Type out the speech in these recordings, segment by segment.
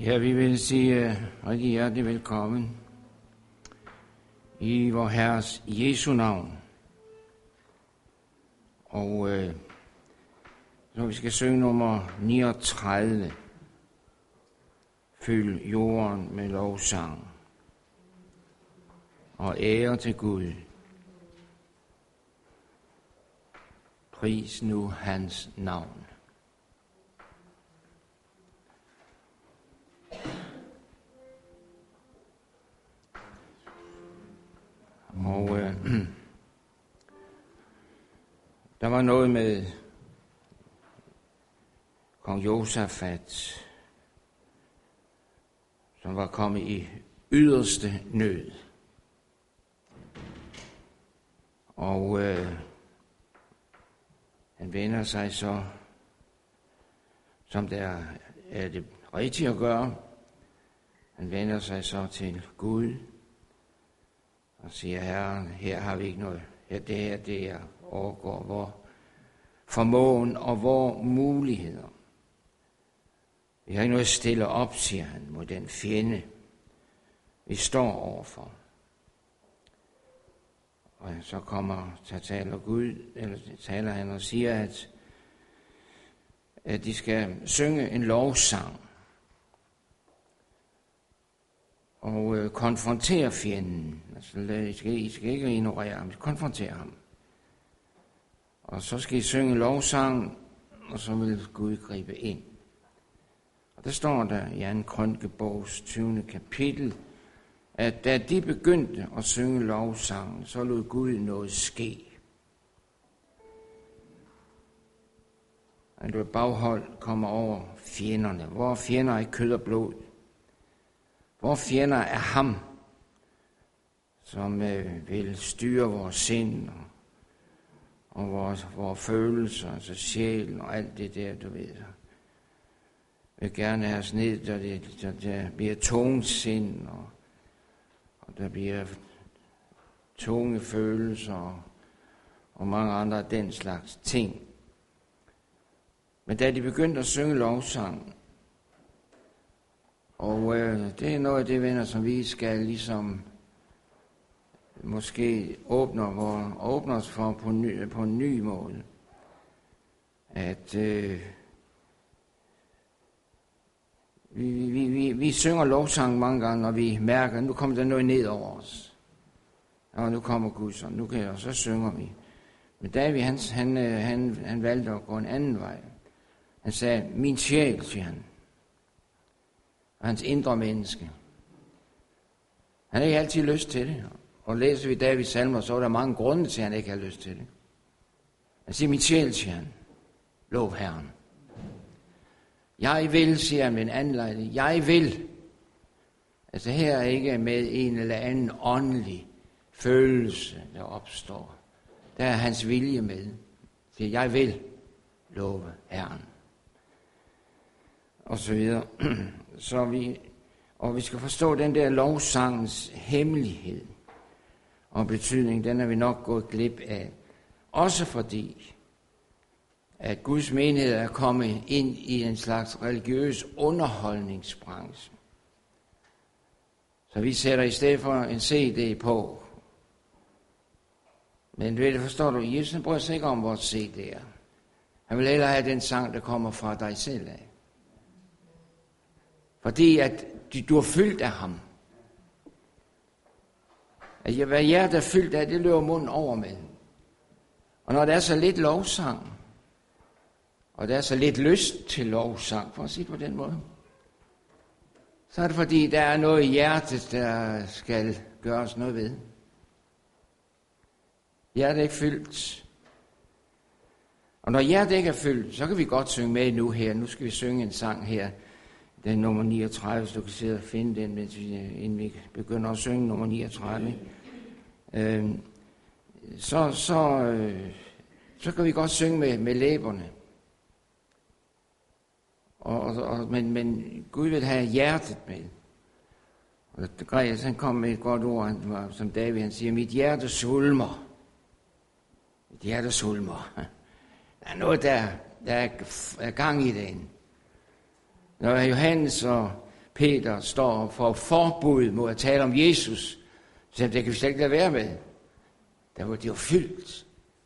Ja, vi vil sige rigtig hjertelig velkommen i vor Herres Jesu navn. Og så vi skal synge nummer 39. Fyld jorden med lovsang og ære til Gud. Pris nu hans navn. Og der var noget med kong Josafat, som var kommet i yderste nød. Og han vender sig så, som der er det rigtige at gøre, han vender sig så til Gud og siger, Herren, her har vi ikke noget. Det er overgår vor formåen og vor muligheder. Vi har ikke noget at stille op, siger han, mod den fjende, vi står overfor. Og så taler han og siger, at de skal synge en lovsang og konfrontere fjenden. Altså, I skal ikke ignorere ham, konfrontere ham. Og så skal I synge lovsang, og så vil Gud gribe ind. Og der står der i 2. Krønikebogs 20. kapitel, at da de begyndte at synge lovsang, så lod Gud noget ske. Han lod baghold komme over fjenderne. Hvor fjender er kød og blod. Hvor fjender er ham, som vil styre vores sind og vores følelser, altså sjælen og alt det der, du ved. Vil gerne have os ned, der bliver tungt sind, og der bliver tunge følelser og mange andre af den slags ting. Men da de begyndte at synge lovsang, og det er noget af det, venner, som vi skal ligesom måske åbne os for på en ny måde. At vi synger lovsang mange gange, når vi mærker, at nu kommer der noget ned over os. Og nu kommer Gud, så synger vi. Men David, han valgte at gå en anden vej. Han sagde, min sjæl, siger han. Og hans indre menneske. Han har ikke altid lyst til det. Og læser vi Davids salmer, så er der mange grunde til, at han ikke har lyst til det. Han siger, min sjæl, siger han. Lov Herren. Jeg vil, siger han med en anden lejlighed. Jeg vil. Altså her er ikke med en eller anden åndelig følelse, der opstår. Der er hans vilje med. Siger, jeg vil love Herren. Og så videre. Og vi skal forstå den der lovsangens hemmelighed og betydning, den er vi nok gået glip af. Også fordi, at Guds menighed er kommet ind i en slags religiøs underholdningsbranche. Så vi sætter i stedet for en CD på. Men du ved det, forstår du, Jesus bryder sig ikke om vores CD'er. Han vil hellere have den sang, der kommer fra dig selv af. Fordi at du er fyldt af ham. At hvad hjertet er fyldt af, det løber munden over med. Og når der er så lidt lovsang, og der er så lidt lyst til lovsang, for at sige det på den måde, så er det fordi, der er noget i hjertet, der skal gøres noget ved. Hjertet er ikke fyldt. Og når hjertet ikke er fyldt, så kan vi godt synge med nu her. Nu skal vi synge en sang her. Den nummer 39, hvis du kan sidde og finde den, inden vi begynder at synge nummer 39. Så kan vi godt synge med læberne. Men Gud vil have hjertet med. Og Gregers, han kom med et godt ord, som David, han siger, mit hjerte svulmer. Mit hjerte svulmer. Der er noget, der er gang i den. Når Johannes og Peter står for forbud mod at tale om Jesus, så det kan vi slet ikke lade være med. De var fyldt.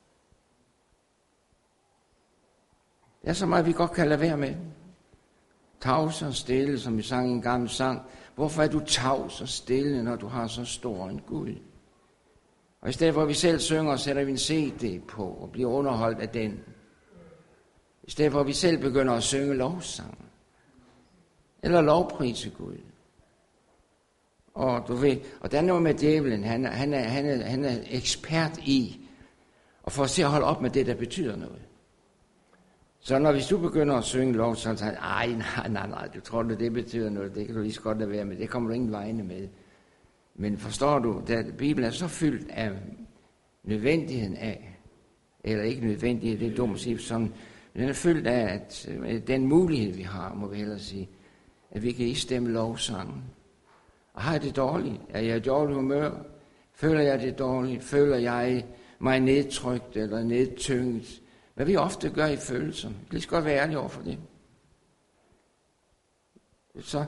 Det er så meget, vi godt kan lade være med. Tavs og stille, som vi sang i en gammel sang. Hvorfor er du tavs og stille, når du har så stor en Gud? Og i stedet for at vi selv synger, sætter vi en CD på og bliver underholdt af den. I stedet for at vi selv begynder at synge lovsang. Eller lovprise Gud. Og du ved, og der er noget med djævlen, han er ekspert i at få os til at holde op med det, der betyder noget. Så hvis du begynder at synge lovsang, så nej, du tror, det betyder noget, det kan du lige så godt lade være med, det kommer du ingen vegne med. Men forstår du, at Bibelen er så fyldt af nødvendigheden af, eller ikke nødvendighed, det er dumt at sige, som den er fyldt af at den mulighed, vi har, må vi hellere sige, at vi kan istemme lovsangen. Og har jeg det dårligt? Er jeg i dårlig humør? Føler jeg det dårligt? Føler jeg mig nedtrykt eller nedtynget? Hvad vi ofte gør i følelser. Vi kan lige så godt være ærlige over for det. Så,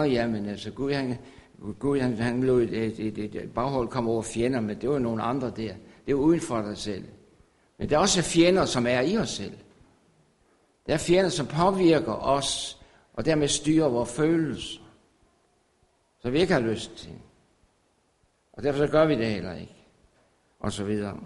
Gud han lod et baghold komme over fjender, men det var nogle andre der. Det er uden for dig selv. Men der er også fjender, som er i os selv. Der er fjender, som påvirker os, og dermed styrer vores følelser. Så vi ikke har lyst til. Og derfor så gør vi det heller ikke. Og så videre.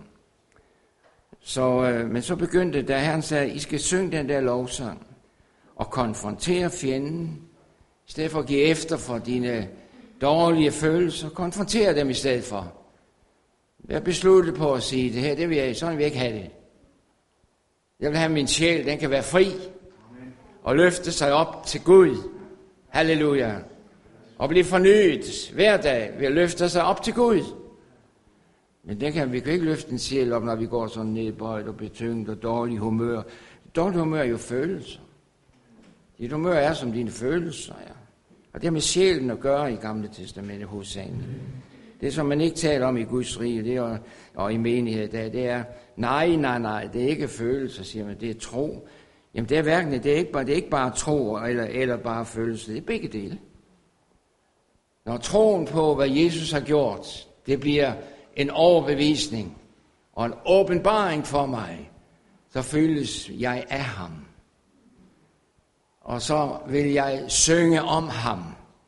Men så begyndte, da Herren sagde, I skal synge den der lovsang, og konfrontere fjenden, i stedet for at give efter for dine dårlige følelser, konfrontere dem i stedet for. Vær besluttet på at sige, det her, det vil jeg, sådan vil jeg ikke have det. Jeg vil have min sjæl, den kan være fri, og løfte sig op til Gud. Halleluja. Og blive fornyet hver dag ved at løfte sig op til Gud. Men vi kan ikke løfte en sjæl op, når vi går sådan nedbøjet og betynget og dårlig humør. Dårlig humør er jo følelser. Dit humør er som dine følelser, ja. Og det har med sjælen at gøre i Gamle Testamentet hovedsageligt. Det, som man ikke taler om i Guds rige, det er, og i menighed, det er, nej, det er ikke følelser, siger man, det er tro. Jamen det er hverken, det er ikke bare tro eller bare følelser, det er begge dele. Når troen på, hvad Jesus har gjort, det bliver en overbevisning og en åbenbaring for mig, så føles jeg af ham. Og så vil jeg synge om ham.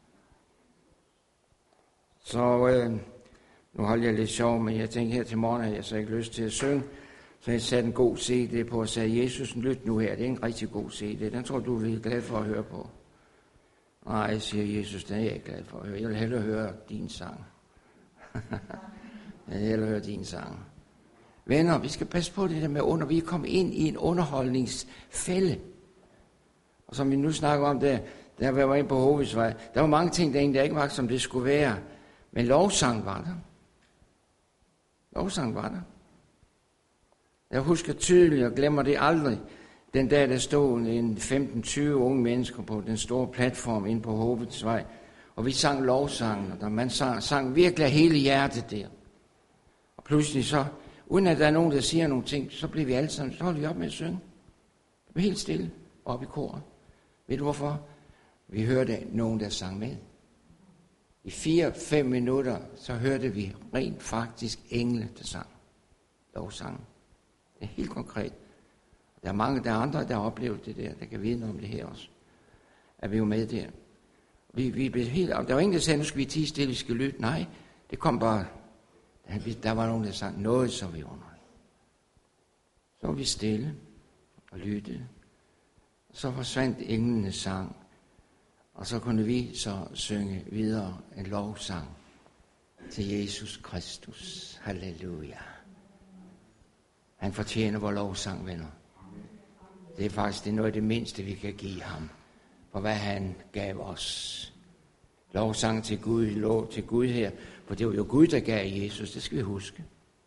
Så nu holder jeg lidt sjov, men jeg tænkte her til morgen, at jeg så ikke lyst til at synge. Så jeg satte en god CD på og sagde, Jesus, lyt nu her, det er en rigtig god CD. Den tror du er glad for at høre på. Nej, siger Jesus, den er jeg ikke glad for at høre. Jeg vil hellere høre din sang. Jeg vil hellere høre din sang. Venner, vi skal passe på det der med vi er kommet ind i en underholdningsfælde. Og som vi nu snakker om der vi var inde på Hovedsvej, der var mange ting, der egentlig ikke var, som det skulle være. Men lovsang var der. Lovsang var der. Jeg husker tydeligt, og glemmer det aldrig, den dag, der stod en 15-20 unge mennesker på den store platform inde på Hovedsvej, og vi sang lovsangen, og man sang virkelig af hele hjertet der. Og pludselig så, uden at der er nogen, der siger nogle ting, så blev vi alle sammen, så holdt vi op med at synge. Vi var helt stille oppe i koret. Ved du hvorfor? Vi hørte nogen, der sang med. I 4-5 minutter, så hørte vi rent faktisk engle, der sang. Lovsangen. Det er helt konkret. Der er andre, der har oplevet det der kan vidne om det her også. At vi var med der. Vi blev helt, der var ingen, der sagde, nu skal vi tie stille, vi skal lytte. Nej, det kom bare, der var nogen, der sang noget, så vi under. Så var vi stille og lyttede. Så forsvandt englenes sang. Og så kunne vi så synge videre en lovsang til Jesus Kristus. Halleluja. Han fortjener vores lovsang, venner. Det er faktisk noget af det mindste, vi kan give ham. For hvad han gav os. Lovsang til Gud, lov til Gud her. For det var jo Gud, der gav Jesus. Det skal vi huske.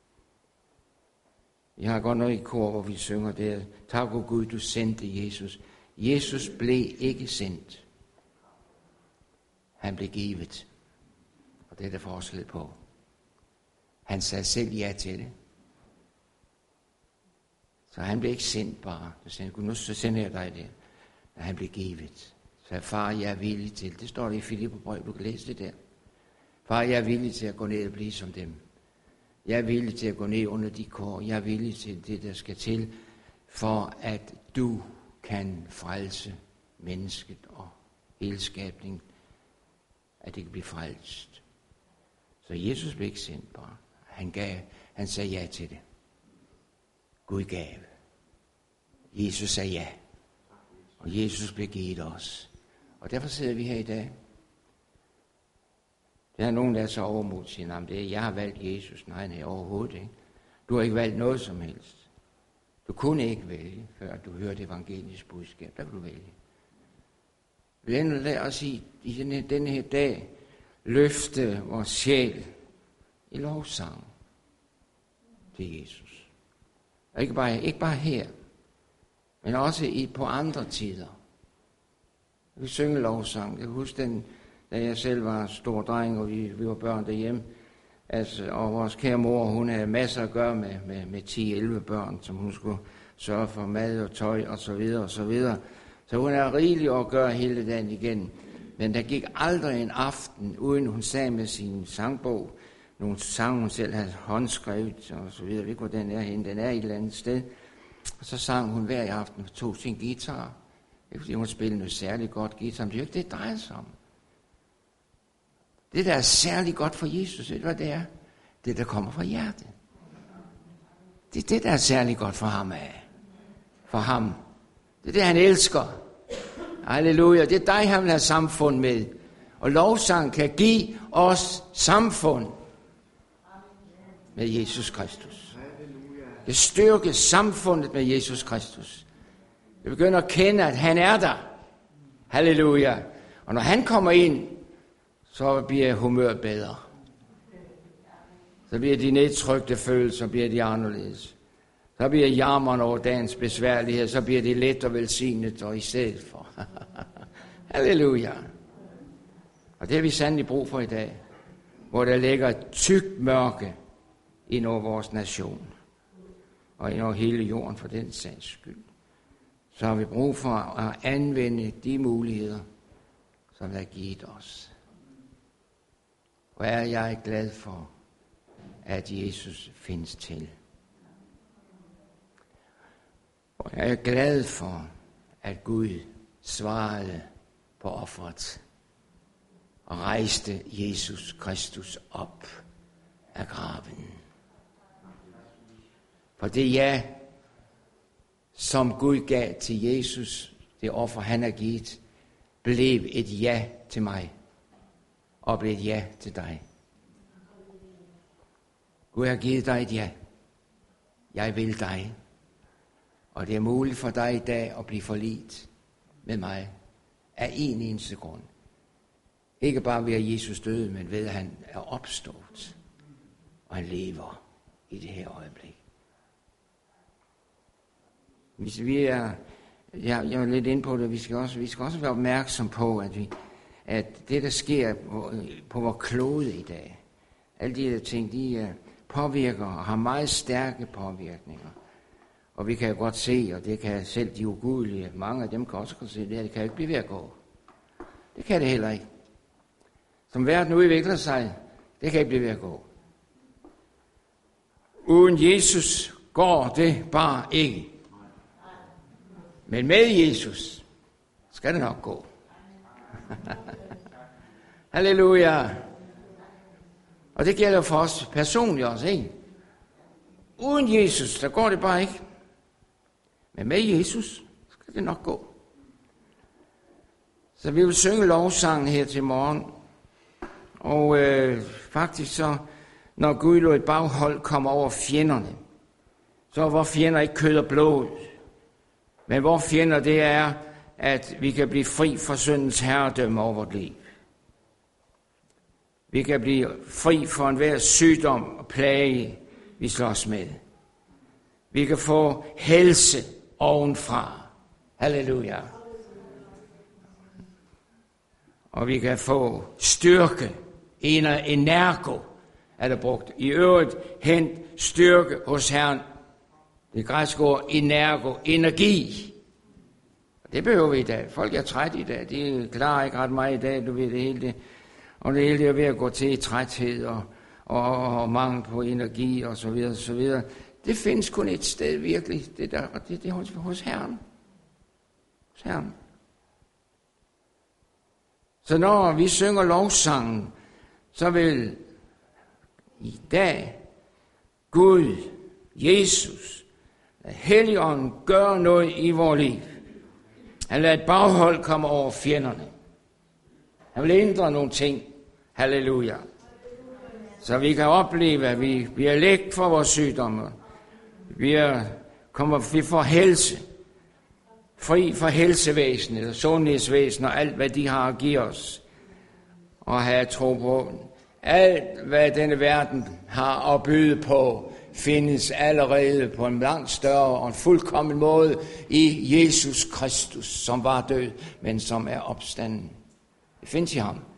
Vi har godt noget i kor, hvor vi synger der. Tak, o Gud, du sendte Jesus. Jesus blev ikke sendt. Han blev givet. Og det er der forskel på. Han sagde selv ja til det. Så han blev ikke sendt bare. Så sagde Gud, nu så sender jeg dig det. Men han blev givet. sagde, far, jeg er villig til. Det står der i Filipperbrevet, du kan læse det der. Far, jeg er villig til at gå ned og blive som dem. Jeg er villig til at gå ned under de kår. Jeg er villig til det, der skal til, for at du kan frelse mennesket og hele skabningen, at det kan blive frelst. Så Jesus blev ikke sendt bare. Han sagde ja til det. Gud gav. Jesus sagde ja. Og Jesus blev givet os. Og derfor sidder vi her i dag. Der er nogen, der er så overmod og siger, at jeg har valgt Jesus. Nej, overhovedet ikke. Du har ikke valgt noget som helst. Du kunne ikke vælge, før du hørte evangelisk budskab. Der kan du vælge. Vi vil lade os i denne her dag løfte vores sjæl i lovsang til Jesus. Og ikke bare her, men også på andre tider. Vi synger lovsang. Jeg kan huske da jeg selv var stor dreng, og vi var børn derhjemme. Altså, og vores kære mor, hun havde masser at gøre med 10-11 børn, som hun skulle sørge for mad og tøj og så videre og så videre. Så hun havde rigeligt at gøre hele dagen igen. Men der gik aldrig en aften, uden hun sad med sin sangbog, nogle sange, hun selv havde håndskrevet og så videre. Vi ved, hvor den er henne. Den er et eller andet sted. Og så sang hun hver aften og tog sin guitar. Ikke fordi hun spillede noget særligt godt guitar, men det er jo ikke det, det drejer sig om. Det, der er særligt godt for Jesus, ved du, hvad det er? Det, der kommer fra hjertet. Det er det, der er særligt godt for ham af. For ham. Det er det, han elsker. Halleluja. Det er dig, han vil have samfund med. Og lovsang kan give os samfund med Jesus Kristus. Det styrker samfundet med Jesus Kristus. Det begynder at kende, at han er der. Halleluja. Og når han kommer ind, så bliver humøret bedre. Så bliver de nedtrykte følelser, bliver de anderledes. Så bliver jammeren over dagens besværlighed, så bliver det let og velsignet og i stedet for. Halleluja. Og det har vi sandelig brug for i dag, hvor der ligger et tykt mørke ind over vores nation, og ind over hele jorden for den sags skyld. Så har vi brug for at anvende de muligheder, som der er givet os. Og er jeg glad for, at Jesus findes til. Og jeg er glad for, at Gud svarede på offeret og rejste Jesus Kristus op af graven. For det ja, som Gud gav til Jesus, det offer han har givet, blev et ja til mig og blev et ja til dig. Gud har givet dig et ja. Jeg vil dig. Og det er muligt for dig i dag at blive forlidt med mig af en eneste grund. Ikke bare ved at Jesus døde, men ved at han er opstået. Og han lever i det her øjeblik. Hvis vi er, jeg er lidt inde på det, vi skal også være opmærksom på, at det der sker på vores klode i dag, alle de der ting, de påvirker og har meget stærke påvirkninger. Og vi kan jo godt se, og det kan selv de ugudelige, mange af dem kan også se det her, det kan jo ikke blive ved at gå. Det kan det heller ikke. Som verden udvikler sig, det kan ikke blive ved at gå. Uden Jesus går det bare ikke. Men med Jesus skal det nok gå. Halleluja. Og det gælder for os personligt også, ikke? Uden Jesus, der går det bare ikke. Men med Jesus skal det nok gå. Så vi vil synge lovsangen her til morgen. Og faktisk så, når Gud lod et baghold komme over fjenderne, så er vores fjender ikke kød og blod. Men vores fjender, det er, at vi kan blive fri fra syndens herredømme over vort liv. Vi kan blive fri for enhver sygdom og plage, vi slås med. Vi kan få helse ovenfra. Halleluja. Og vi kan få styrke. Energo er der brugt. I øvrigt hent styrke hos Herren. Det græske ord energo, energi. Det behøver vi i dag. Folk er trætte i dag. De klarer ikke ret meget i dag, du ved det hele det. Og det hele det er ved at gå til i træthed og mangel på energi og så videre, så videre. Det findes kun et sted virkelig, det der, og det er hos Herren. Hos Herren. Så når vi synger lovsangen, så vil i dag Gud, Jesus, Helligånden gøre noget i vores liv. Han lader et baghold komme over fjenderne. Han vil ændre nogle ting. Halleluja. Så vi kan opleve, at vi bliver lægt for vores sygdomme. Vi får helse. Fri for helsevæsenet og sundhedsvæsenet og alt, hvad de har at give os. Og have tro på. Alt, hvad denne verden har at byde på, findes allerede på en langt større og en fuldkommen måde i Jesus Kristus, som var død, men som er opstanden. Det findes i ham.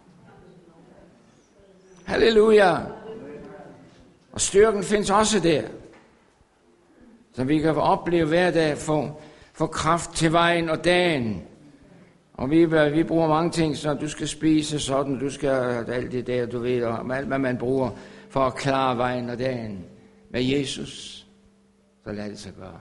Halleluja! Og styrken findes også der. Så vi kan opleve hver dag få kraft til vejen og dagen. Og vi bruger mange ting, så du skal spise sådan, du skal alt det der, du ved, og alt hvad man bruger for at klare vejen og dagen. Med Jesus, så lad det sig gøre.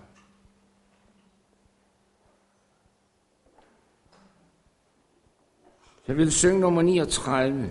Jeg vil synge nummer 39.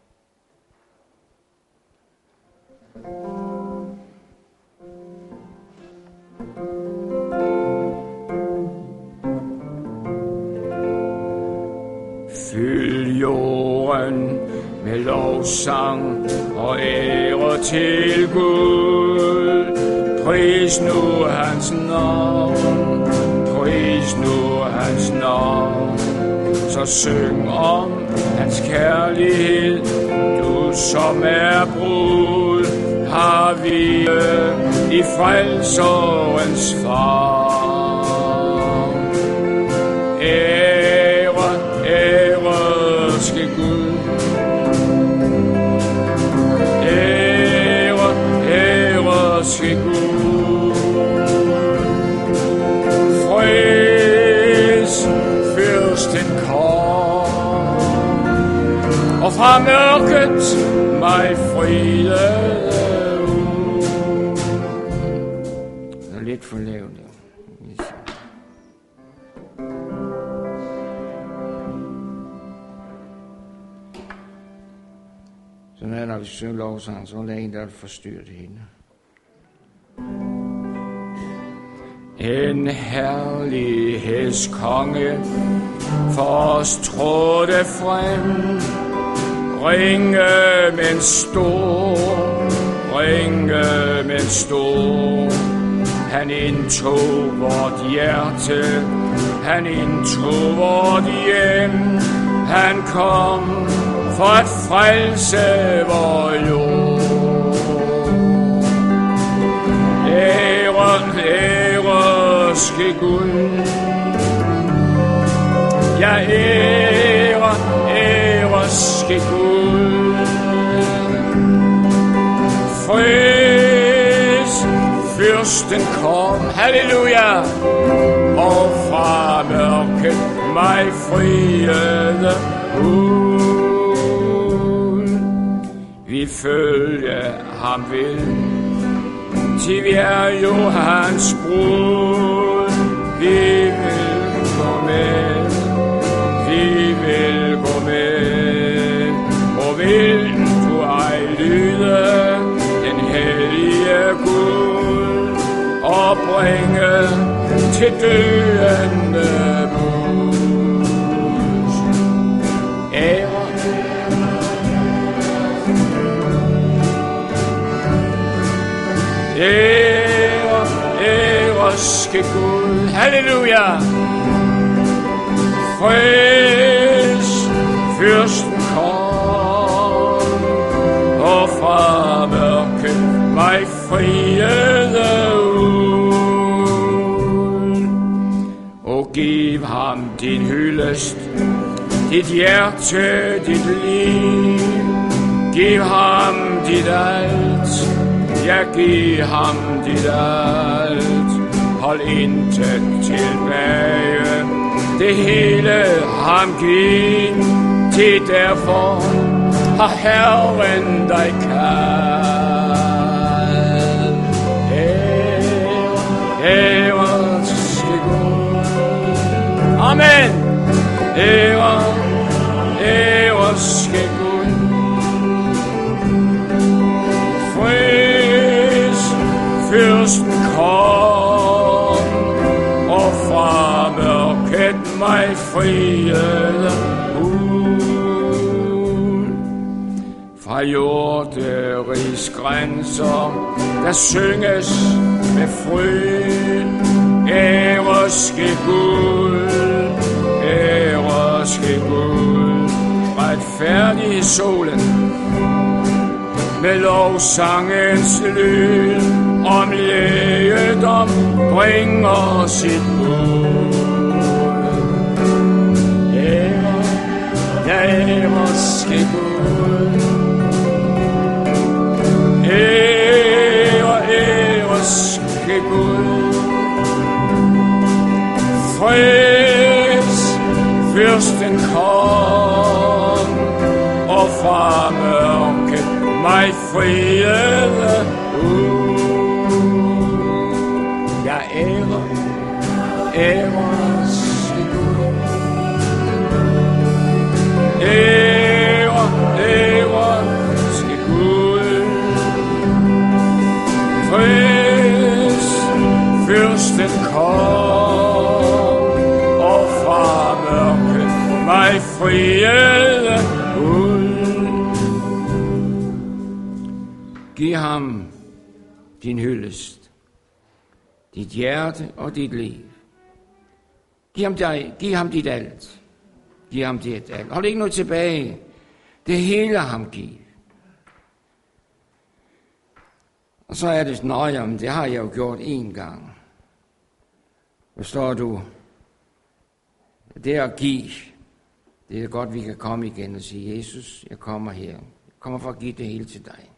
Fyld jorden med lovsang og ære til Gud. Pris nu hans navn, pris nu hans navn. Så syng om hans kærlighed, du som er brud, har vi i frelserens favn. Ære skal Gud. Ære skal Gud. Fris fyrsten kom, og fra mørket mig friede ud. Det er lidt for lavt. Sådan er, når vi synger lovsang, så er der en, der forstyrrer det hele. En herlighedskonge for os trådte frem, ringe men stor, ringe men stor. Han indtog vort hjerte, han indtog vort hjem, han kom for at frelse vor jord. Ære skal Gud. Ja, ære skal Gud. Fris fyrsten kom, halleluja, og fra mørket mig friede ud. Vi følger ham vel, til vi er jo hans brud. Vi vil gå med, vi vil gå med. Og vil du ej lyde den hellige Gud, og bringe til døende bud. Ære skal Gud, halleluja. Fris fyrsten kom, og fra mørket mig friede ud. Og giv ham din hyldest, dit hjerte, dit liv. Giv ham dit alt, ja, giv ham dit alt. Hold intet tilbage, det hele ham givet, til derfor har Herren dig kaldt. Ære skal Gud. Amen. Ære skal Gud. Fris fyrsten kom, og fra mørket mig friede ud. Fra jorderigs grænser, der synges med fryd. Ære skal Gud, ære skal Gud. Retfærdig solen med lovsangens lyd, om lægedom bringer sit bud. Ære skal Gud. Ære skal Gud. Fris fyrsten kom, og fra mørket mig friede ud. Jeg ære skal Gud. Ære skal Gud. Fris fyrsten kom, og fra mørket mig friede ud. Giv ham din hyldest, dit hjerte og dit liv. Giv ham dit alt. Giv ham dit alt. Hold ikke noget tilbage. Det hele ham giv. Og så er det sådan, men det har jeg jo gjort én gang. Forstår du? Det at give, det er godt, vi kan komme igen og sige, Jesus, jeg kommer her. Jeg kommer for at give det hele til dig.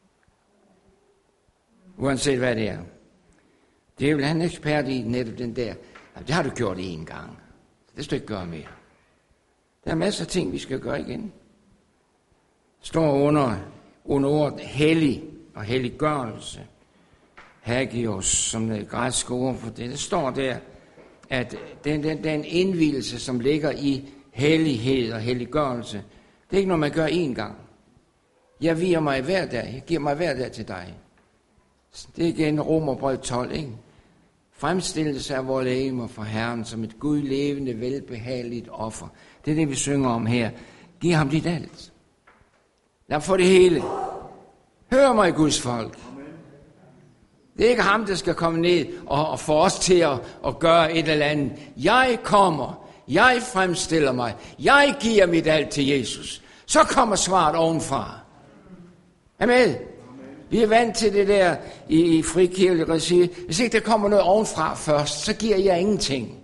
Uanset hvad det er. Det er vel han ekspert i netop den der. Det har du gjort én gang. Det skal du ikke gøre mere. Der er masser af ting, vi skal gøre igen. Står under ordet hellig og helliggørelse. Hagios, som det græske ord for det. Det står der, at den indvielse, som ligger i hellighed og helliggørelse, det er ikke noget, man gør én gang. Jeg viger mig hver dag. Jeg giver mig hver dag til dig. Det er igen Romerbrevet 12, ikke? Fremstillelse af vores legemer for Herren som et Gud levende, velbehageligt offer. Det er det, vi synger om her. Giv ham dit alt. Lad ham få det hele. Hør mig, Guds folk. Det er ikke ham, der skal komme ned og få os til at gøre et eller andet. Jeg kommer. Jeg fremstiller mig. Jeg giver mit alt til Jesus. Så kommer svaret ovenfra. Er med? Vi er vant til det der i frikirkelig regi. Hvis ikke der kommer noget ovenfra først, så giver jeg ingenting.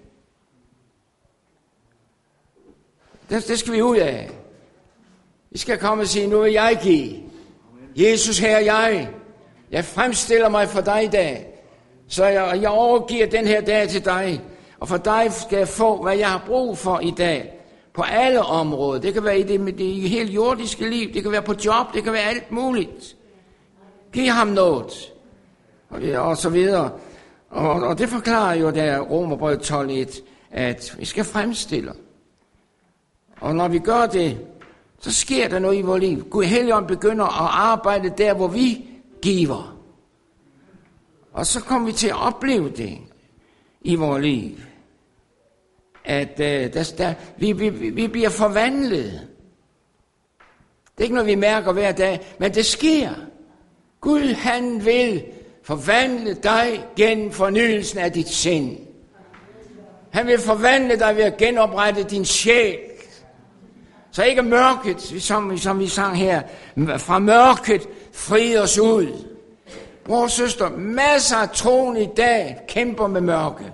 Det skal vi ud af. Vi skal komme og sige, nu vil jeg give. Jesus, her er jeg fremstiller mig for dig i dag. Så jeg overgiver den her dag til dig. Og for dig skal jeg få, hvad jeg har brug for i dag. På alle områder. Det kan være i det helt jordiske liv. Det kan være på job. Det kan være alt muligt. Giv ham noget. Og så videre. Og det forklarer jo der Romerbrevet 12:1, at vi skal fremstille. Og når vi gør det, så sker der noget i vores liv. Gud Helligånd begynder at arbejde der, hvor vi giver. Og så kommer vi til at opleve det i vores liv. At vi bliver forvandlet. Det er ikke noget, vi mærker hver dag, men det sker. Gud, han vil forvandle dig gennem fornyelsen af dit sind. Han vil forvandle dig ved at genoprette din sjæl. Så ikke mørket, som vi sang her, fra mørket fri os ud. Bror og søster, masser af troen i dag kæmper med mørke.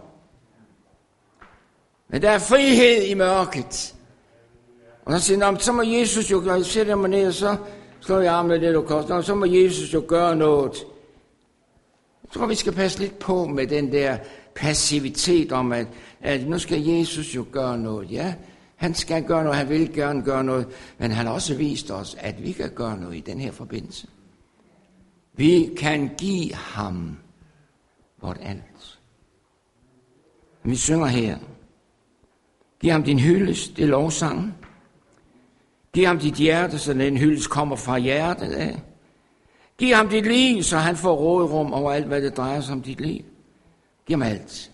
Men der er frihed i mørket. Og så siger han, så må Jesus jo gøre, jeg sætter mig ned, og så slår jeg armen med det, du koster. Så må Jesus jo gøre noget. Jeg tror, vi skal passe lidt på med den der passivitet om, at at nu skal Jesus jo gøre noget. Ja, han skal gøre noget, han vil gerne gøre noget, men han har også vist os, at vi kan gøre noget i den her forbindelse. Vi kan give ham vort alt. Vi synger her. Giv ham din hyldest, det er lovsangen. Giv ham dit hjerte, så den hyldest kommer fra hjertet af. Giv ham dit liv, så han får råderum over alt, hvad det drejer sig om dit liv. Giv ham alt.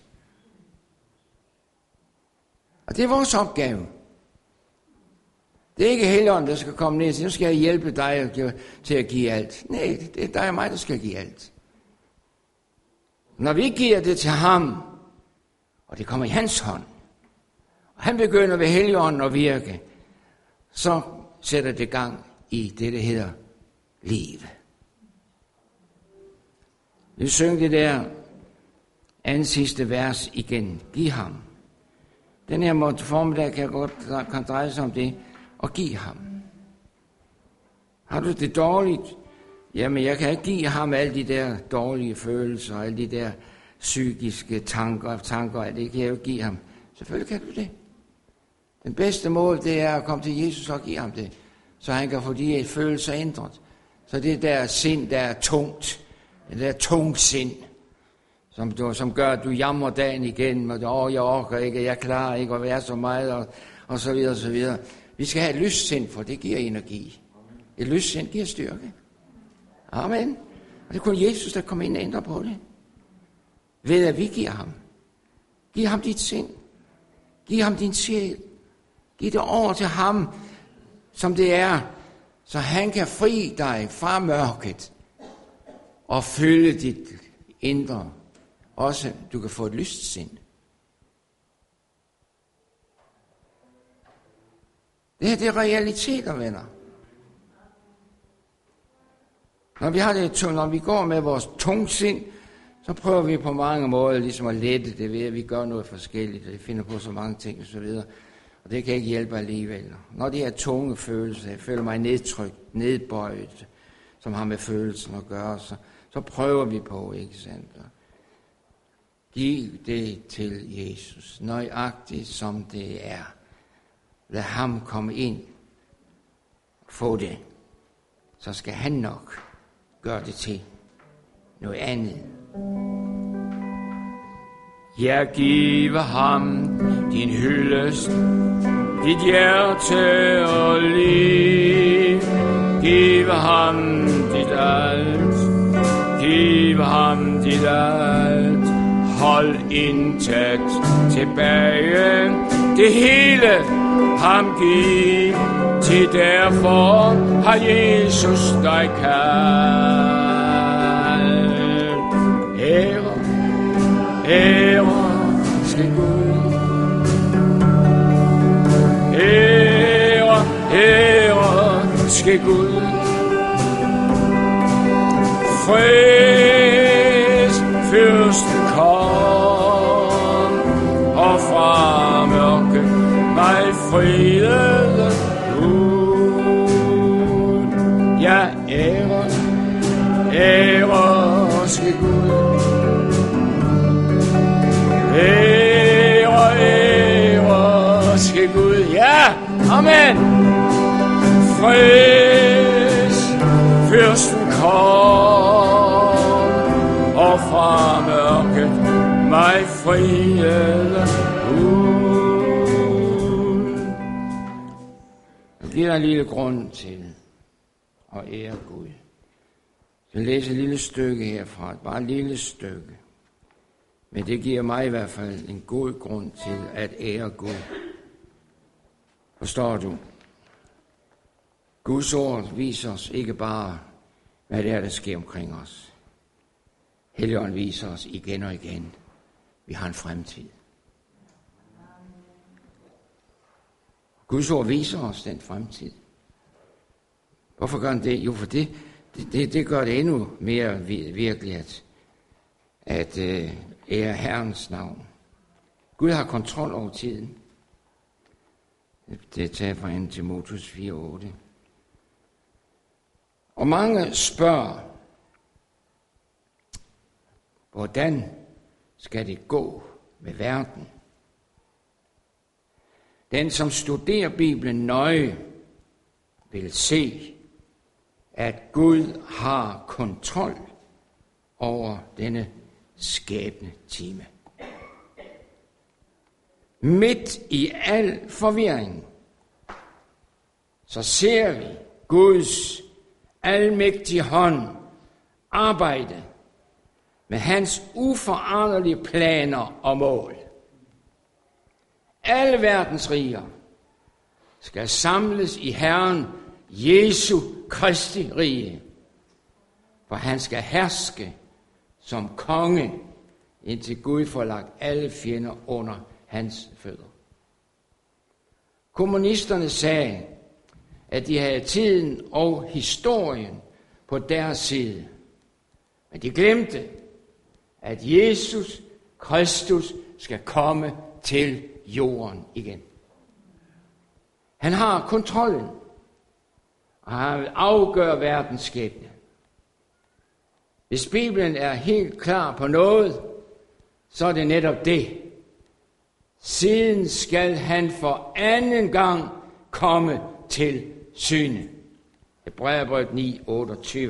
Og det er vores opgave. Det er ikke Helligånden, der skal komme ned og sige, nu skal jeg hjælpe dig til at give alt. Nej, det er dig og mig, der skal give alt. Når vi giver det til ham, og det kommer i hans hånd, og han begynder ved Helligånden at virke, så sætter det gang i det, der hedder liv. Vi synger det der anden sidste vers igen. Giv ham. Den her formiddag kan dreje sig om det, og give ham. Har du det dårligt? Jamen, jeg kan ikke give ham alle de der dårlige følelser, alle de der psykiske tanker, det kan jeg jo give ham. Selvfølgelig kan du det. Den bedste måde, det er at komme til Jesus og give ham det, så han kan få de følelser ændret. Så det der sind, der er tungt, det der tungt sind, som gør, at du jammer dagen igen, og jeg orker ikke, jeg klarer ikke at være så meget, og så videre, og så videre. Vi skal have et lyssind, for det giver energi. Et lyssind giver styrke. Amen. Og det er kun Jesus, der kommer ind og ændrer på det. Ved at vi giver ham. Giv ham dit sind. Giv ham din sjæl. Giv det over til ham, som det er, så han kan fri dig fra mørket og fylde dit indre. Også du kan få et lyssind. Det her, det er realiteter, venner. Når vi går med vores tungsind, så prøver vi på mange måder ligesom at lette det ved, at vi gør noget forskelligt, og vi finder på så mange ting og så videre. Og det kan ikke hjælpe alligevel. Når de her tunge følelser, jeg føler mig nedtrykt, nedbøjet, som har med følelsen at gøre, så prøver vi på, ikke sandt? Giv det til Jesus, nøjagtigt som det er. Lad ham komme ind og få det. Så skal han nok gøre det til noget andet. Jeg giver ham din hyldest, dit hjerte og liv. Giv ham dit alt, giv ham dit alt. Hold intet tilbage, det hele ham giv, til derfor har Jesus dig kaldt. Ære, ære skal Gud. Ære, ære skal Gud. Frist fyrsten kom, og fra mørket mig friede ud. Ja, ære, ære skal Gud. Ære, ære skal Gud. Ja, amen. Frist fyrsten kom, og fra mørket mig friede ud. Jeg giver dig en lille grund til at ære Gud. Jeg vil læse et lille stykke herfra, bare et lille stykke. Men det giver mig i hvert fald en god grund til at ære Gud. Forstår du? Guds ord viser os ikke bare, hvad det er, der sker omkring os. Helligånden viser os igen og igen, vi har en fremtid. Guds ord viser os den fremtid. Hvorfor gør den det? Jo, for det gør det endnu mere virkeligt, at ære Herrens navn. Gud har kontrol over tiden. Det tager fra 2. Timotheus 4:8. Og mange spørger, hvordan skal det gå med verden? Den, som studerer Bibelen nøje, vil se, at Gud har kontrol over denne skæbne time. Midt i al forvirring, så ser vi Guds almægtige hånd arbejde med hans uforanderlige planer og mål. Alle verdens riger skal samles i Herren Jesu Kristi rige, for han skal herske som konge, indtil Gud får lagt alle fjender under hans fødder. Kommunisterne sagde, at de havde tiden og historien på deres side. Men de glemte, at Jesus Kristus skal komme til jorden igen. Han har kontrollen, og han vil afgøre verdens skæbne. Hvis Bibelen er helt klar på noget, så er det netop det. Siden skal han for anden gang komme til syne. Hebræerbrevet 9:28.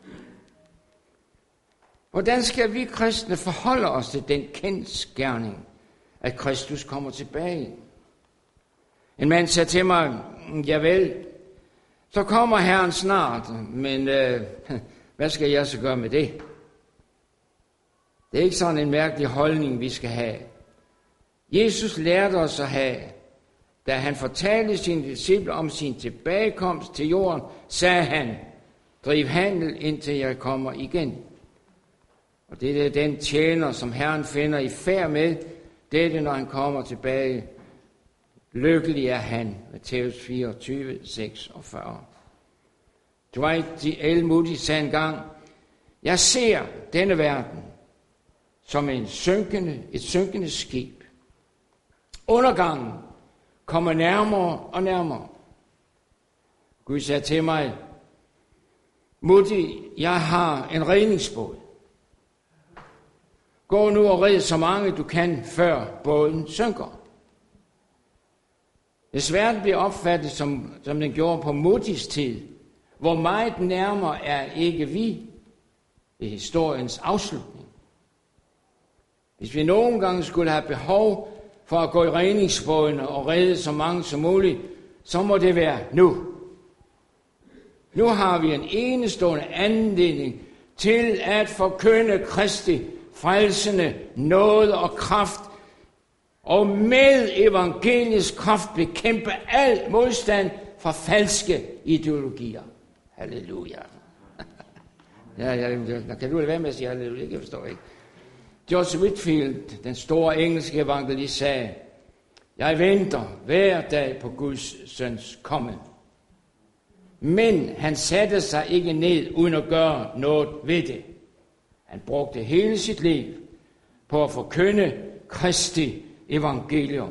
Hvordan skal vi kristne forholde os til den kendsgerning, at Kristus kommer tilbage? En mand sagde til mig, javel, så kommer Herren snart, men hvad skal jeg så gøre med det? Det er ikke sådan en mærkelig holdning, vi skal have. Jesus lærte os at have, da han fortalte sine disciple om sin tilbagekomst til jorden, sagde han, driv handel indtil jeg kommer igen. Og det er den tjener, som Herren finder i færd med, dette når han kommer tilbage. Lykkelig er han, Matthæus 24:46. Dwight D. L. Moody sagde engang, jeg ser denne verden som et synkende skib. Undergangen kommer nærmere og nærmere. Gud sagde til mig, Moody, jeg har en redningsbåd. Gå nu og red så mange du kan, før båden synker. Desværre bliver opfattet, som den gjorde på Moodys tid. Hvor meget nærmere er ikke vi ved historiens afslutning. Hvis vi nogle gange skulle have behov for at gå i redningsbåden og redde så mange som muligt, så må det være nu. Nu har vi en enestående anledning til at forkynde Kristi frelsende nåde og kraft, og med evangeliets kraft bekæmpe al modstand fra falske ideologier. Halleluja. Kan du lade være med at sige halleluja? Jeg forstår ikke. George Whitefield, den store engelske evangelist, sagde, jeg venter hver dag på Guds søns komme. Men han satte sig ikke ned uden at gøre noget ved det. Han brugte hele sit liv på at forkynde Kristi evangelium.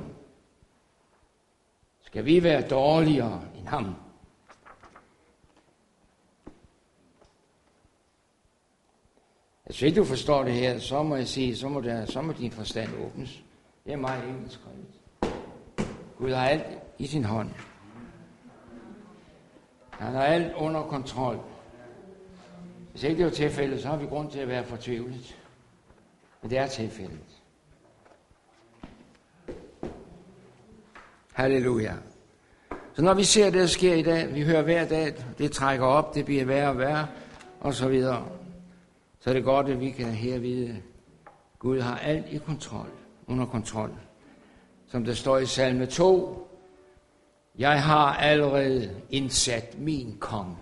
Skal vi være dårligere end ham? Hvis ikke du forstår det her, så må jeg sige, så må din forstand åbnes. Det er meget enkelt skrevet. Gud har alt i sin hånd. Han har alt under kontrol. Hvis ikke det var tilfældet, så har vi grund til at være fortvivlet. Men det er tilfældet. Halleluja. Så når vi ser det, der sker i dag, vi hører hver dag, det trækker op, det bliver værre og værre, og så videre. Så er det godt, at vi kan her vide, Gud har alt i kontrol, under kontrol. Som der står i salme 2, jeg har allerede indsat min konge.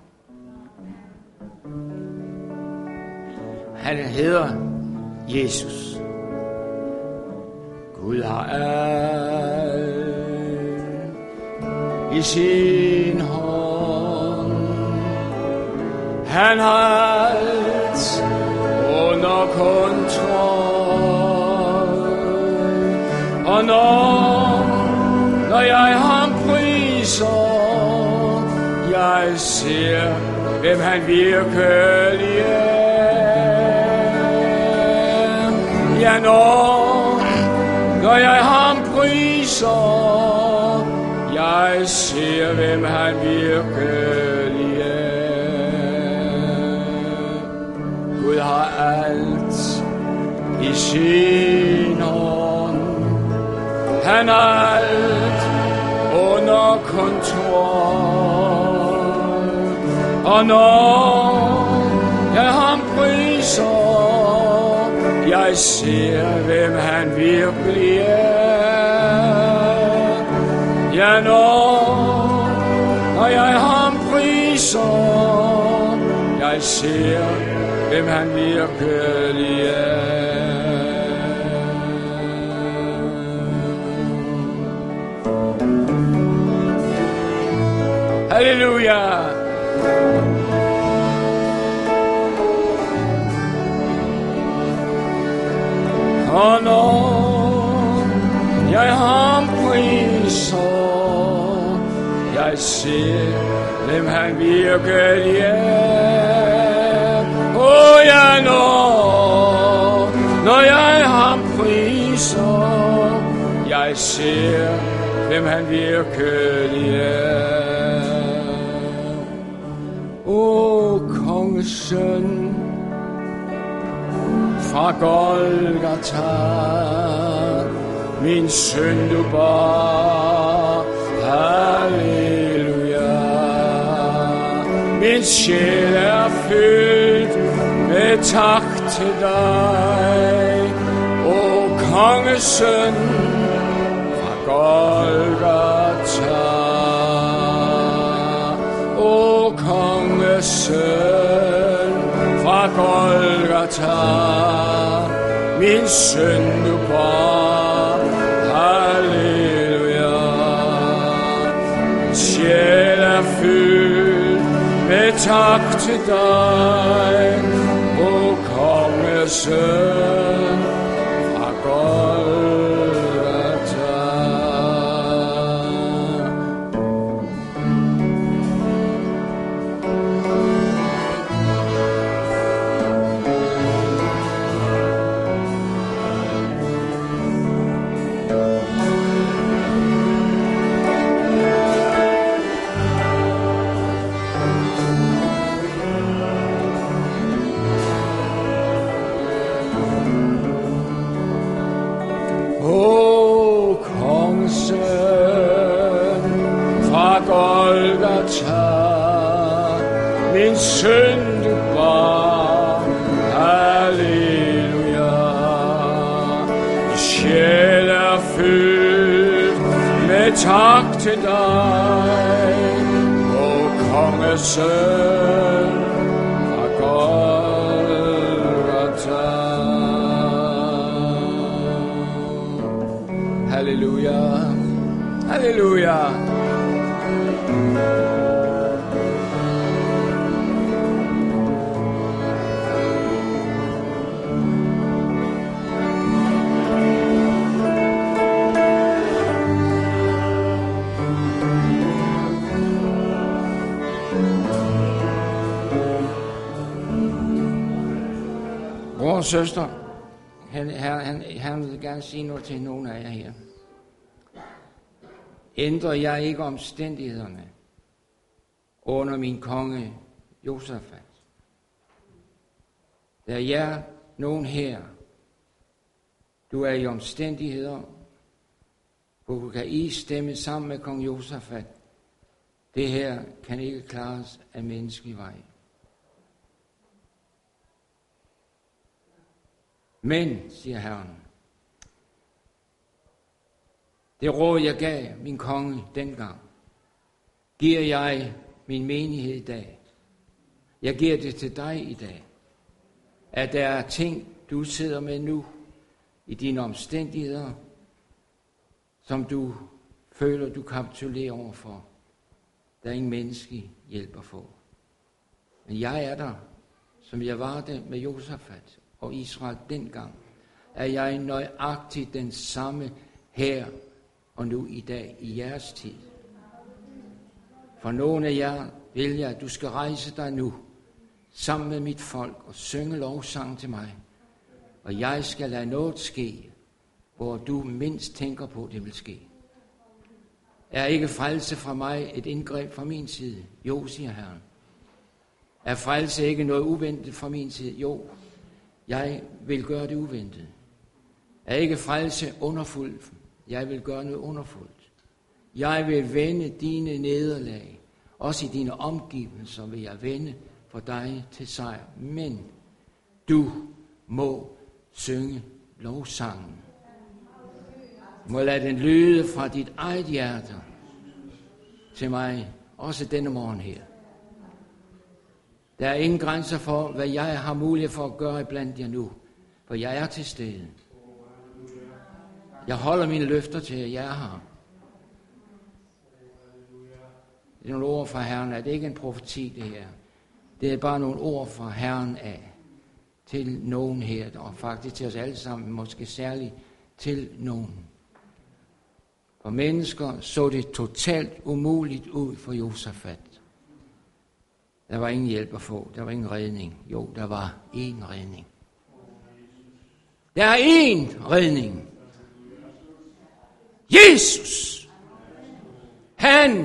Han hedder Jesus. Gud har alt i sin hånd. Han har alt under kontrol. Og når jeg ham priser, jeg ser, hvem han virkelig er. Ja, når jeg ham priser, jeg ser, hvem han virkelig er. Gud har alt i sin hånd. Han har alt under kontrol. Og når jeg ham priser, jeg ser, hvem han virkelig er. Ja, når jeg ham priser, jeg ser, hvem han virkelig er. Halleluja! Og når jeg ham priser, jeg ser, hvem han virkelig er. Ja, når jeg ham priser, jeg ser, hvem han virkelig er. Kongesøn fra Golgata, min synd du bar, halleluja. Min sjæl er fyldt med tak til dig, kongesøn fra Golgata. Kongesøn fra Golgata, min synd du bar, halleluja. Min sjæl er fyldt med tak til dig, kongesøn fra Golgata. Min synd du bar, halleluja. Min sjæl er fyldt med tak til dig, kongesøn fra Golgata. Halleluja, halleluja. Bror og søster, han vil gerne sige noget til nogle af jer her. Ændrer jeg ikke omstændighederne under min konge Josafat? Der er jer nogen her, du er i omstændigheder, hvor kan I stemme sammen med kong Josafat. Det her kan ikke klares af menneskelig vej. Men, siger Herren, det råd, jeg gav min konge dengang, giver jeg min menighed i dag. Jeg giver det til dig i dag. At der er ting, du sidder med nu i dine omstændigheder, som du føler, du kapitulerer overfor. Der er ingen menneskelig hjælp at få. Men jeg er der, som jeg var det med Josafat og Israel dengang, er jeg nøjagtigt den samme her og nu i dag i jeres tid. For nogle af jer vil jeg, at du skal rejse dig nu sammen med mit folk og synge lovsang til mig. Og jeg skal lade noget ske, hvor du mindst tænker på, det vil ske. Er ikke frelse fra mig et indgreb fra min side? Jo, siger Herren. Er frelse ikke noget uventet fra min side? Jo, jeg vil gøre det uventet. Er ikke frelse underfuldt? Jeg vil gøre noget underfuldt. Jeg vil vende dine nederlag. Også i dine omgivelser vil jeg vende for dig til sejr. Men du må synge lovsangen. Du må lade den lyde fra dit eget hjerte til mig, også denne morgen her. Der er ingen grænser for, hvad jeg har mulighed for at gøre blandt jer nu, for jeg er til stede. Jeg holder mine løfter til jer, jeg er her. Det er nogle ord fra Herren af. Det er ikke en profeti, det her. Det er bare nogle ord fra Herren af. Til nogen her, og faktisk til os alle sammen, måske særligt til nogen. For mennesker så det totalt umuligt ud for Josafat. Der var ingen hjælp at få. Der var ingen redning. Jo, der var én redning. Der er én redning. Jesus! Han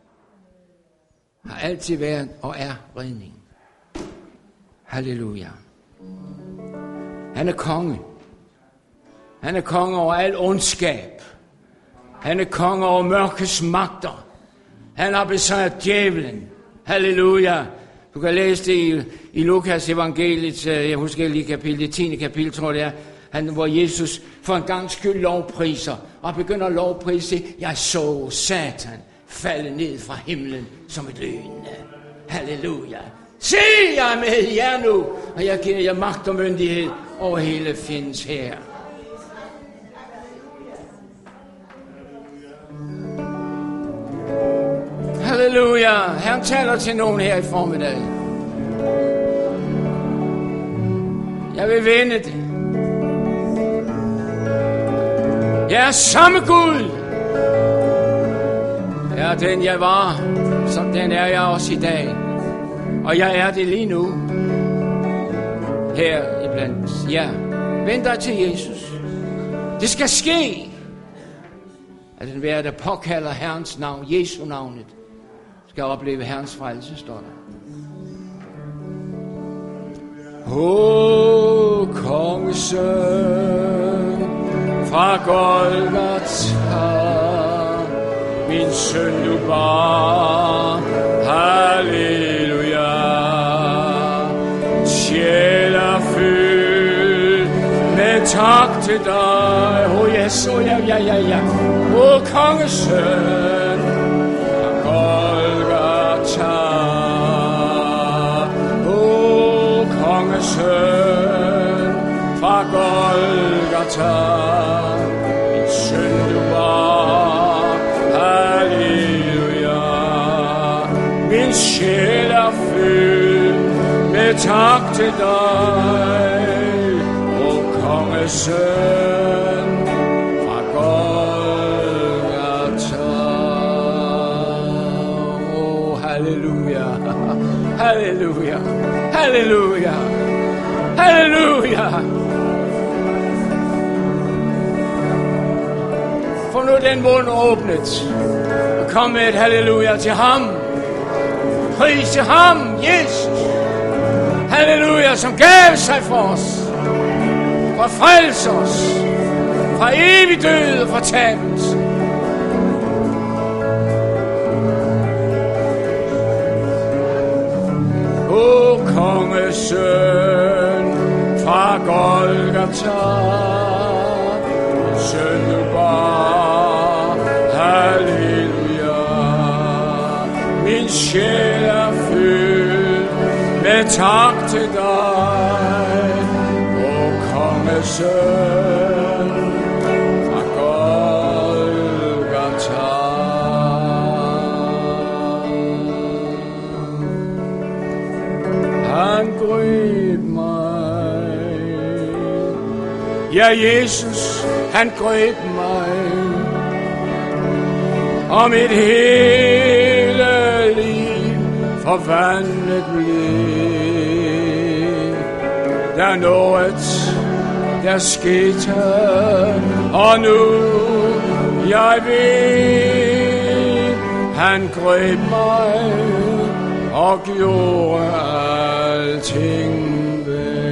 har altid været og er redning. Halleluja. Han er konge. Han er konge over al ondskab. Han er konge over mørkets magter. Han har besejret djævlen. Halleluja. Du kan læse det i Lukas evangeliet, jeg husker lige kapitel, det 10. kapitel, tror jeg det er, hvor Jesus for en gang skyld lovpriser, og begynder at lovprise, jeg så Satan falde ned fra himlen som et lyn. Halleluja. Se, jeg er med jer nu, og jeg giver jer magt og myndighed over hele fjendens hær. Halleluja. Herren taler til nogen her i formiddag. Jeg vil vende det. Jeg er samme Gud. Jeg er den, jeg var, som den er jeg også i dag. Og jeg er det lige nu. Her iblandt. Ja, vend dig til Jesus. Det skal ske. At den hver, der påkalder Herrens navn, Jesu navnet, skal opleve Herrens frelse, står der. Kongesøn fra Golgata, min søn du bar, halleluja. Sjæl er fyldt med tak til dig, yes, ja. Kongesøn fra Golgata, kongesøn fra Golgata, min søn du var, halleluja. Min sjæl er fyldt med tak til dig, kongesøn fra Golgata. Halleluja, halleluja, halleluja, halleluja. Få nu den mund åbnet, og kom med et halleluja til ham. Pris til ham, Jesus. Halleluja, som gav sig for os, for at frelse os, fra evig død og fortabelse. Kongesøn fra Golgata, søn du var, halleluja. Min sjæl er fyldt med tak til dig, kongesøn fra Golgata. Han greb mig. Ja, Jesus, han greb mig. Og mit hele liv forvandlet blev. Der er noget, der skete, og nu jeg ved, Han greb mig og gjorde alting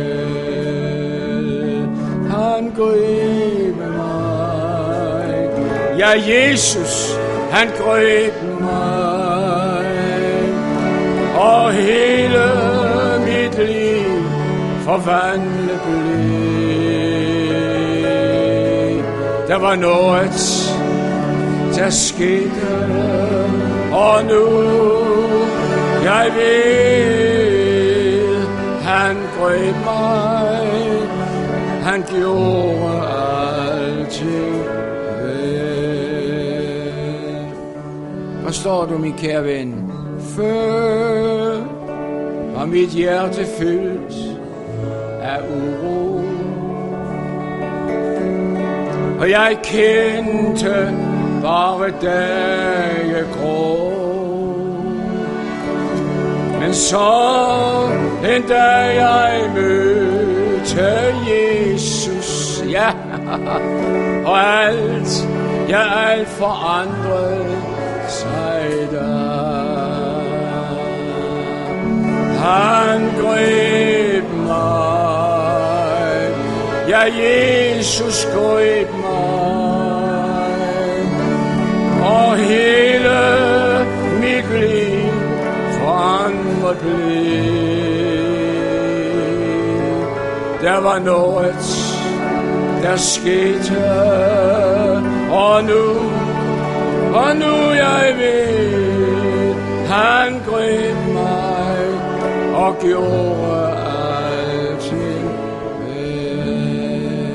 vel. Han greb mig. Ja, Jesus, han greb mig. Og hele mit liv forvandlet blev. Der var noget, der skete, og nu jeg ved, han greb mig, han gjorde alting vel. Forstår du, min kære ven? Før var mit hjerte fyldt af uro, og jeg kendte bare dage grå. Men så en dag jeg mødte Jesus, ja, og alt forandrede sig der. Han greb mig, ja, Jesus greb mig, og hele mit liv forandret blev. Der var noget, der skete, og nu jeg ved, han greb mig og gjorde alting vel.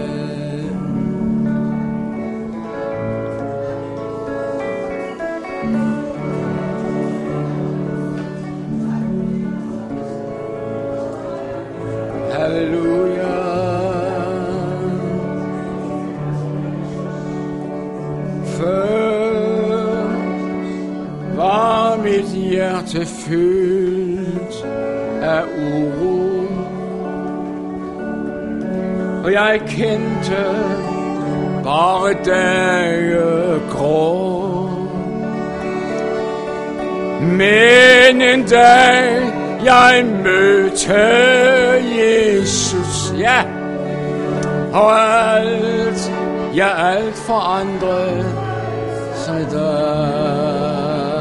Halleluja. Før var mit hjerte fyldt af uro, og jeg kendte bare dage grå. Men en dag jeg mødte Jesus, ja, og alt forandrede sig der.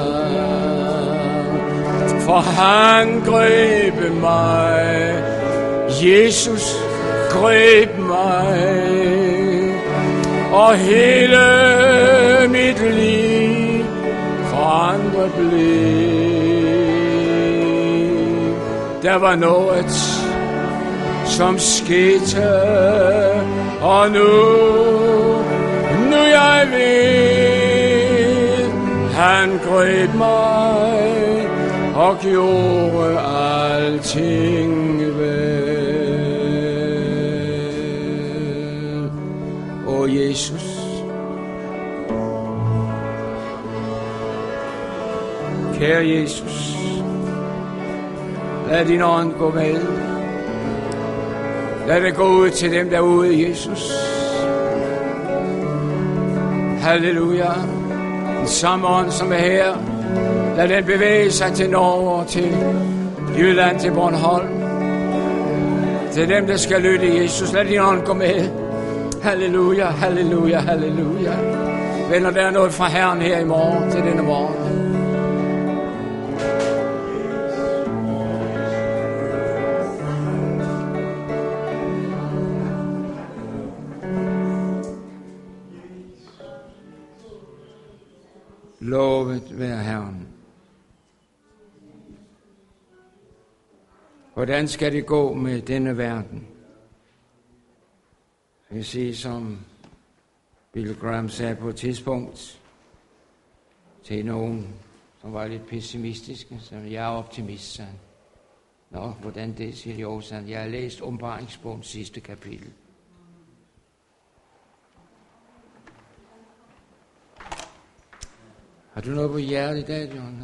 For han greb mig, Jesus greb mig, og hele mit liv forandret blev. Der var noget, som skete, og nu jeg ved, han greb mig og gjorde alting vel. O Jesus, kære Jesus, lad din ånd gå med. Lad det gå ud til dem derude, Jesus. Halleluja. Den samme ånd, som er her, lad den bevæge sig til Norge, til Jylland, til Bornholm. Til dem, der skal lytte Jesus. Lad din ånd gå med. Halleluja, halleluja, halleluja. Venner, der er noget fra Herren her i morgen, til denne morgen. Lovet være Herren. Hvordan skal det gå med denne verden? Jeg vil sige, som Billy Graham sagde på et tidspunkt til nogen, som var lidt pessimistiske, så jeg er optimist, sagde han. Nå, hvordan det, siger de også, sagde han. Jeg har læst Åbenbaringsbogens sidste kapitel. Har du noget på hjertet i dag, John?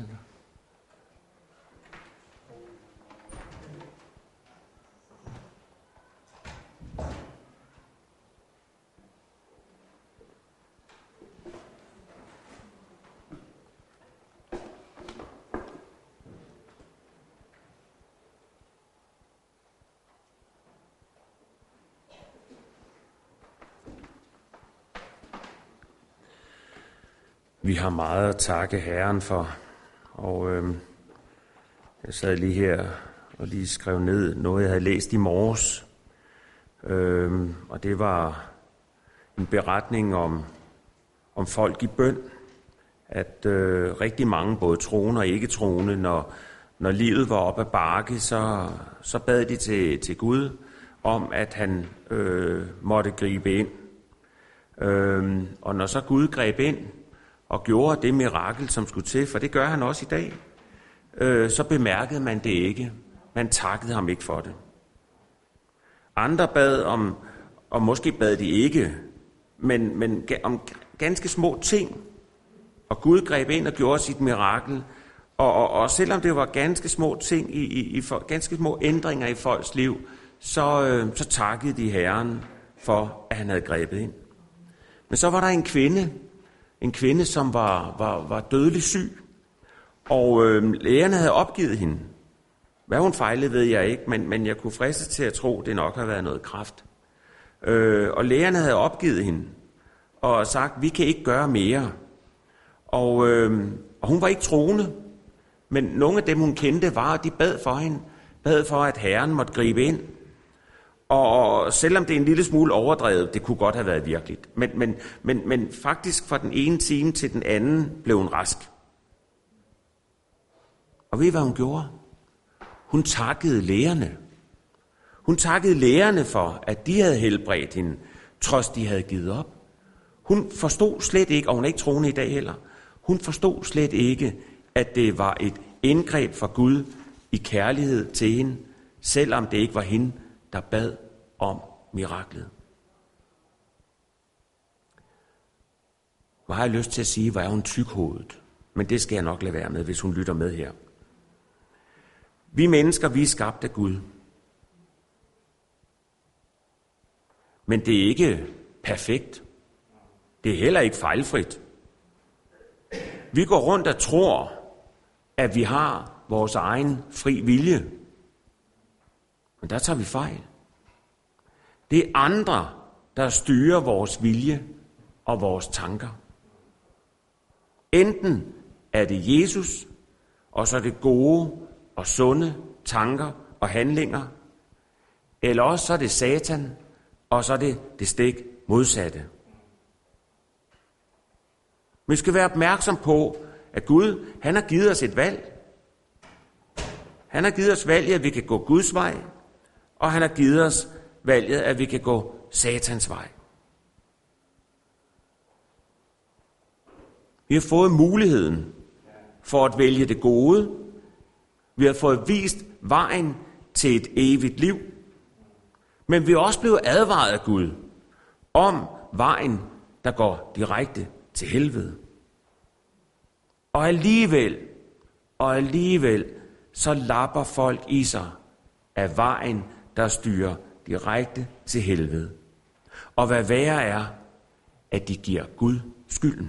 Vi har meget at takke Herren for, og jeg sad lige her og lige skrev ned noget, jeg havde læst i morges, og det var en beretning om folk i bøn, at rigtig mange, både troende og ikke troende, når livet var op ad bakke, så bad de til Gud om, at han måtte gribe ind. Og når så Gud greb ind og gjorde det mirakel, som skulle til, for det gør han også i dag, så bemærkede man det ikke. Man takkede ham ikke for det. Andre bad og måske bad de ikke, men om ganske små ting. Og Gud greb ind og gjorde sit mirakel. Og selvom det var ganske små ting, ganske små ændringer i folks liv, så takkede de Herren for, at han havde grebet ind. Men så var der en kvinde, som var dødelig syg, og lægerne havde opgivet hende. Hvad hun fejlede, ved jeg ikke, men jeg kunne fristes til at tro, det nok har været noget kræft. Og lægerne havde opgivet hende, og sagt, vi kan ikke gøre mere. Og hun var ikke troende, men nogle af dem, hun kendte, de bad for hende, bad for, at Herren måtte gribe ind. Og selvom det er en lille smule overdrevet, det kunne godt have været virkeligt. Men faktisk fra den ene time til den anden blev hun rask. Og ved I, hvad hun gjorde? Hun takkede lægerne. Hun takkede lægerne for, at de havde helbredt hende, trods de havde givet op. Hun forstod slet ikke, og hun er ikke troende i dag heller, hun forstod slet ikke, at det var et indgreb fra Gud i kærlighed til hende, selvom det ikke var hende, der bad om miraklet. Hvor har jeg lyst til at sige, hvor er hun tykhovedet? Men det skal jeg nok lade være med, hvis hun lytter med her. Vi mennesker, vi er skabt af Gud. Men det er ikke perfekt. Det er heller ikke fejlfrit. Vi går rundt og tror, at vi har vores egen fri vilje. Men der tager vi fejl. Det er andre, der styrer vores vilje og vores tanker. Enten er det Jesus, og så er det gode og sunde tanker og handlinger, eller også så er det Satan, og så er det stik modsatte. Vi skal være opmærksom på, at Gud, han har givet os et valg. Han har givet os valget, at vi kan gå Guds vej, og han har givet os valget, at vi kan gå Satans vej. Vi har fået muligheden for at vælge det gode. Vi har fået vist vejen til et evigt liv. Men vi er også blevet advaret af Gud om vejen, der går direkte til helvede. Og alligevel, så lapper folk i sig af vejen, der styrer direkte til helvede. Og hvad værre er, at de giver Gud skylden.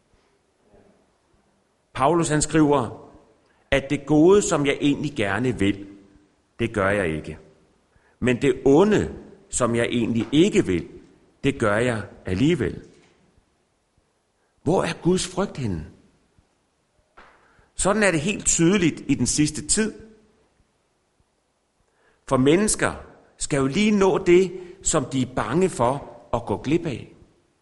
Paulus han skriver, at det gode, som jeg egentlig gerne vil, det gør jeg ikke. Men det onde, som jeg egentlig ikke vil, det gør jeg alligevel. Hvor er Guds frygt henne? Sådan er det helt tydeligt i den sidste tid. For mennesker skal jo lige nå det, som de er bange for at gå glip af.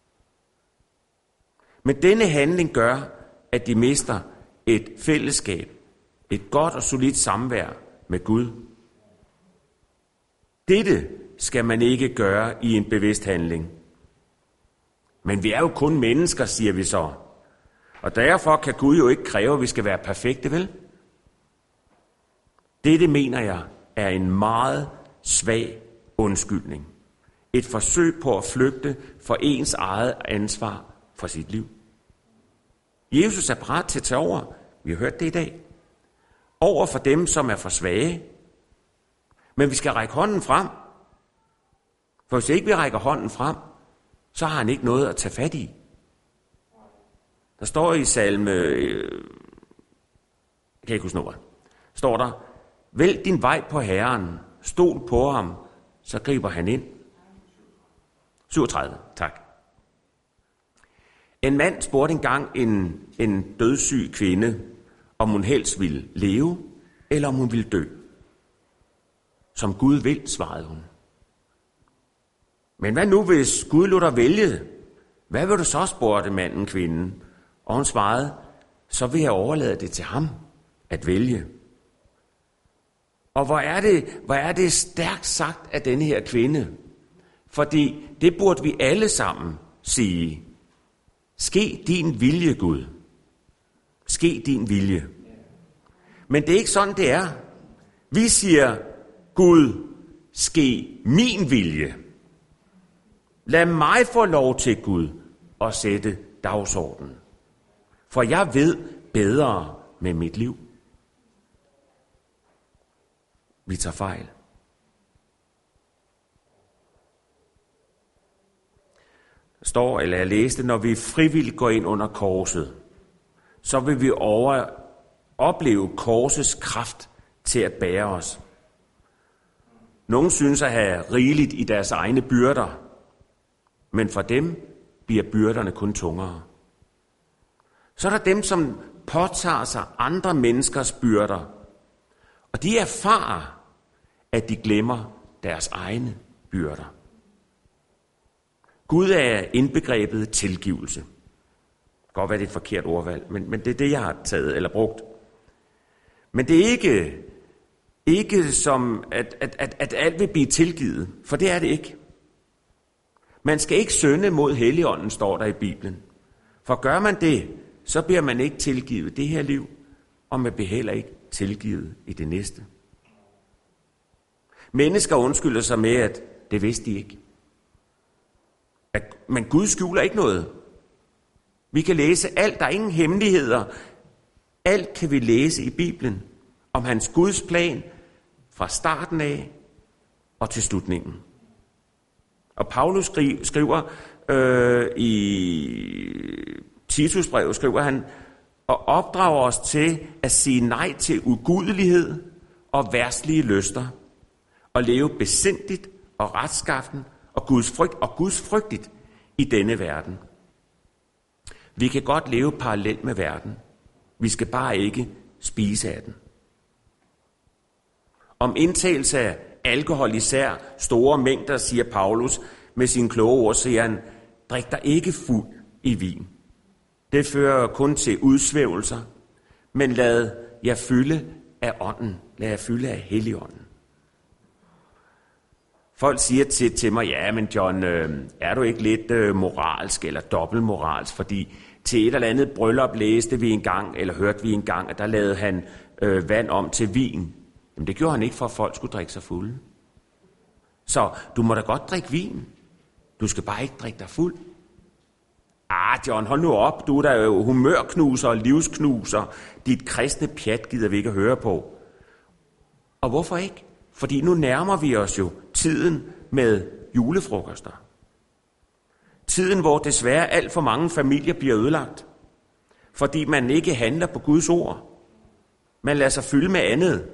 Men denne handling gør, at de mister et fællesskab, et godt og solidt samvær med Gud. Dette skal man ikke gøre i en bevidst handling. Men vi er jo kun mennesker, siger vi så. Og derfor kan Gud jo ikke kræve, at vi skal være perfekte, vel? Dette mener jeg er en meget svag undskyldning. Et forsøg på at flygte for ens eget ansvar for sit liv. Jesus er parat til at tage over, vi har hørt det i dag, over for dem, som er for svage. Men vi skal række hånden frem. For hvis ikke vi rækker hånden frem, så har han ikke noget at tage fat i. Der står i salme, kan ikke huske nummeret, står der, vælg din vej på Herren, stol på ham, så griber han ind. 37, tak. En mand spurgte engang en dødssyg kvinde, om hun helst ville leve, eller om hun ville dø. Som Gud vil, svarede hun. Men hvad nu, hvis Gud lod dig vælge? Hvad vil du så, spurgte manden kvinden? Og hun svarede, så vil jeg overlade det til ham at vælge. Og hvor er det stærkt sagt af denne her kvinde. Fordi det burde vi alle sammen sige. Ske din vilje, Gud. Ske din vilje. Men det er ikke sådan, det er. Vi siger, Gud, ske min vilje. Lad mig få lov til, Gud, at sætte dagsordenen. For jeg ved bedre med mit liv. Vi tager fejl. Står, eller jeg læste, når vi frivilligt går ind under korset, så vil vi opleve korsets kraft til at bære os. Nogle synes at have rigeligt i deres egne byrder, men for dem bliver byrderne kun tungere. Så er der dem, som påtager sig andre menneskers byrder, og de erfarer, at de glemmer deres egne byrder. Gud er indbegrebet tilgivelse. Det kan godt være, det er et forkert ordvalg, men det er det, jeg har taget eller brugt. Men det er ikke som, at alt vil blive tilgivet, for det er det ikke. Man skal ikke synde mod Helligånden, står der i Bibelen. For gør man det, så bliver man ikke tilgivet det her liv, og man bliver heller ikke tilgivet i det næste. Mennesker undskylder sig med, at det vidste de ikke. Men Gud skjuler ikke noget. Vi kan læse alt, der er ingen hemmeligheder. Alt kan vi læse i Bibelen om hans Guds plan fra starten af og til slutningen. Og Paulus skriver i Titusbrevet, skriver han, og opdrager os til at sige nej til ugudelighed og verdslige lyster, og leve besindigt og retskaffen og gudsfrygtigt i denne verden. Vi kan godt leve parallelt med verden. Vi skal bare ikke spise af den. Om indtagelse af alkohol især store mængder, siger Paulus med sine kloge ord, siger han, drik dig ikke fuld i vin. Det fører kun til udsvævelser, men lad jer fylde af ånden. Lad jer fylde af Helligånden. Folk siger til mig, ja, men John, er du ikke lidt moralsk eller dobbeltmoralsk? Fordi til et eller andet bryllup læste vi engang, eller hørte vi engang, at der lavede han vand om til vin. Jamen det gjorde han ikke, for at folk skulle drikke sig fulde. Så du må da godt drikke vin. Du skal bare ikke drikke dig fuld. John, hold nu op. Du er da jo humørknuser og livsknuser. Dit kristne pjat gider vi ikke at høre på. Og hvorfor ikke? Fordi nu nærmer vi os jo tiden med julefrokoster. Tiden, hvor desværre alt for mange familier bliver ødelagt. Fordi man ikke handler på Guds ord. Man lader sig fylde med andet.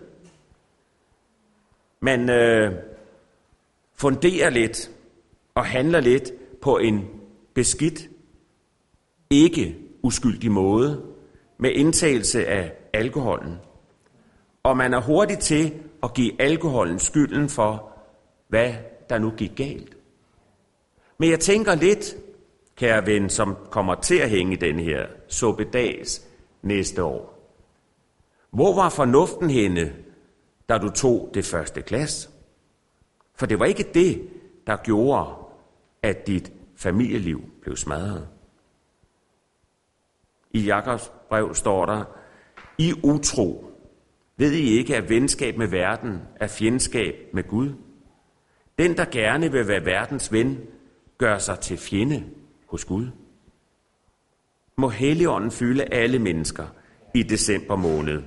Man funderer lidt og handler lidt på en beskidt, ikke uskyldig måde med indtagelse af alkoholen. Og man er hurtig til at give alkoholen skylden for, hvad der nu gik galt. Men jeg tænker lidt, kære ven, som kommer til at hænge i den her suppedags næste år. Hvor var fornuften henne, da du tog det første klasse? For det var ikke det, der gjorde, at dit familieliv blev smadret. I Jakobs brev står der, I utro, ved I ikke, at venskab med verden er fjendskab med Gud? Den, der gerne vil være verdens ven, gør sig til fjende hos Gud. Må Helligånden fylde alle mennesker i december måned.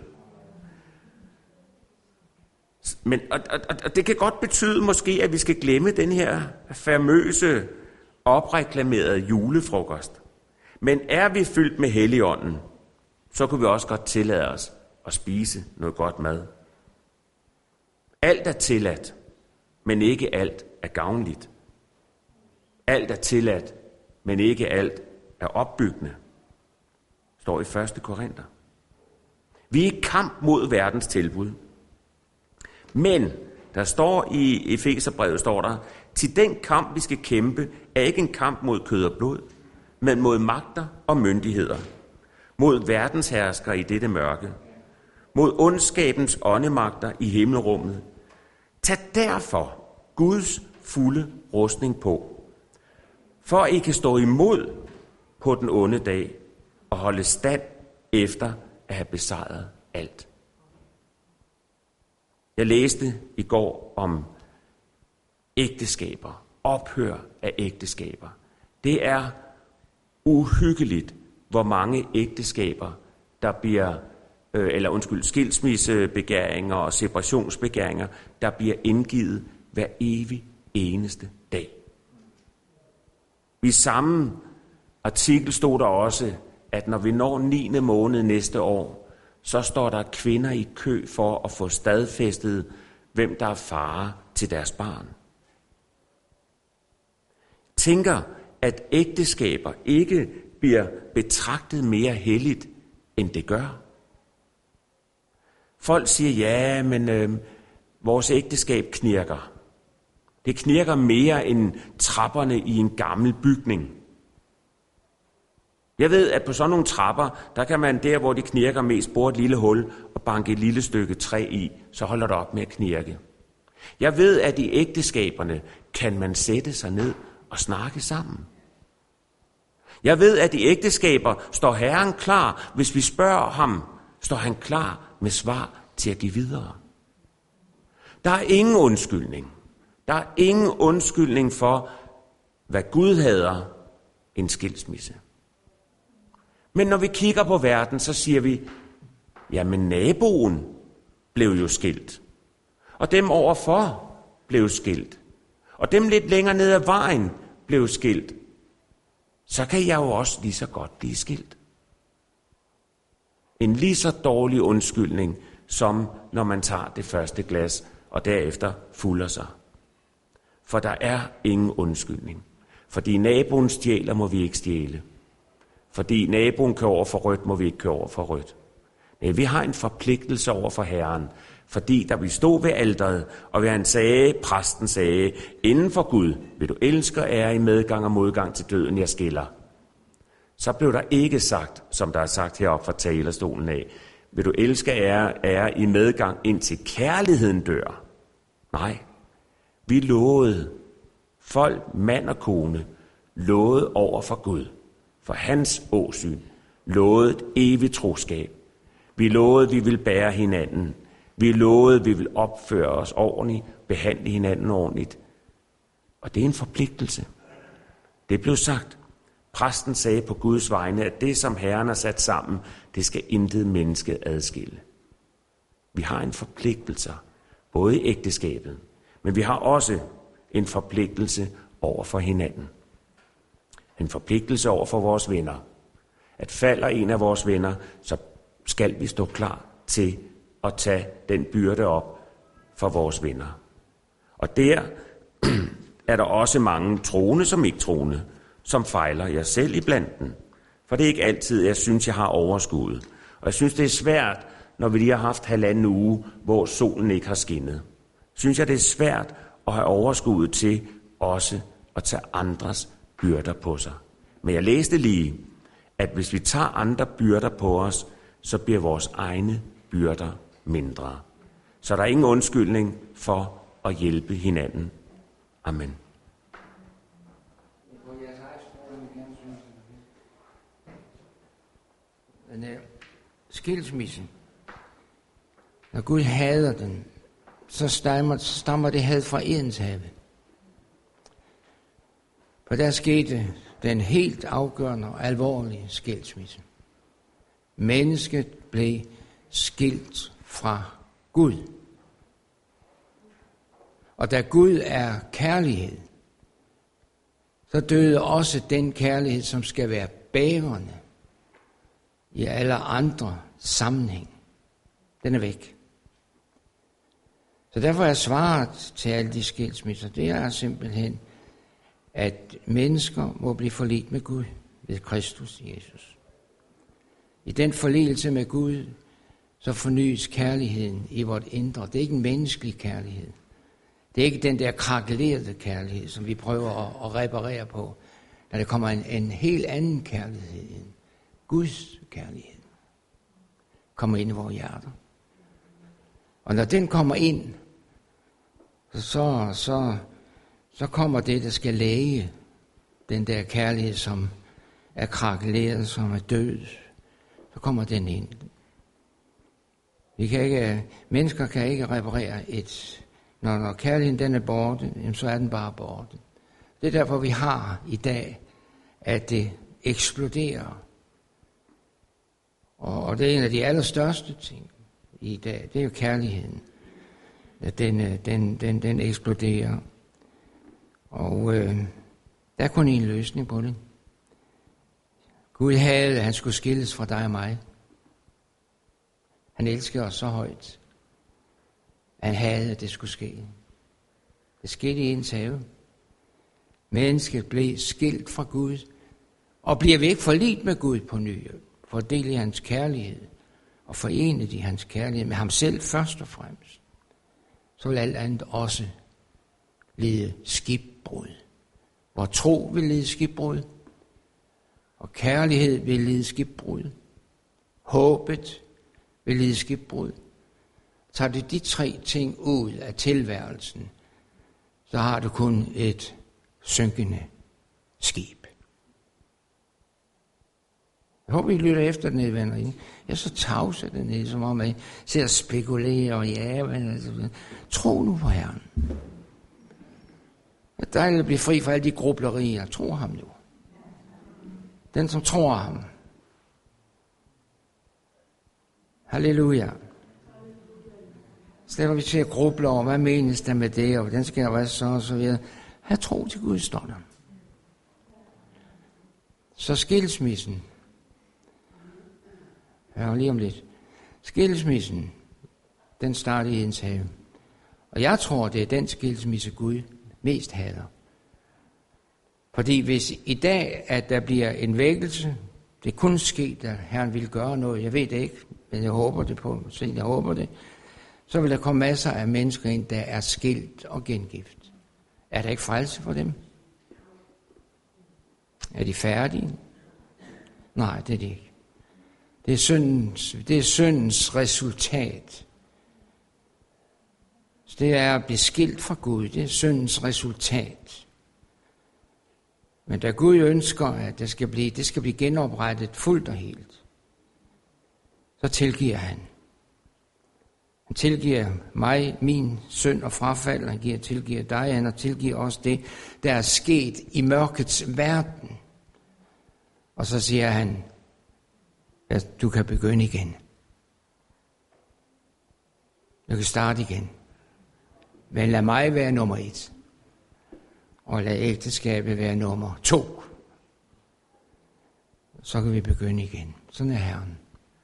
Men, og det kan godt betyde måske, at vi skal glemme den her famøse, opreklamerede julefrokost. Men er vi fyldt med Helligånden, så kunne vi også godt tillade os at spise noget godt mad. Alt er tilladt, men ikke alt er gavnligt. Alt er tilladt, men ikke alt er opbyggende, står i 1. Korinther. Vi er i kamp mod verdens tilbud. Men der står i Efeserbrevet, står der, til den kamp, vi skal kæmpe, er ikke en kamp mod kød og blod, men mod magter og myndigheder, mod verdensherskere i dette mørke, mod ondskabens åndemagter i himmelrummet. Tag derfor Guds fulde rustning på, for I kan stå imod på den onde dag og holde stand efter at have besejret alt. Jeg læste i går om ægteskaber, ophør af ægteskaber. Det er uhyggeligt, hvor mange ægteskaber, der bliver, skilsmissebegæringer og separationsbegæringer, der bliver indgivet hver evig eneste dag. I samme artikel stod der også, at når vi når 9. måned næste år, så står der kvinder i kø for at få stadfæstet, hvem der er far til deres barn. Tænker, at ægteskaber ikke bliver betragtet mere helligt, end det gør. Folk siger, ja, men vores ægteskab knirker. Det knirker mere end trapperne i en gammel bygning. Jeg ved, at på sådan nogle trapper, der kan man der, hvor de knirker mest, bore et lille hul og banke et lille stykke træ i, så holder det op med at knirke. Jeg ved, at i ægteskaberne kan man sætte sig ned og snakke sammen. Jeg ved, at i ægteskaber står Herren klar. Hvis vi spørger ham, står han klar med svar til at give videre. Der er ingen undskyldning. Der er ingen undskyldning for, hvad Gud hader, en skilsmisse. Men når vi kigger på verden, så siger vi, jamen naboen blev jo skilt. Og dem overfor blev skilt. Og dem lidt længere ned ad vejen blev skilt. Så kan jeg jo også lige så godt blive skilt. En lige så dårlig undskyldning, som når man tager det første glas og derefter fulder sig. For der er ingen undskyldning. Fordi naboen stjæler, må vi ikke stjæle. Fordi naboen kører over for rødt, må vi ikke køre over for rødt. Nej, vi har en forpligtelse over for Herren. Fordi da vi stod ved alteret, og præsten sagde, inden for Gud vil du elske og ære i medgang og modgang til døden, jeg skiller. Så blev der ikke sagt, som der er sagt heroppe fra talerstolen af, vil du elske og ære i medgang, indtil kærligheden dør. Nej, vi lovede, folk, mand og kone, lovede over for Gud, for hans åsyn, lovede et evigt troskab. Vi lovede, vi ville bære hinanden. Vi lovede, vi ville opføre os ordentligt, behandle hinanden ordentligt. Og det er en forpligtelse. Det blev sagt. Præsten sagde på Guds vegne, at det, som Herren har sat sammen, det skal intet menneske adskille. Vi har en forpligtelse, både i ægteskabet, men vi har også en forpligtelse over for hinanden. En forpligtelse over for vores venner. At falder en af vores venner, så skal vi stå klar til at tage den byrde op for vores venner. Og der er der også mange troende som ikke troende, som fejler jeg selv iblandt den. For det er ikke altid, jeg synes, jeg har overskuddet. Og jeg synes, det er svært, når vi lige har haft 1,5 uge, hvor solen ikke har skinnet. Synes jeg, det er svært at have overskuddet til også at tage andres byrder på sig. Men jeg læste lige, at hvis vi tager andre byrder på os, så bliver vores egne byrder mindre. Så der er ingen undskyldning for at hjælpe hinanden. Amen. Skilsmissen. Når Gud hader den, så stammer det had fra Edens have. For der skete den helt afgørende og alvorlige skilsmisse. Mennesket blev skilt fra Gud. Og da Gud er kærlighed, så døde også den kærlighed, som skal være bærende i alle andre sammenhæng. Den er væk. Så derfor er svaret til alle de skilsmisser, det er simpelthen, at mennesker må blive forligt med Gud. ved Kristus Jesus. I den forligelse med Gud, så fornyes kærligheden i vort indre. Det er ikke en menneskelig kærlighed. Det er ikke den der krakelerede kærlighed, som vi prøver at reparere på. Når der kommer en helt anden kærlighed ind. Guds kærlighed kommer ind i vores hjerter. Og når den kommer ind, så kommer det, der skal læge den der kærlighed, som er krakeleret, som er død. Så kommer den ind. Mennesker kan ikke reparere når kærligheden den er borte, så er den bare borte. Det er derfor, vi har i dag, at det eksploderer. Og det er en af de allerstørste ting i dag, det er jo kærligheden. At den eksploderer. Og der er kun en løsning på det. Gud havde, han skulle skilles fra dig og mig. Han elsker os så højt. Han havde, at det skulle ske. Det skete i ens have. Mennesket blev skilt fra Gud. Og bliver vi ikke forligt med Gud på ny, fordel i hans kærlighed, og forenet i hans kærlighed med ham selv først og fremmest, så vil alt andet også lide skibbrud. Hvor tro vil lide skibbrud, og kærlighed vil lide skibbrud. Håbet vil lide skibbrud. Tager du de 3 ting ud af tilværelsen, så har du kun et synkende skib. Jeg håber, I lytter efter dernede, venner. Jeg er så tavse dernede, som om jeg ser og spekulerer og ja. Tro nu på Herren. Det er dejligt at blive fri fra alle de grublerier. Tro ham nu. Den, som tror ham. Halleluja. Så vi til at gruble over, hvad menes der med det, og hvordan skal jeg være så og så videre. Her tro til Gud, står der. Så skilsmissen. Ja, lige om lidt. Skilsmissen, den starter i ens have. Og jeg tror, det er den skilsmisse, Gud mest hader. Fordi hvis i dag, at der bliver en vækkelse, det kun sket, at Herren vil gøre noget, jeg ved det ikke, men jeg håber det på, jeg håber det, så vil der komme masser af mennesker ind, der er skilt og gengift. Er der ikke frelse for dem? Er de færdige? Nej, det er det ikke. Det er syndens resultat. Så det er at blive skilt fra Gud. Det er syndens resultat. Men da Gud ønsker, at det skal blive genoprettet fuldt og helt, så tilgiver han. Han tilgiver mig, min synd og frafald. Han tilgiver dig, han tilgiver også det, der er sket i mørkets verden. Og så siger han, at du kan begynde igen. Du kan starte igen. Men lad mig være nummer 1. Og lad ægteskabet være nummer 2. Så kan vi begynde igen. Sådan er Herren.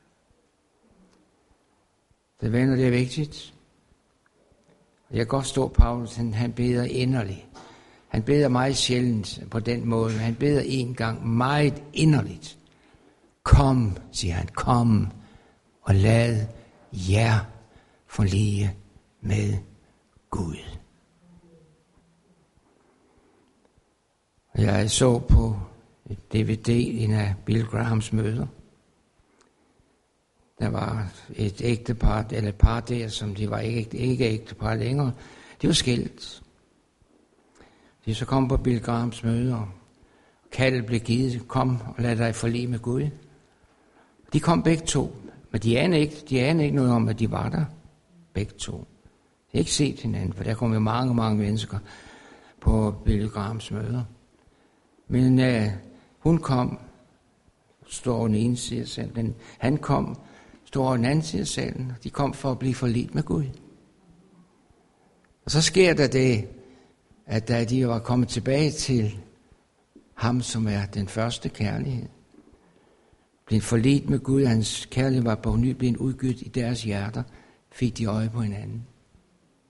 Det venner, det er vigtigt. Jeg kan godt stå, Paulus, han beder inderligt. Han beder meget sjældent på den måde, men han beder en gang meget inderligt. Kom, siger han, kom og lad jer forlige med Gud. Jeg så på et DVD en af Bill Grahams møder. Der var et ægtepar, eller et par der, som de var ikke ægtepar længere. De var skilt. De så kom på Bill Grahams møder. Kaldet blev givet, kom og lad dig forlige med Gud. De kom begge to, men de anede ikke noget om, at de var der. Begge to. De har ikke set hinanden, for der kom jo mange mennesker på Bill Grahams møder. Men hun kom, står den ene side af salen. Han kom, står den anden side af salen. De kom for at blive forlidt med Gud. Og så sker der det, at da de var kommet tilbage til ham, som er den første kærlighed, blev forlidt med Gud, hans kærlighed var på ny blevet udgydt i deres hjerter, fik de øje på hinanden.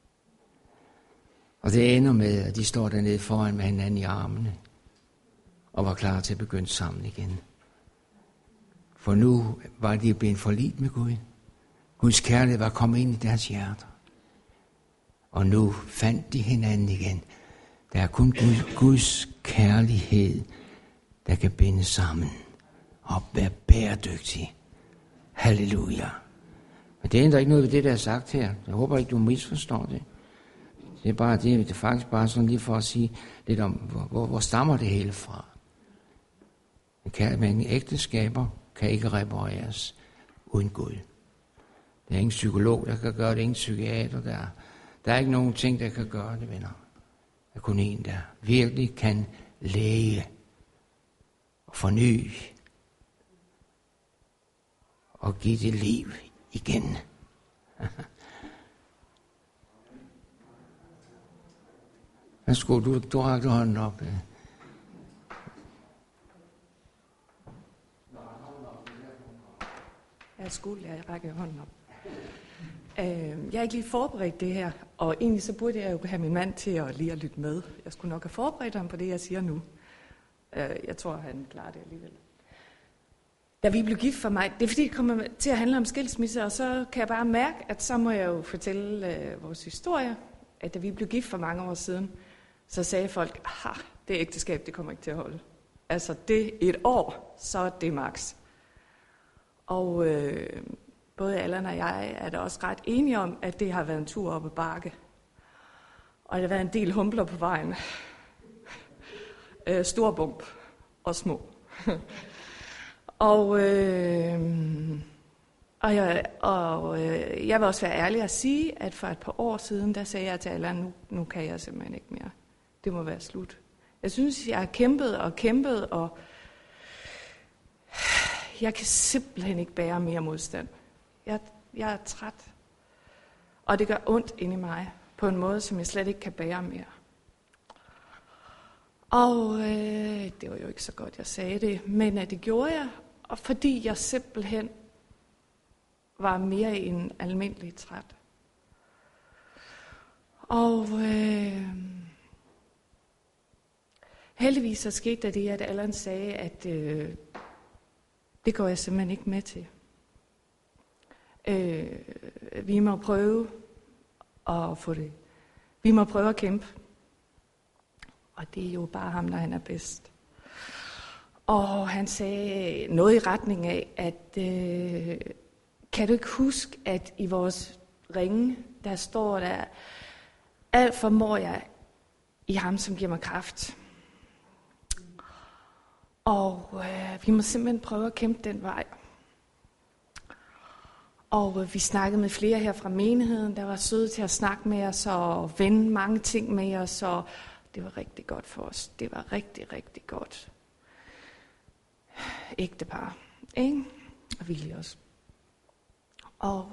Og det ender med, at de står dernede foran med hinanden i armene. og var klar til at begynde sammen igen. For nu var de blevet forlidt med Gud. Guds kærlighed var kommet ind i deres hjerter. Og nu fandt de hinanden igen. Der er kun Guds kærlighed, der kan binde sammen og være bæredygtig. Halleluja. Men det ændrer ikke noget ved det, der er sagt her. Jeg håber ikke, du misforstår det. Det er bare det er faktisk bare sådan lige for at sige lidt om, hvor stammer det hele fra. Men ægteskaber kan ikke repareres uden Gud. Der er ingen psykolog, der kan gøre det, ingen psykiater, der er ikke nogen ting, der kan gøre det, venner. Der er kun en, der virkelig kan læge og forny og give det liv igen. Værsgo, du rakte hånden op. Jeg rækker hånden op. Jeg har ikke lige forberedt det her, og egentlig så burde jeg jo have min mand til at lige at lytte med. Jeg skulle nok have forberedt ham på det, jeg siger nu. Jeg tror, han klarer det alligevel. Da vi blev gift for mig, det er fordi, det kommer til at handle om skilsmisse, og så kan jeg bare mærke, at så må jeg jo fortælle vores historie, at da vi blev gift for mange år siden, så sagde folk, det ægteskab, det kommer ikke til at holde. Altså det et år, så er det max. Og både Allan og jeg er da også ret enige om, at det har været en tur op ad bakke. Og der har været en del humpler på vejen. Stor bump og små. og jeg vil også være ærlig at sige, at for et par år siden, der sagde jeg til Allan, nu kan jeg simpelthen ikke mere. Det må være slut. Jeg synes, jeg har kæmpet, og jeg kan simpelthen ikke bære mere modstand. Jeg er træt. Og det gør ondt inde i mig, på en måde, som jeg slet ikke kan bære mere. Og det var jo ikke så godt, jeg sagde det, men det gjorde jeg, og fordi jeg simpelthen var mere end almindelig træt. Og heldigvis så skete der det, at Allan sagde, at det går jeg simpelthen ikke med til. Vi må prøve at få det. Vi må prøve at kæmpe. Og det er jo bare ham, der han er bedst. Og han sagde noget i retning af, at kan du ikke huske, at i vores ringe, der står der, alt formår jeg i ham, som giver mig kraft. Og vi må simpelthen prøve at kæmpe den vej. Og vi snakkede med flere her fra menigheden, der var søde til at snakke med os og vende mange ting med os, og det var rigtig godt for os. Det var rigtig, rigtig godt. Ægtepar, ikke? Og Willy også. Og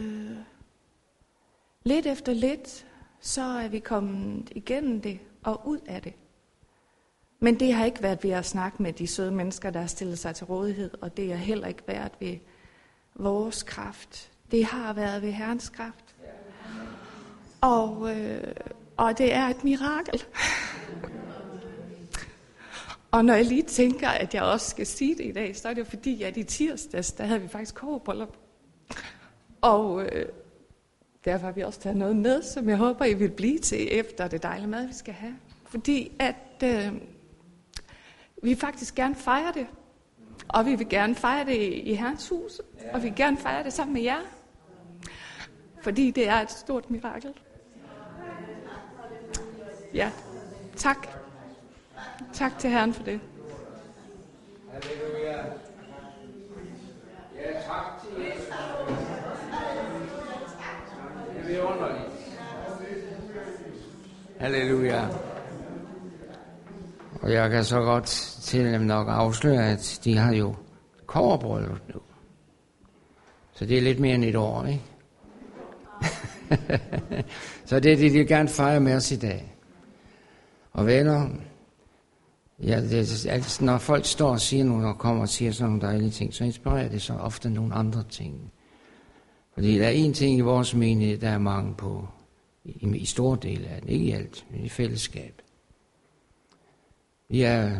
lidt efter lidt, så er vi kommet igennem det og ud af det. Men det har ikke været ved at snakke med de søde mennesker, der har stillet sig til rådighed, og det har heller ikke været ved vores kraft. Det har været ved Herrens kraft. Og det er et mirakel. Og når jeg lige tænker, at jeg også skal sige det i dag, så er det jo fordi, at i tirsdags, der havde vi faktisk kobberbryllup. Og derfor har vi også taget noget med, som jeg håber, I vil blive til efter det dejlige mad, vi skal have. Fordi at vi faktisk gerne fejre det. Og vi vil gerne fejre det i Herrens hus. Og vi vil gerne fejre det sammen med jer. Fordi det er et stort mirakel. Ja, tak. Tak til Herren for det. Halleluja. Ja, tak til Jesus. Det er underligt. Halleluja. Og jeg kan så godt til dem nok afsløre, at de har jo kobberbryllup nu. Så det er lidt mere end et år, ikke? Så det er det, de vil gerne fejre med os i dag. Og venner, ja, altså, når folk står og siger noget, og kommer og siger sådan nogle dejlige ting, så inspirerer det så ofte nogle andre ting. Fordi der er en ting i vores menighed, der er mangel på, i store dele af den, ikke i alt, men i fællesskab. Vi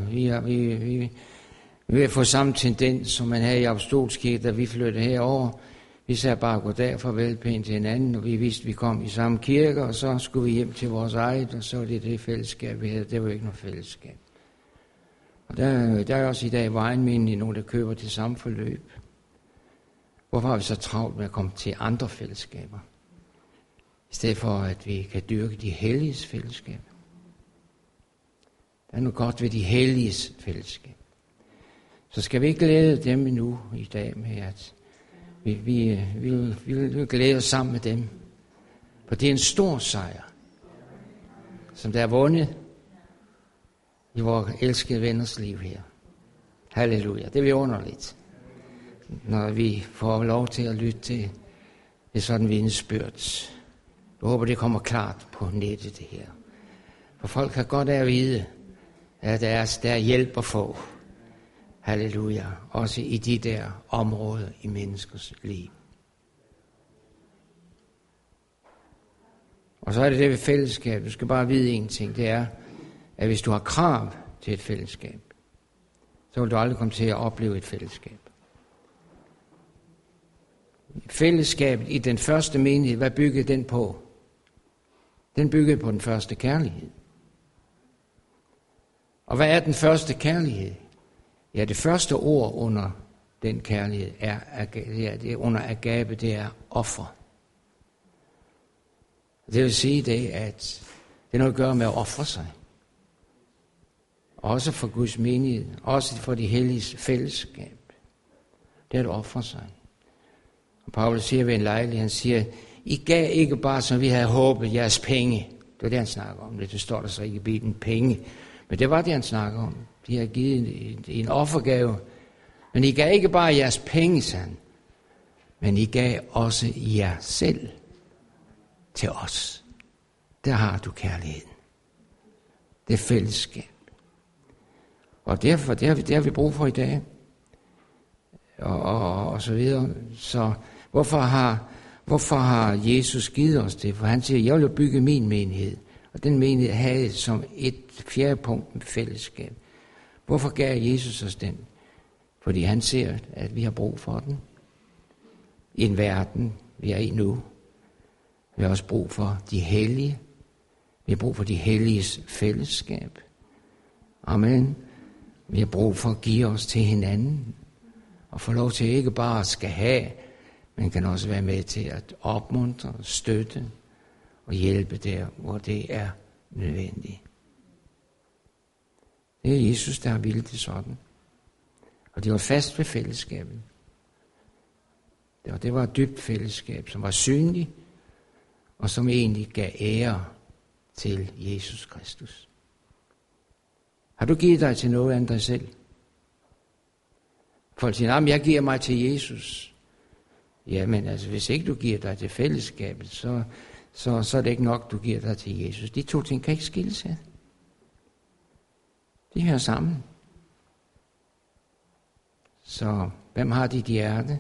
vil få samme tendens, som man havde i Apostolskirken, da vi flyttede herover. Vi sagde bare goddag, farvel, pænt til hinanden, og vi vidste, at vi kom i samme kirke, og så skulle vi hjem til vores eget, og så var det fællesskab, vi havde. Det var ikke noget fællesskab. Og der er også i dag vejenmenige nogen, der køber det samme forløb. Hvorfor har vi så travlt med at komme til andre fællesskaber? I stedet for, at vi kan dyrke de helliges fællesskab. Der er noget godt ved de helliges fællesskab. Så skal vi ikke glæde dem nu i dag med, at vi vil glæde os sammen med dem. For det er en stor sejr, som der er vundet i vores elskede venners liv her. Halleluja. Det er underligt, når vi får lov til at lytte til det sådan vidnesbyrd. Jeg håber, det kommer klart på nettet, det her. For folk kan godt af at vide, at der er hjælp at få. Halleluja. Også i de der områder i menneskers liv. Og så er det ved fællesskab. Du skal bare vide en ting. Det er, at hvis du har krav til et fællesskab, så vil du aldrig komme til at opleve et fællesskab. Fællesskabet i den første menighed, hvad byggede den på? Den byggede på den første kærlighed. Og hvad er den første kærlighed? Ja, det første ord under den kærlighed er under agape, det er offer. Det vil sige det, at det er noget at gøre med at ofre sig. Også for Guds menighed, også for de helliges fællesskab. Det er at ofre sig. Og Paulus siger ved en lejlighed, han siger, I gav ikke bare, som vi havde håbet, jeres penge. Det var det, han snakker om. Det står der så ikke i Bibelen, penge. Men det var det, han snakker om. De har givet en offergave. Men I gav ikke bare jeres penge, sagde han. Men I gav også jer selv til os. Der har du kærligheden. Det er fællesskab. Og derfor, det har vi brug for i dag. Og så videre. Så hvorfor har Jesus givet os det? For han siger, jeg vil jo bygge min menighed. Og den menighed havde som et fjerde punkt med fællesskab. Hvorfor gav Jesus os den? Fordi han ser, at vi har brug for den. I en verden, vi er i nu. Vi har også brug for de hellige. Vi har brug for de helliges fællesskab. Amen. Vi har brug for at give os til hinanden. Og få lov til ikke bare at skal have, men kan også være med til at opmuntre, støtte og hjælpe der, hvor det er nødvendigt. Det er Jesus, der har villet det sådan. Og det var fast ved fællesskabet. Det var et dybt fællesskab, som var synligt, og som egentlig gav ære til Jesus Kristus. Har du givet dig til noget andet dig selv? Folk siger, jeg giver mig til Jesus. Jamen altså, hvis ikke du giver dig til fællesskabet, så er det ikke nok, du giver dig til Jesus. De to ting kan ikke skilles ad. De hører sammen. Så hvem har dit hjerte?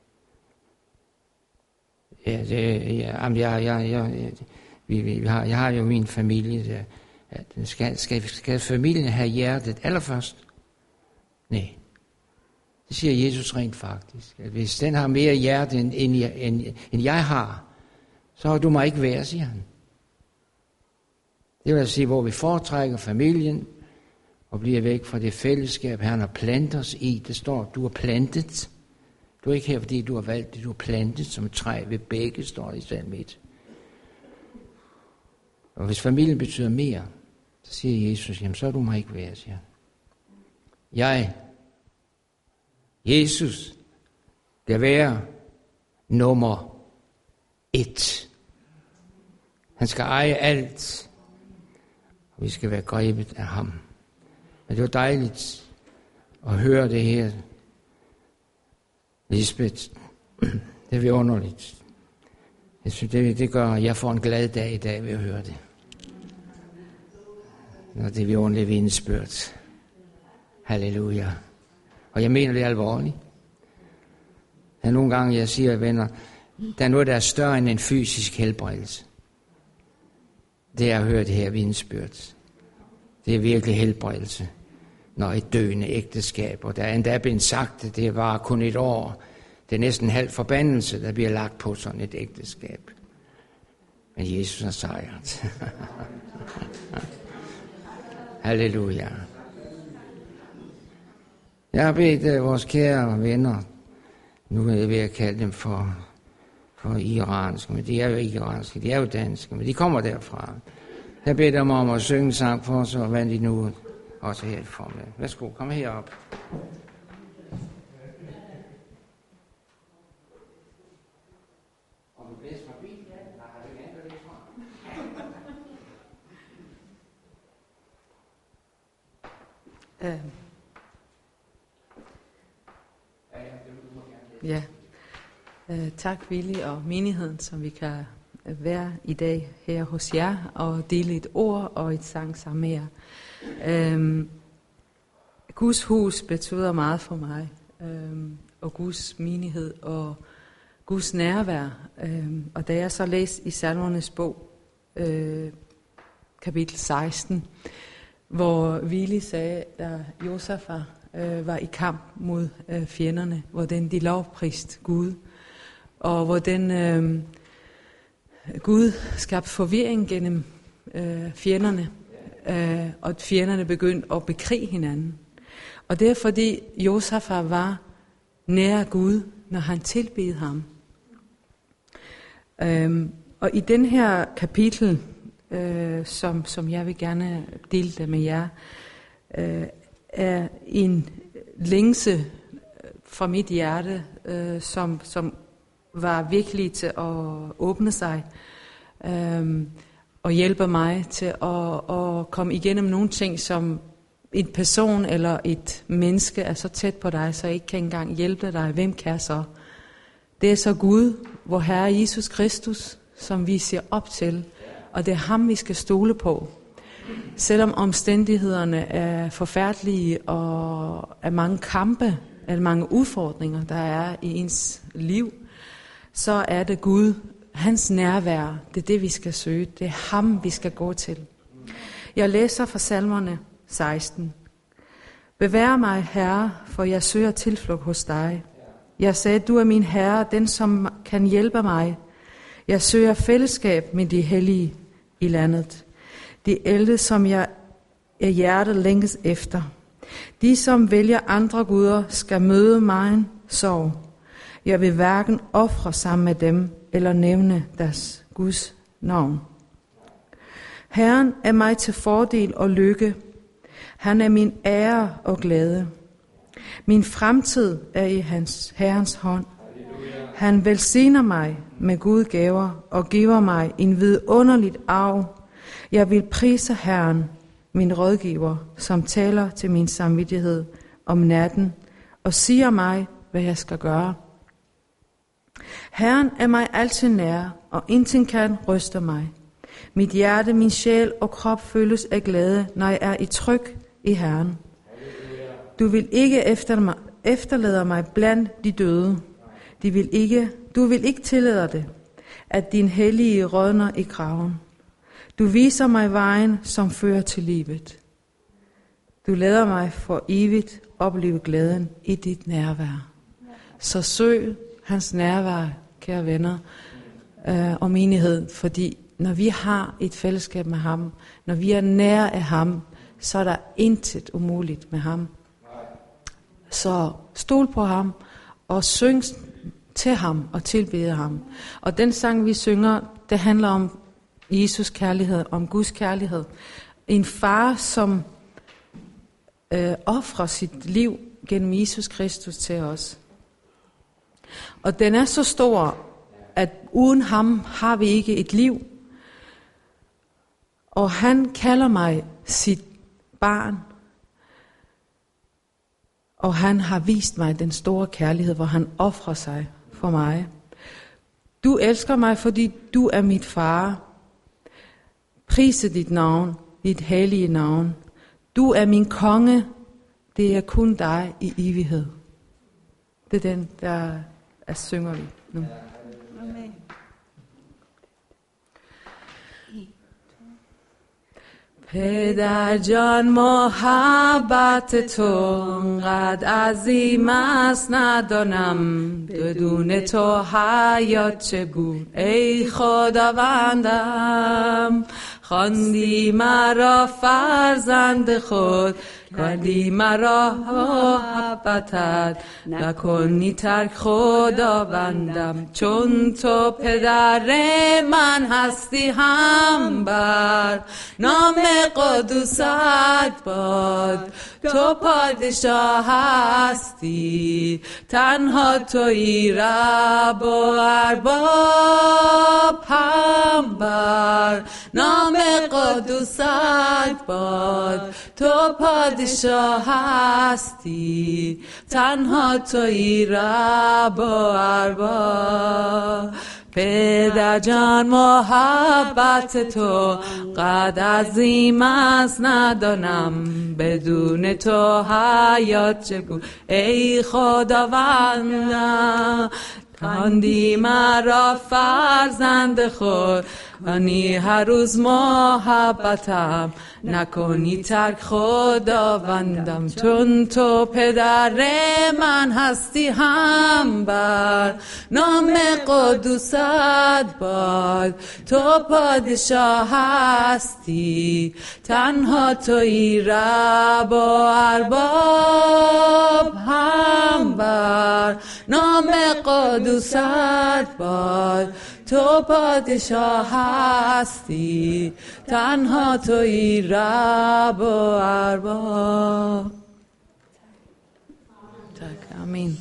Jeg har jo min familie. Skal familien have hjertet allerførst? Nej. Det siger Jesus rent faktisk. At hvis den har mere hjerte, end jeg har, så har du mig ikke værd, siger han. Det vil sige, hvor vi foretrækker familien, og bliver væk fra det fællesskab, han har plantet os i. Det står, du er plantet. Du er ikke her, fordi du har valgt det. Du er plantet som et træ ved bække, står det i salme 1. Og hvis familien betyder mere, så siger Jesus, jamen så er du mig ikke værd, siger han. Jesus, skal være nummer 1. Han skal eje alt, og vi skal være grebet af ham. Men det var dejligt at høre det her. Lisbeth, det er underligt. Jeg synes, det gør, at jeg får en glad dag i dag ved at høre det. Når det er vidunderligt vidnesbyrd. Halleluja. Og jeg mener det er alvorligt. Der er nogle gange, jeg siger, venner, der er noget, der er større end en fysisk helbredelse. Det er at høre det her vidnesbyrd. Det er virkelig helbredelse, når et døende ægteskab, og der er endda blevet sagt, at det var kun et år. Det er næsten halv forbandelse, der bliver lagt på sådan et ægteskab. Men Jesus har sejret. Halleluja. Jeg har bedt vores kære venner, nu er jeg ved at kalde dem for iranske, men de er jo ikke iranske, de er jo danske, men de kommer derfra. Jeg beder dem om at synge en sang for os, og hvad de nu også her i formiddag. Værsgo, kom herop. Ja. Tak Willy og menigheden, som vi kan være i dag her hos jer og dele et ord og et sang sammen med jer. Guds hus betyder meget for mig, og Guds menighed og Guds nærvær. Og da jeg så læste i Salmernes bog, kapitel 16, hvor Willy sagde, da Josafat var i kamp mod fjenderne, hvordan de lovpriste Gud, og hvordan Gud skabte forvirring gennem fjenderne, og fjenderne begyndte at bekrige hinanden. Og det er fordi Josafat var nær Gud, når han tilbedte ham. Og i den her kapitel, som jeg vil gerne dele det med jer, er en længse fra mit hjerte, som var virkelig til at åbne sig og hjælpe mig til at komme igennem nogle ting, som en person eller et menneske er så tæt på dig, så ikke kan engang hjælpe dig. Hvem kan så? Det er så Gud, vor Herre Jesus Kristus, som vi ser op til, og det er ham, vi skal stole på. Selvom omstændighederne er forfærdelige og er mange kampe, er mange udfordringer, der er i ens liv, så er det Gud, hans nærvær, det er det, vi skal søge. Det er ham, vi skal gå til. Jeg læser fra Salmerne 16. Bevær mig, Herre, for jeg søger tilflugt hos dig. Jeg sagde, du er min Herre, den som kan hjælpe mig. Jeg søger fællesskab med de hellige i landet. De ældre, som jeg er hjertet længes efter. De, som vælger andre guder, skal møde mig sorg. Jeg vil hverken ofre sammen med dem, eller nævne deres Guds navn. Herren er mig til fordel og lykke. Han er min ære og glæde. Min fremtid er i Herrens hånd. Han velsigner mig med gode gaver og giver mig en vidunderligt arv. Jeg vil prise Herren, min rådgiver, som taler til min samvittighed om natten og siger mig, hvad jeg skal gøre. Herren er mig altid nær, og intet kan ryste mig. Mit hjerte, min sjæl og krop føles af glæde, når jeg er i tryg i Herren. Du vil ikke efterlade mig blandt de døde. Du vil ikke tillade det, at din hellige rådner i graven. Du viser mig vejen, som fører til livet. Du lader mig for evigt opleve glæden i dit nærvær. Så søg hans nærvær, kære venner, og menighed, fordi når vi har et fællesskab med ham, når vi er nær af ham, så er der intet umuligt med ham. Så stol på ham, og syng til ham og tilbede ham. Og den sang, vi synger, det handler om Jesus kærlighed, om Guds kærlighed. En far, som ofrer sit liv gennem Jesus Kristus til os. Og den er så stor, at uden ham har vi ikke et liv. Og han kalder mig sit barn. Og han har vist mig den store kærlighed, hvor han ofrer sig for mig. Du elsker mig, fordi du er mit far. Prise dit navn, dit hellige navn. Du er min konge. Det er kun dig i evighed. Det er den, der synger vi nu. پدر جان محبت تو انقدر عظیم است ندانم بدون تو حیات چگونه ای خداوندم خواندی مرا فرزند خود کردی مرا محبتت نکنی ترک خداوندم چون تو پدر من هستی هم بر نام قدوست باد تو پادشاه هستی تنها تویی رب و ارباب هم بر نام قدوست باد تو پادشاه هستی تنها تویی رب و ارباب پدر جان محبت تو قد عظیم است ندانم بدون تو حیات چگونه ای خداوندم خواندی مرا فرزند خود کنی هر روز محبتم نکنی ترک خداوندم چون تو پدر من هستی هم بر نام قدوست باد تو پادشاه هستی تنها تویی رب و ارباب هم بر نام قدوست باد تو پادشاه هستی تنها تویی رب و ارباب آمین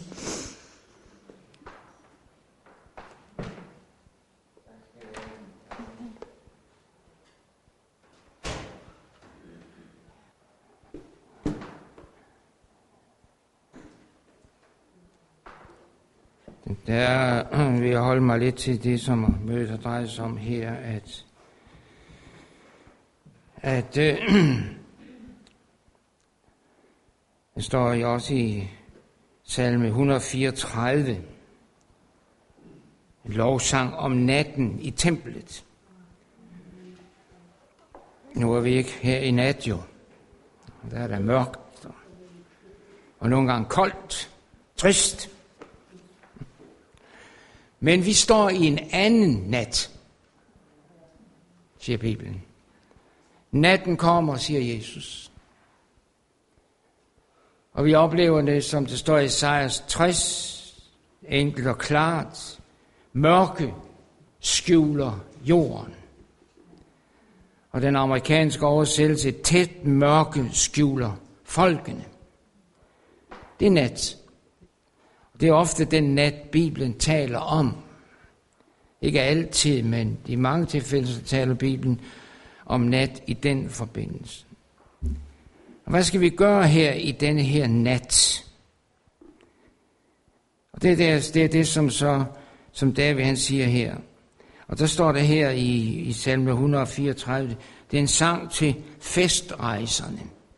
Der vil jeg holde mig lidt til det, som mødet har drejet sig om her, at det står jo også i salme 134, en lovsang om natten i templet. Nu er vi ikke her i nat jo, der er der mørkt, og nogle gange koldt, trist. Men vi står i en anden nat, siger Bibelen. Natten kommer, siger Jesus. Og vi oplever det, som det står i Esajas 60, enkelt og klart. Mørke skjuler jorden. Og den amerikanske oversættelse, tæt mørke skjuler folkene. Det er nat. Det er ofte den nat, Bibelen taler om. Ikke altid, men i mange tilfælde så taler Bibelen om nat i den forbindelse. Og hvad skal vi gøre her i denne her nat? Og det er det, som David han siger her. Og der står det her i salme 134, det er en sang til festrejserne.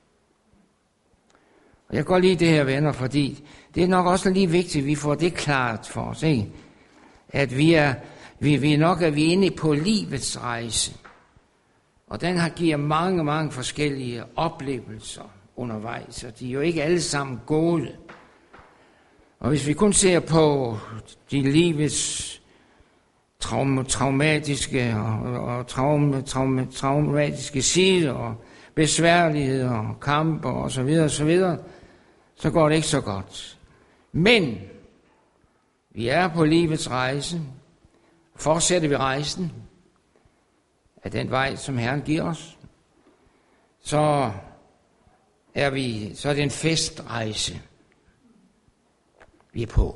Og jeg kan godt lide det her, venner, fordi det er nok også lige vigtigt, at vi får det klart for os, ikke? At vi er inde på livets rejse. Og den giver mange, mange forskellige oplevelser undervejs, og de er jo ikke alle sammen gode. Og hvis vi kun ser på de livets traumatiske og traumatiske sider og besværligheder og kamper og så videre, så går det ikke så godt. Men vi er på livets rejse. Fortsætter vi rejsen af den vej, som Herren giver os, så er det en festrejse, vi er på.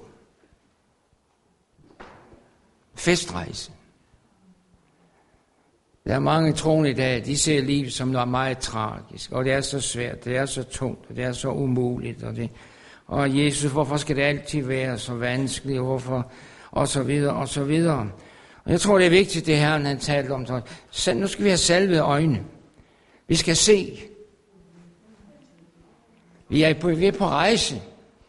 Festrejse. Der er mange troende i dag, de ser livet som noget meget tragisk, og det er så svært, det er så tungt, og det er så umuligt, og Jesus, hvorfor skal det altid være så vanskeligt, hvorfor, og så videre, og så videre. Og jeg tror, det er vigtigt, det Herren han talte om. Så nu skal vi have salvede øjne. Vi skal se. Vi er på rejse.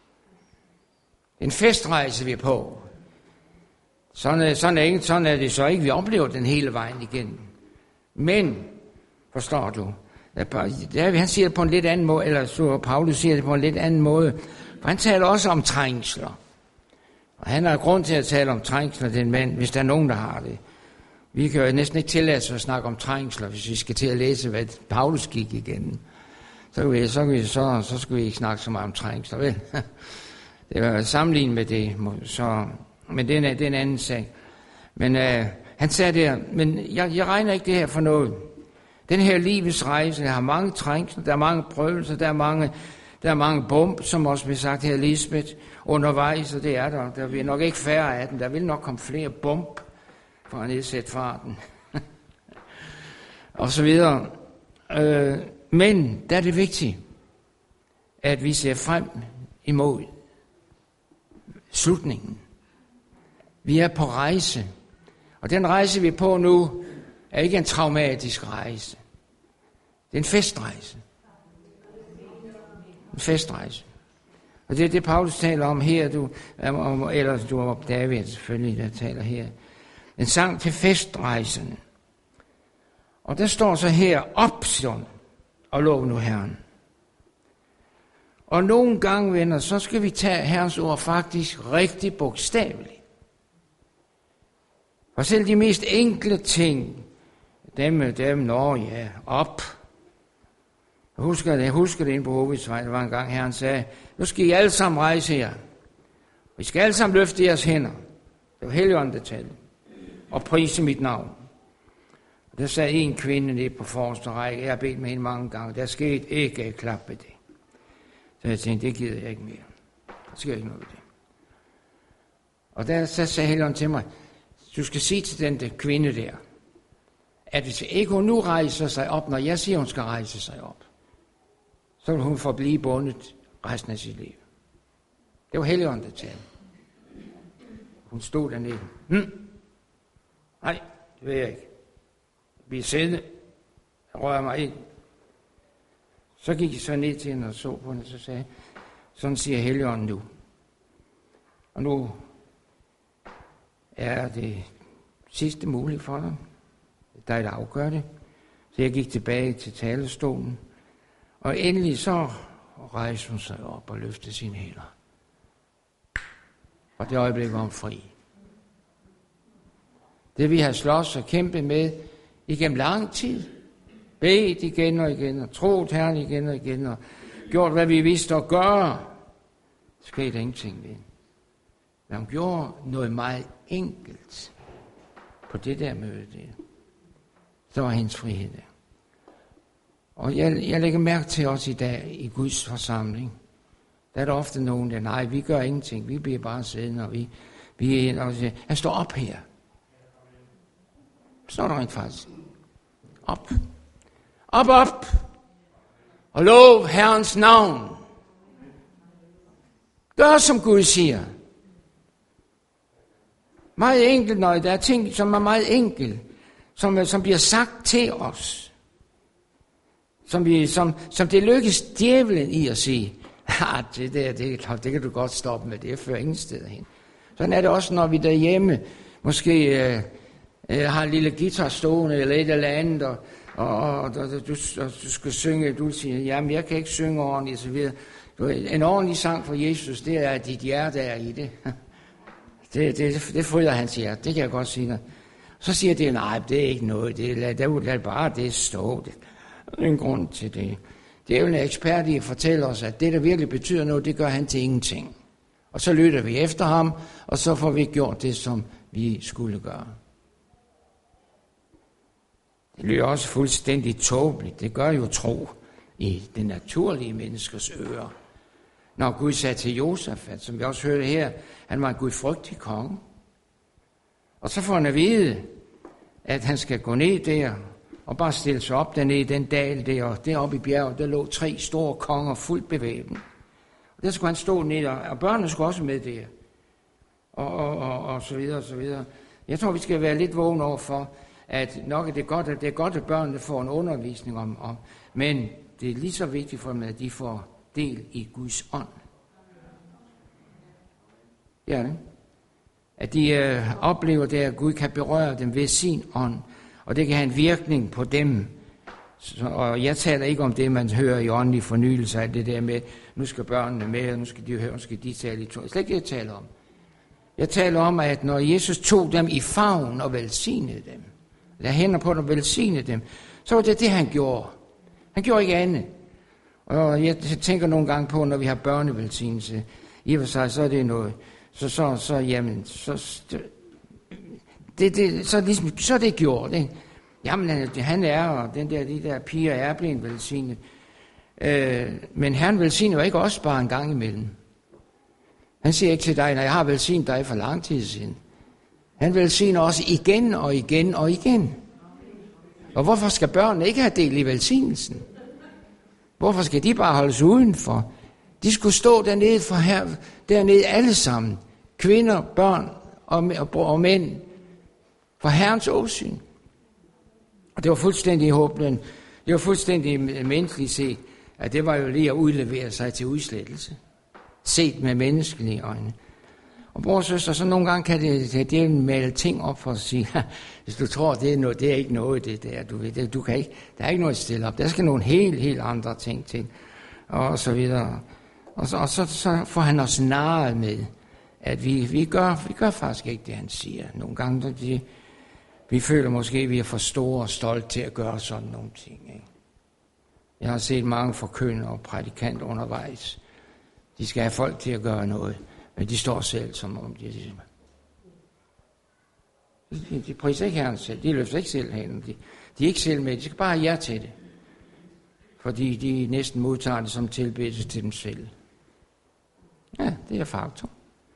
En festrejse, vi er på. Sådan er det så ikke. Vi oplever den hele vejen igen. Men, forstår du, Han siger det på en lidt anden måde, eller så Paulus siger det på en lidt anden måde. For han taler også om trængsler. Og han har grund til at tale om trængsler, den mand, hvis der er nogen, der har det. Vi kan jo næsten ikke tillade os at snakke om trængsler, hvis vi skal til at læse, hvad Paulus gik igennem. Så skal vi ikke snakke så meget om trængsler, vel? Det var sammenlignet med det, men det er en anden sag. Men han sagde der, men jeg regner ikke det her for noget. Den her livets rejse, der har mange trængsler, der er mange prøvelser, der er mange bump, som også blev sagt her, Lisbeth, undervejs, og det er der. Der vil nok ikke færre af dem, der vil nok komme flere bump for at nedsætte farten. Og så videre. Men der er det vigtigt, at vi ser frem imod slutningen. Vi er på rejse, og den rejse, vi er på nu, er ikke en traumatisk rejse. Det er en festrejse. En festrejse. Og det er det, Paulus taler om her, eller du er David selvfølgelig, der taler her. En sang til festrejsen. Og der står så her, opsion, og lov nu Herren. Og nogle gange, venner, så skal vi tage Herrens ord faktisk rigtig bogstaveligt. For selv de mest enkle ting, dem, op. Jeg husker det inde på Hovedsvej, der var en gang, Herren sagde, nu skal I alle sammen rejse her. Vi skal alle sammen løfte jeres hænder. Det var Helligånden, der talte. Og prise mit navn. Og der sad en kvinde nede på forreste række. Jeg har bedt med hende mange gange. Der skete ikke et klap ved det. Så jeg tænkte, det gider jeg ikke mere. Der sker ikke noget ved det. Og der sagde Helligånden til mig, du skal sige til den der kvinde der, at hvis ikke hun nu rejser sig op, når jeg siger, hun skal rejse sig op, så vil hun forblive bundet resten af sit liv. Det var Helligånden, der talte. Hun stod dernede. Nej, det ved jeg ikke. Vi er siddende. Jeg rører mig ind. Så gik jeg så ned til hende og så på hende, og så sagde, sådan siger Helligånden nu. Og nu er det sidste muligt for dig. Der afgør det. Så jeg gik tilbage til talerstolen. Og endelig så rejste hun sig op og løftede sine hænder. Og det øjeblik var hun fri. Det vi har slås og kæmpet med igennem lang tid. Bedt igen og igen, og troet Herren igen og igen, og gjort hvad vi vidste at gøre. Skete ingenting ved. Men hun gjorde noget meget enkelt på det der møde der. Så var hendes frihed der. Og jeg lægger mærke til også i dag i Guds forsamling, der er der ofte nogen, der nej, vi gør ingenting, vi bliver bare siddende, og vi siger, jeg står op her. Står der rent faktisk. Op. Op. Og lov Herrens navn. Gør som Gud siger. Meget enkelt, når der er ting, som er meget enkelt, som bliver sagt til os. Som det lykkes djævlen i at sige, det kan du godt stoppe med, det fører ingen steder hen. Sådan er det også, når vi derhjemme måske har en lille guitar stående eller et eller andet, og du skal synge, du siger, jamen jeg kan ikke synge ordentligt, så videre. En ordentlig sang for Jesus, det er, at dit hjerte er i det. Det fryder hans hjerte, det kan jeg godt sige dig. Så siger det, nej, det er ikke noget, lad bare det stå. Det er en grund til det. Djævlen er ekspert i at fortælle os, at det, der virkelig betyder noget, det gør han til ingenting. Og så lytter vi efter ham, og så får vi gjort det, som vi skulle gøre. Det lyder også fuldstændig tåbeligt. Det gør jo tro i det naturlige menneskers ører. Når Gud sagde til Josafat, som vi også hørte her, han var en gudfrygtig konge. Og så får han at vide, at han skal gå ned der, og bare stille sig op dernede i den dal der, og deroppe i bjerget, der lå 3 store konger fuldt bevæbnet. Og der skulle han stå ned, og børnene skulle også med der. Og så videre, og så videre. Jeg tror, vi skal være lidt vågne over for, at nok er det godt, at børnene får en undervisning om, men det er lige så vigtigt for dem, at de får del i Guds ånd. Det er det. At de oplever det, at Gud kan berøre dem ved sin ånd, og det kan have en virkning på dem, Og jeg taler ikke om det, man hører i åndelig fornyelse af det der med, nu skal børnene med, og nu skal de høre, nu skal de tale i to. Det er slet ikke det, jeg taler om. Jeg taler om, at når Jesus tog dem i favn og velsignede dem, lagde hænder på dem og velsignede dem, så var det, han gjorde. Han gjorde ikke andet. Og jeg tænker nogle gange på, når vi har børnevelsignelse, i og for sig, så er det noget, så er det gjort, ikke? Jamen, han er, og de der piger er blevet velsignet. Men Herren velsigner jo ikke også bare en gang imellem. Han siger ikke til dig, når jeg har velsignet dig for lang tid siden. Han velsigner også igen og igen og igen. Og hvorfor skal børnene ikke have del i velsignelsen? Hvorfor skal de bare holdes udenfor? De skulle stå dernede alle sammen. Kvinder, børn og mænd. For Herrens åsyn. Og det var fuldstændig håbløst. Det var fuldstændig menneskeligt set, at det var jo lige at udlevere sig til udslettelse. Set med menneskelige øjne. Og bror og søster, så nogle gange kan det male ting op for at sige, hvis du tror, det er ikke noget, det der, du ved, du kan ikke, der er ikke noget at stille op. Der skal nogle helt andre ting til, og så videre. Og så får han os narret med, at vi gør faktisk ikke det, han siger. Nogle gange, vi føler måske, at vi er for store og stolte til at gøre sådan nogle ting. Ikke? Jeg har set mange forkyndere og prædikanter undervejs. De skal have folk til at gøre noget, men de står selv, som om de priser ikke Herren selv. De løfter ikke selv hen. De er ikke selv med. De skal bare have jer til det. Fordi de næsten modtager det som tilbedelse til dem selv. Ja, det er faktum.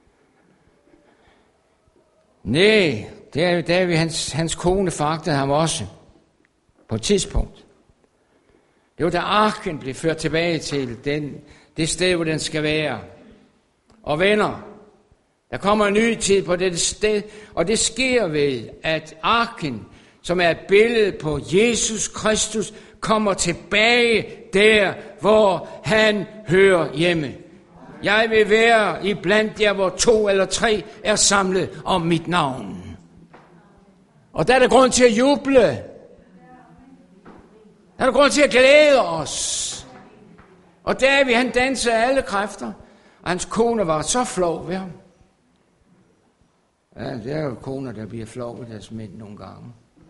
Nej, David, hans kone fagtede ham også. På et tidspunkt. Det var da arken blev ført tilbage til det sted, hvor den skal være. Og venner, der kommer en ny tid på dette sted, og det sker ved, at arken, som er et billede på Jesus Kristus, kommer tilbage der, hvor han hører hjemme. Jeg vil være i blandt jer, hvor 2 eller 3 er samlet om mit navn. Og der er der grund til at juble. Der er der grund til at glæde os. Og David, han dansede alle kræfter, og hans kone var så flov ved ham. Ja, det er jo koner, der bliver flov ved deres mænd nogle gange.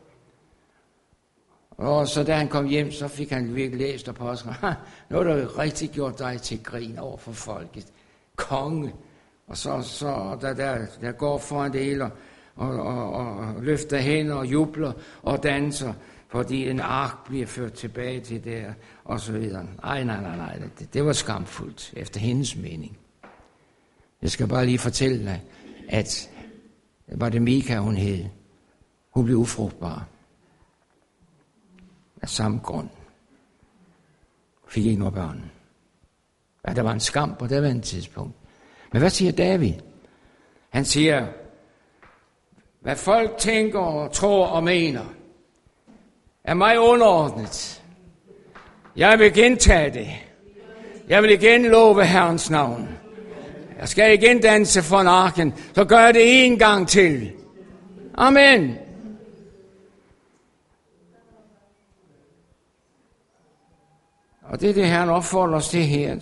Og så da han kom hjem, så fik han virkelig læst og påskrevet. Nu har du rigtig gjort dig til grin over for folket. Konge. Og så der går foran det hele og løfter hænder og jubler og danser, fordi en ark bliver ført tilbage til der, og så videre. Nej, det var skamfuldt, efter hendes mening. Jeg skal bare lige fortælle dig, at var det Mika, hun hed. Hun blev ufrugtbar. Af samme grund. Fik ikke noget børn. Ja, der var en skam på det tidspunkt. Men hvad siger David? Han siger, hvad folk tænker og tror og mener, er mig underordnet. Jeg vil gentage det. Jeg vil igen love Herrens navn. Jeg skal igen danse for arken, så gør jeg det en gang til. Amen. Og det er det, Herren opfordrer os til her.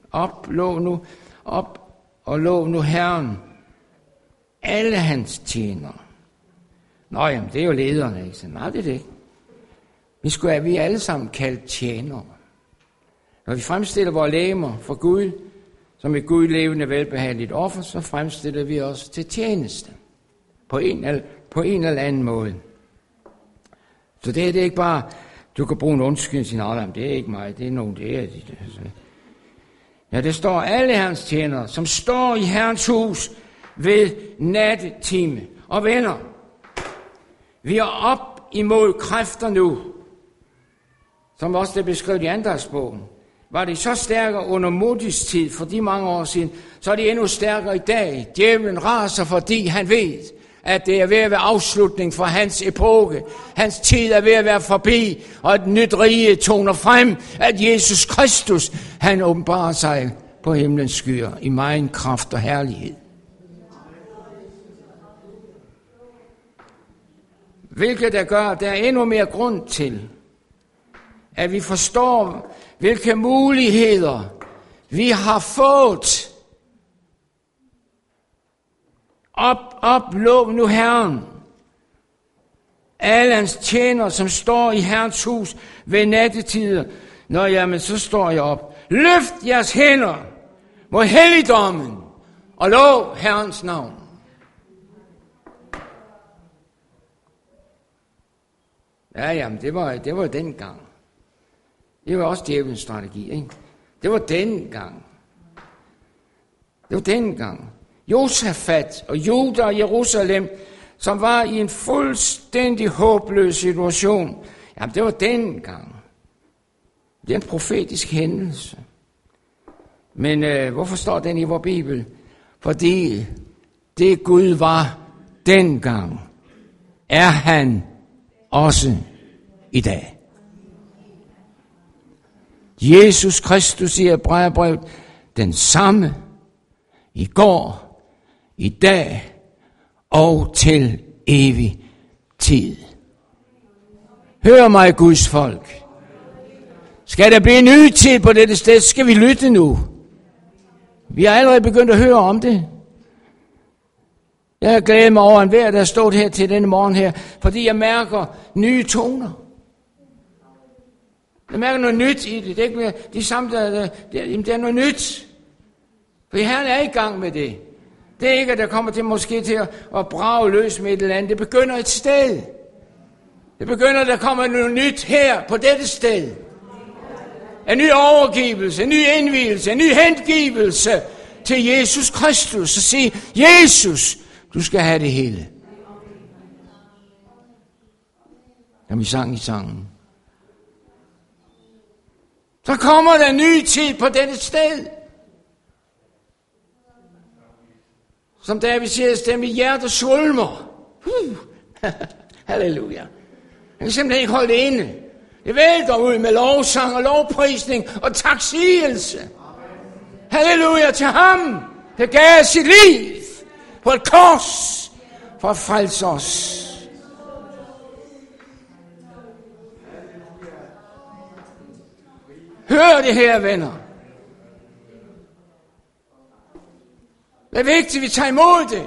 Lov nu Herren alle hans tjenere. Nå jamen, det er jo lederne, ikke? Nej, det er det ikke. Vi er alle sammen kaldt tjenere. Når vi fremstiller vores legemer for Gud, som et Gud levende velbehageligt offer, så fremstiller vi os til tjeneste. På en eller anden måde. Så det er ikke bare, du kan bruge en undskyldning til noget, det er ikke mig, det er nogen, det er det. Ja, det står alle Herrens tjenere, som står i Herrens hus ved nattetime. Og venner, vi er op imod kræfter nu, som også er beskrevet i Andagtsbogen. Var det så stærkere under Modis tid for de mange år siden, så er det endnu stærkere i dag. Djævlen raser, fordi han ved, at det er ved at være afslutning for hans epoke. Hans tid er ved at være forbi, og et nyt rige toner frem, at Jesus Kristus, han åbenbarer sig på himlens skyer i megen kraft og herlighed. Hvilket der gør, der er endnu mere grund til, at vi forstår, hvilke muligheder vi har fået. Lov nu Herren. Alle hans tjenere, som står i Herrens hus ved nattetider. Nå jamen, så står jeg op. Løft jeres hænder mod helligdommen og lov Herrens navn. Ja, jamen, det var dengang. Det var også djævelens strategi, ikke? Det var dengang. Josafat og Juda og Jerusalem, som var i en fuldstændig håbløs situation. Jamen, det var dengang. Det er en profetisk hændelse. Men hvorfor står den i vores Bibel? Fordi det Gud var dengang, er han også i dag. Jesus Kristus i Hebræerbrevet, den samme i går, i dag og til evig tid. Hør mig, Guds folk. Skal der blive en ny tid på dette sted, skal vi lytte nu. Vi har allerede begyndt at høre om det. Jeg har glædet mig over enhver, der har stået her til denne morgen her, fordi jeg mærker nye toner. Jeg mærker noget nyt i det. Det er ikke mere de samme, det er noget nyt. For Herren er i gang med det. Det er ikke, at der kommer til måske til at brage løs med et eller andet. Det begynder et sted. Det begynder, at der kommer noget nyt her på dette sted. En ny overgivelse, en ny indvielse, en ny hengivelse til Jesus Kristus. Og sige, Jesus, du skal have det hele. Som vi sang i sangen. Så kommer der en ny tid på dette sted. Som David siger, at mit hjerte svulmer. Halleluja. Jeg kan simpelthen ikke holde det inde. Det vælter ud med lovsang og lovprisning og taksigelse. Halleluja til ham, der gav sit liv på et kors for at frelse os. Hør det her, venner. Det er vigtigt, at vi tager imod det.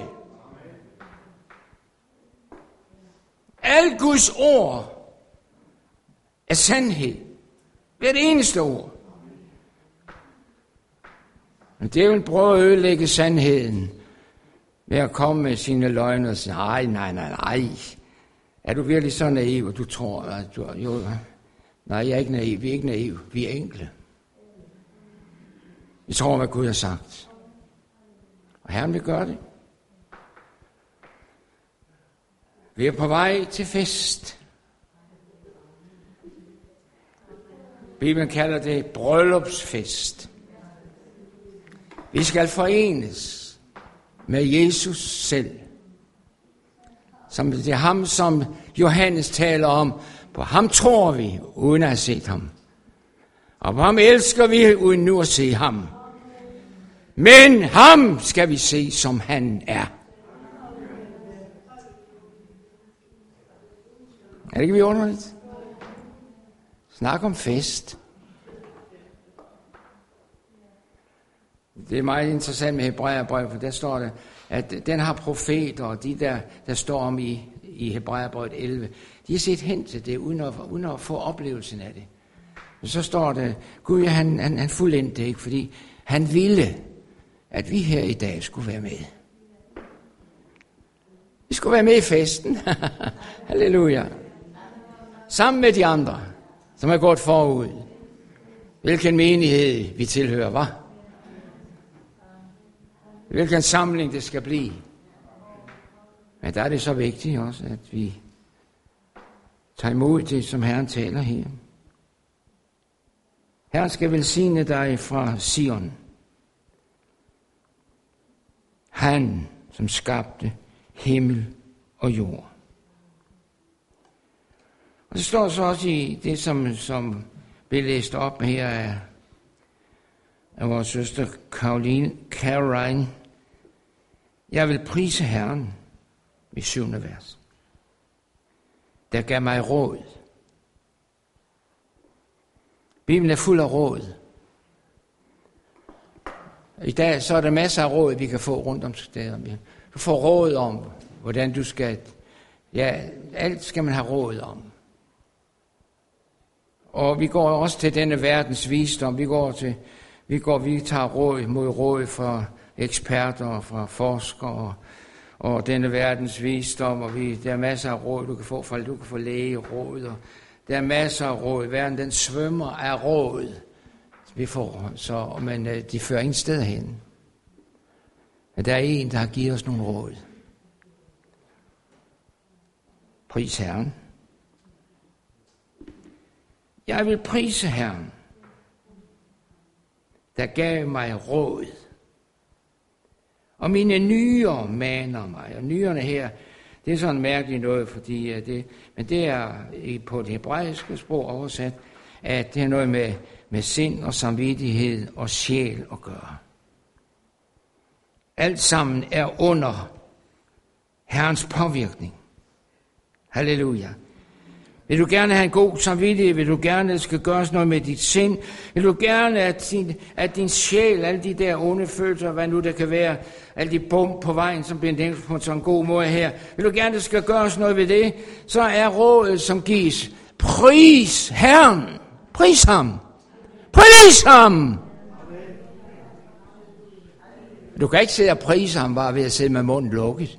Alt Guds ord er sandhed. Det er det eneste ord. Men djævlen prøver at ødelægge sandheden ved at komme med sine løgne og sige, nej. Er du virkelig så naiv, og du tror, at du jo... Nej, jeg er ikke naiv. Vi er ikke naiv. Vi er enkle. Vi tror, hvad Gud har sagt. Og Herren vil gøre det. Vi er på vej til fest. Bibelen kalder det bryllupsfest. Vi skal forenes med Jesus selv. Som det er ham, som Johannes taler om. På ham tror vi, uden at have set ham. Og på ham elsker vi, uden nu at se ham. Men ham skal vi se, som han er. Er det ikke vidunderligt? Snak om fest. Det er meget interessant med Hebræerbrevet, for der står der, at den har profeter, og de der står om i Hebræerbrevet 11, de har set hen til det, uden at få oplevelsen af det. Og så står det, Gud, han fuldendte det ikke, fordi han ville, at vi her i dag skulle være med. Vi skulle være med i festen. Halleluja. Sammen med de andre, som er gået forud. Hvilken menighed vi tilhører, var. Hvilken samling det skal blive. Men der er det så vigtigt også, at vi tager imod det, som Herren taler her. Herren skal velsigne dig fra Sion. Han, som skabte himmel og jord. Og det står så også i det, som blev læst op her af vores søster Caroline. Jeg vil prise Herren i 7. vers, der gav mig råd. Bibelen er fuld af råd. I dag så er der masser af råd, vi kan få rundt om steder. Du får råd om, hvordan du skal... Ja, alt skal man have råd om. Og vi går også til denne verdens visdom. Vi tager råd mod råd fra eksperter og fra forskere og denne verdens visdom. Og der er masser af råd, du kan få fra. Du kan få lægeråd. Og der er masser af råd. Verden den svømmer af råd. Vi får, men de fører ingen sted hen. Men der er en, der har givet os nogle råd. Pris Herren. Jeg vil prise Herren, der gav mig råd. Og mine nyrer maner mig. Og nyrerne her, det er sådan mærkeligt noget, fordi men det er på det hebraiske sprog oversat, at det er noget med sind og samvittighed og sjæl at gøre. Alt sammen er under Herrens påvirkning. Halleluja. Vil du gerne have en god samvittighed? Vil du gerne, at det skal gøres noget med dit sind? Vil du gerne, at din sjæl, alle de der onde følelser, hvad nu der kan være, alle de bump på vejen, som bliver nævnt på sådan en god måde her, vil du gerne, at det skal gøres noget ved det? Så er rådet, som gives, pris Herren. Pris ham. Pris ham. Du kan ikke sidde og prise ham bare ved at sidde med munden lukket.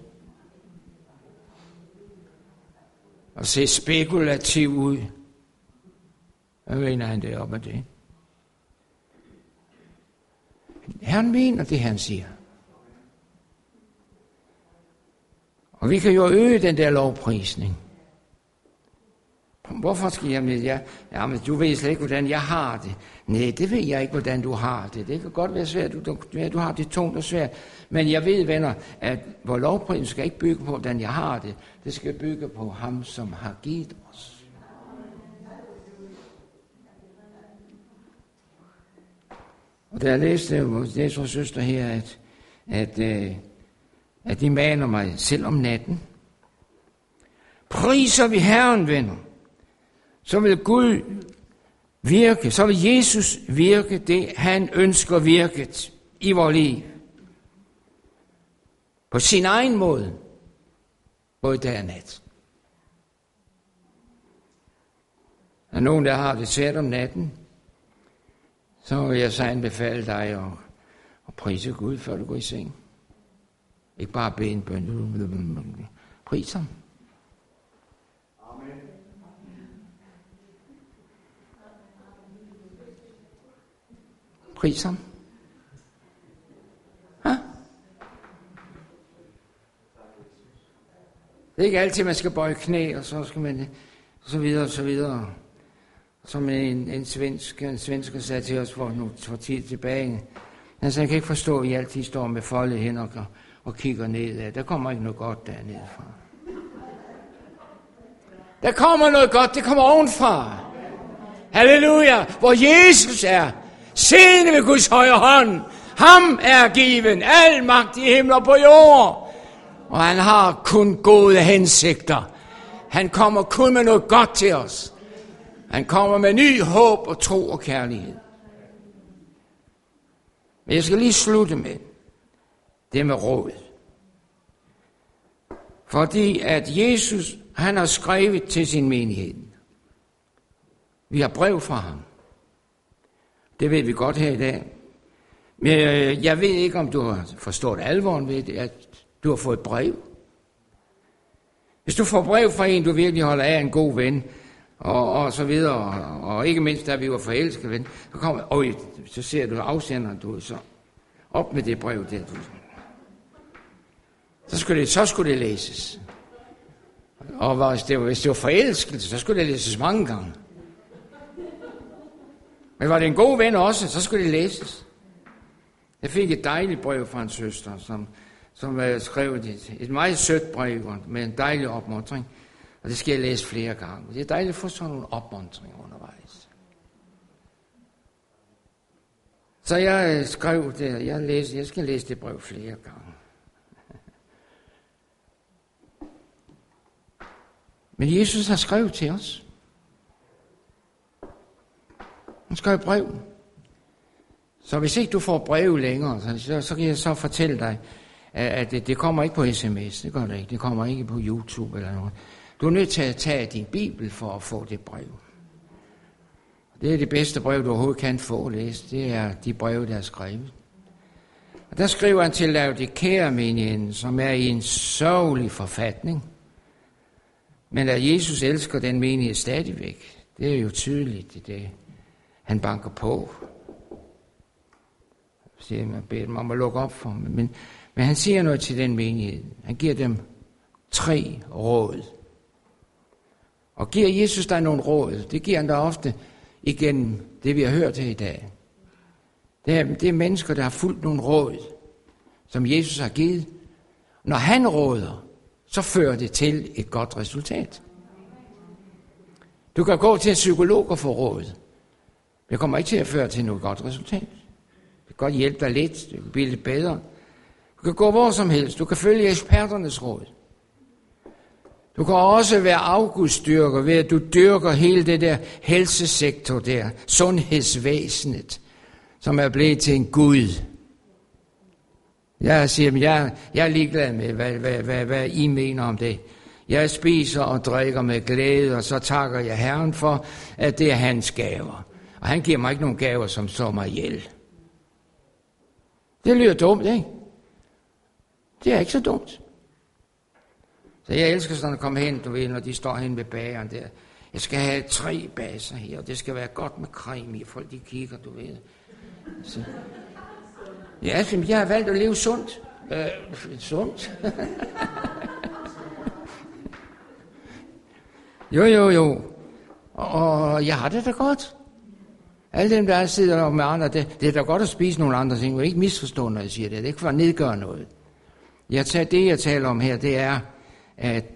Og se spekulativ ud. Hvad mener han det op med det? Herren mener det, han siger. Og vi kan jo øge den der lovprisning. Hvorfor skal jeg med? Men du ved slet ikke, hvordan jeg har det. Nej, det ved jeg ikke, hvordan du har det. Det kan godt være svært, du har det tungt og svært. Men jeg ved, venner, at vores lovprisning skal ikke bygge på, hvordan jeg har det. Det skal bygge på ham, som har givet os. Og da jeg læste vores søster her, at de maner mig selv om natten. Priser vi Herren, venner. Så vil Gud virke, så vil Jesus virke det, han ønsker virket i vores liv. På sin egen måde, både dag og nat. Der er nogen, der har det svært om natten, så vil jeg så anbefale dig at prise Gud, før du går i seng. Ikke bare bede en bøn. Pris ham. Pris ham. Ha? Det er ikke altid, man skal bøje knæ, og så skal man, og så videre, og så videre. Som en svensker sagde til os for tid tilbage. Altså, jeg kan ikke forstå, at I altid står med foldede hænder og kigger nedad. Der kommer ikke noget godt dernede fra. Der kommer noget godt, det kommer ovenfra. Halleluja, hvor Jesus er. Siddende ved Guds højre hånd. Ham er given al magt i himmel og på jord. Og han har kun gode hensigter. Han kommer kun med noget godt til os. Han kommer med ny håb og tro og kærlighed. Men jeg skal lige slutte med det med råd. Fordi at Jesus, han har skrevet til sin menighed. Vi har brev fra ham. Det ved vi godt her i dag. Men jeg ved ikke, om du har forstået alvoren ved det, at du har fået et brev. Hvis du får brev fra en, du virkelig holder af, en god ven, og så videre, og ikke mindst, da vi var forelskede ven, så ser du afsenderen, du så op med det brev der. Så skulle det læses. Og hvis det var forelskelse, så skulle det læses mange gange. Men var det en god ven også, så skulle det læses. Jeg fik et dejligt brev fra en søster, som skrev et meget sødt brev med en dejlig opmuntring. Og det skal jeg læse flere gange. Det er dejligt at få sådan nogle opmuntringer undervejs. Så jeg skrev det, jeg skal læse det brev flere gange. Men Jesus har skrevet til os. Han skrev brev. Så hvis ikke du får brev længere, så kan jeg så fortælle dig, at det kommer ikke på sms. Det gør det ikke. Det kommer ikke på YouTube eller noget. Du er nødt til at tage din bibel for at få det brev. Det er det bedste brev, du overhovedet kan få læst. Det er de breve, der er skrevet. Og der skriver han til Laodikea-menigheden, som er i en sørgelig forfatning. Men at Jesus elsker den menighed stadigvæk, det er jo tydeligt, det han banker på. Man beder dem om at lukke op for ham. Men han siger noget til den menighed. Han giver dem 3 råd. Og giver Jesus dig nogle råd, det giver han dig ofte igennem det, vi har hørt her i dag. Det er mennesker, der har fulgt nogle råd, som Jesus har givet. Når han råder, så fører det til et godt resultat. Du kan gå til en psykolog og få råd. Det kommer ikke til at føre til noget godt resultat. Det kan godt hjælpe dig lidt, det kan blive lidt bedre. Du kan gå hvor som helst, du kan følge eksperternes råd. Du kan også være afgudstyrker ved, at du dyrker hele det der helsesektor der, sundhedsvæsenet, som er blevet til en gud. Jeg er ligeglad med, hvad I mener om det. Jeg spiser og drikker med glæde, og så takker jeg Herren for, at det er hans gaver. Og han giver mig ikke nogen gaver, som slår mig ihjel. Det lyder dumt, ikke? Det er ikke så dumt. Så jeg elsker sådan at komme hen, du ved, når de står hen ved bageren der. Jeg skal have 3 baser her, og det skal være godt med creme i. Folk de kigger, du ved. Så. Ja, jeg har valgt at leve sundt. Sundt? Jo. Og jeg har det da godt. Alle dem, der sidder der med andre, det er da godt at spise nogle andre ting. Jeg vil ikke misforstå, når jeg siger det. Det er ikke for at nedgøre noget. Det, jeg taler om her, det er, at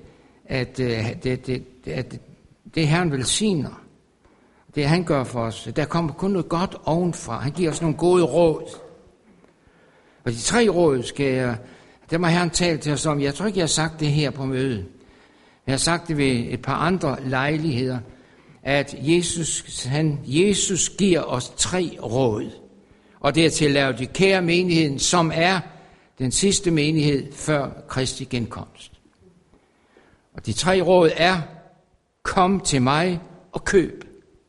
det Herren velsigner. Det han gør for os. Der kommer kun noget godt ovenfra. Han giver os nogle gode råd. Og de 3 råd dem har Herren talt til os om. Jeg tror ikke, jeg har sagt det her på mødet. Jeg har sagt det ved et par andre lejligheder, at Jesus giver os 3 råd. Og det er til Laodikea-menigheden, som er den sidste menighed før Kristi genkomst. Og de 3 råd er, kom til mig og køb.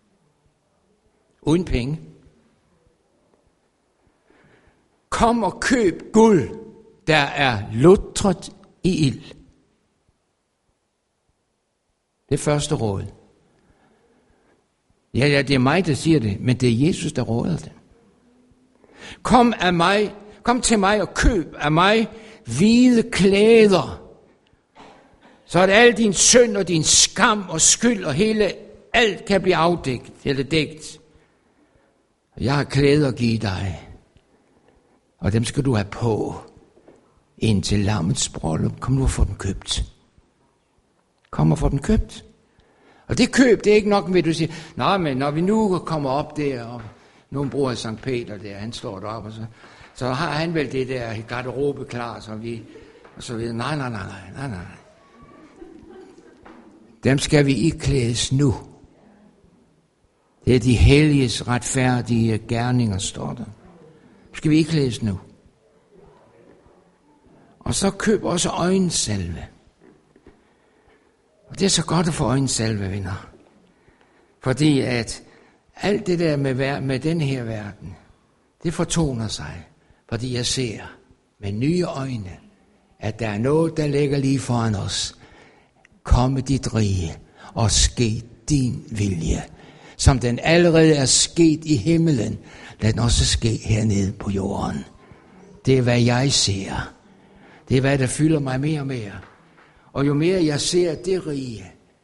Uden penge. Kom og køb guld, der er lutret i ild. Det første råd. Ja, det er mig, der siger det, men det er Jesus, der råder det. Kom til mig og køb af mig hvide klæder, så at al din synd og din skam og skyld og alt kan blive afdækket eller dækket. Jeg har klæder at give dig, og dem skal du have på indtil lammets bryllup. Kom nu og få den købt. Kom og få den købt. Og det køb, det er ikke nok med, at du siger, nej, men når vi nu kommer op der, og nogen bruger Sankt Peter der, han står deroppe, og så har han vel det der garderobe klar, og så videre. Nej. Dem skal vi ikke klædes nu. Det er de helliges retfærdige gerninger, står der. Skal vi ikke klædes nu. Og så køb også øjensalve. Og det er så godt at få øjensalve, venner. Fordi at alt det der med den her verden, det fortoner sig. Fordi jeg ser med nye øjne, at der er noget, der ligger lige foran os. Komme dit rige og ske din vilje. Som den allerede er sket i himmelen, lad den også ske hernede på jorden. Det er, hvad jeg ser. Det er, hvad der fylder mig mere og mere. Og jo mere jeg ser det rige,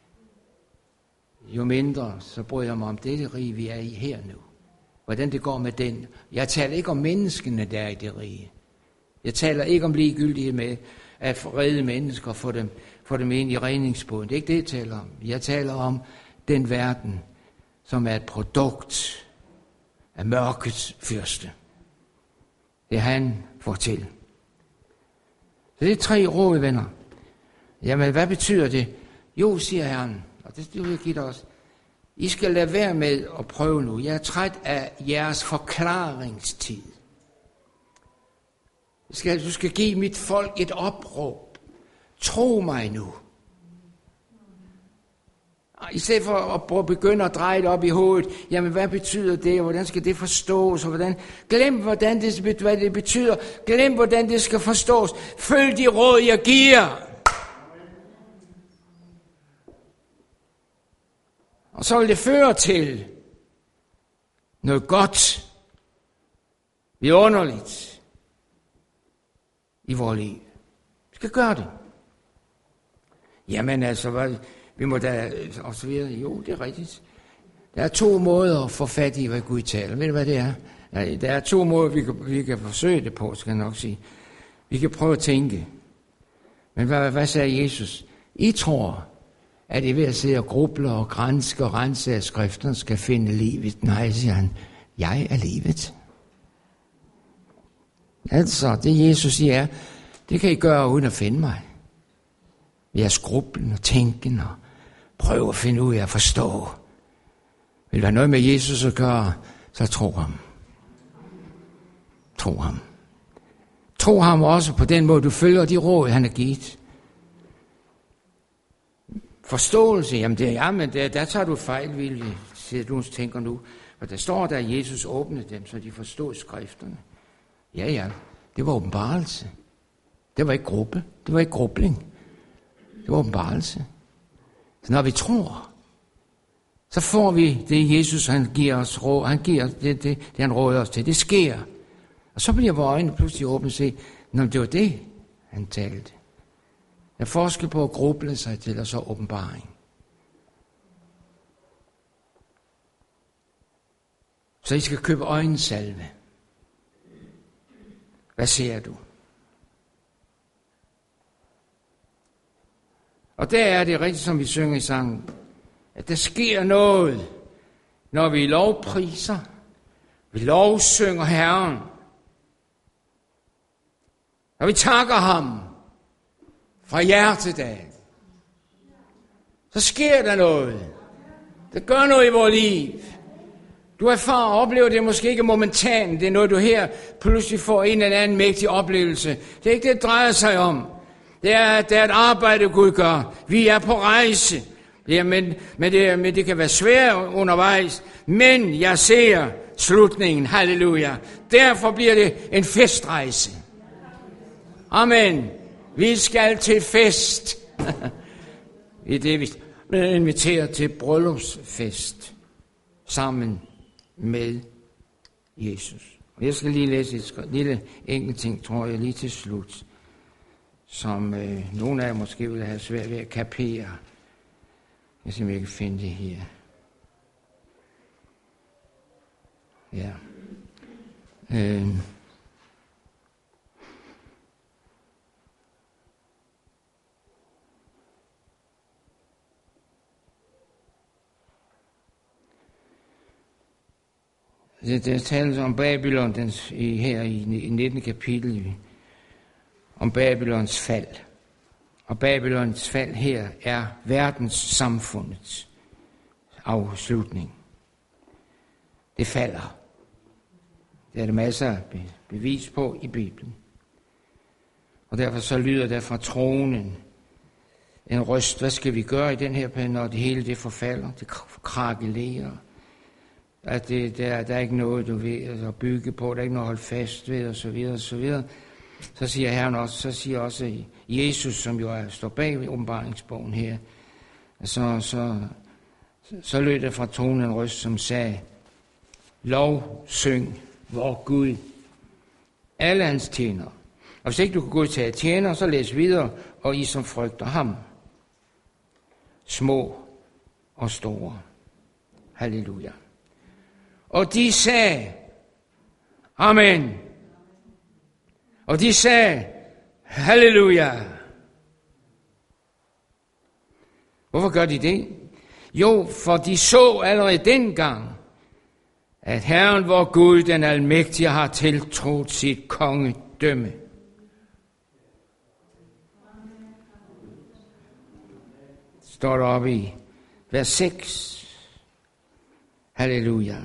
jo mindre så bryder jeg mig om det rige, vi er i her nu. Hvordan det går med den. Jeg taler ikke om menneskene, der er i det rige. Jeg taler ikke om ligegyldighed med at redde mennesker og få dem ind i redningsbåden. Det er ikke det, jeg taler om. Jeg taler om den verden, som er et produkt af mørkets fyrste. Det han får til. Så det er 3 råd, venner. Jamen, hvad betyder det? Jo, siger Herren, og det vil jeg give dig også. I skal lade være med at prøve nu. Jeg er træt af jeres forklaringstid. Du skal give mit folk et opråb. Tro mig nu. I stedet for at begynde at dreje det op i hovedet, jamen hvad betyder det, og hvordan skal det forstås, og glem hvad det betyder, glem hvordan det skal forstås, følg de råd, jeg giver. Og så vil det føre til noget godt, vidunderligt i vores liv. Vi skal gøre det. Jamen altså, vi må da, og så videre. Jo, det er rigtigt. Der er 2 måder at få fat i, hvad Gud taler. Ved du, hvad det er? Der er 2 måder, vi kan forsøge det på, skal jeg nok sige. Vi kan prøve at tænke. Men hvad sagde Jesus? I tror, at I ved at sidde og gruble og granske og rense af skrifterne skal finde livet. Nej, siger han. Jeg er livet. Altså, det Jesus siger, det kan I gøre uden at finde mig. Ved at skrublen og tænken og prøve at finde ud af at forstå. Vil der noget med Jesus at gøre, så tro ham. Tro ham. Tro ham også på den måde, du følger de råd, han har givet. Forståelse, jamen det er, men der tager du fejl, Vilje, siger du tænker nu. Og der står der, at Jesus åbnede dem, så de forstod skrifterne. Ja, det var åbenbarelse. Det var ikke gruppe, det var ikke grubling. Det var åbenbarelse. Så når vi tror, så får vi det, Jesus han giver os råd. Han giver det han råder os til. Det sker. Og så bliver vores øjne pludselig åbne og se, når det var det, han talte. Der er forskel på at gruble sig til, og så åbenbaring. Så I skal købe øjensalve. Hvad ser du? Og der er det rigtigt, som vi synger i sangen, at der sker noget, når vi lovpriser, vi lovsynger Herren, og vi takker ham fra hjertedagen. Så sker der noget. Det gør noget i vores liv. Du erfarer og oplever det måske ikke momentant. Det er noget, du her pludselig får en eller anden mægtig oplevelse. Det er ikke det, det drejer sig om. Det er et arbejde, Gud gør. Vi er på rejse. Ja, men det kan være svært undervejs. Men jeg ser slutningen. Halleluja. Derfor bliver det en festrejse. Amen. Vi skal til fest. Det er det, vi inviterer til bryllupsfest. Sammen med Jesus. Og jeg skal lige læse et lille enkelt ting, tror jeg, lige til slut. Som nogle af jer måske vil have svært ved at kapere. Jeg skal ikke finde det her. Ja. Det tales om Babylon her i 19. kapitel, om Babylons fald. Og Babylons fald her er verdenssamfundets afslutning. Det falder. Det er der masser af bevis på i Bibelen. Og derfor så lyder der fra tronen en røst. Hvad skal vi gøre i den her periode, når det hele det forfalder? Det krakelerer. At der er ikke noget, du ved at bygge på, der er ikke noget at holde fast ved, og så videre, og så videre. Så siger Herren også, så siger også Jesus, som jo står bag ved åbenbaringsbogen her, så lød der fra tronen en røst, som sagde, lov, syng, vor Gud, alle hans tjenere. Og hvis ikke du kan godtage tjenere, så læs videre, og I som frygter ham, små og store. Halleluja. Og de sagde, amen. Og de sagde, halleluja. Hvorfor gør de det? Jo, for de så allerede dengang, at Herren vor Gud, den almægtige, har tiltrådt sit kongedømme. Står der oppe i vers 6. Halleluja.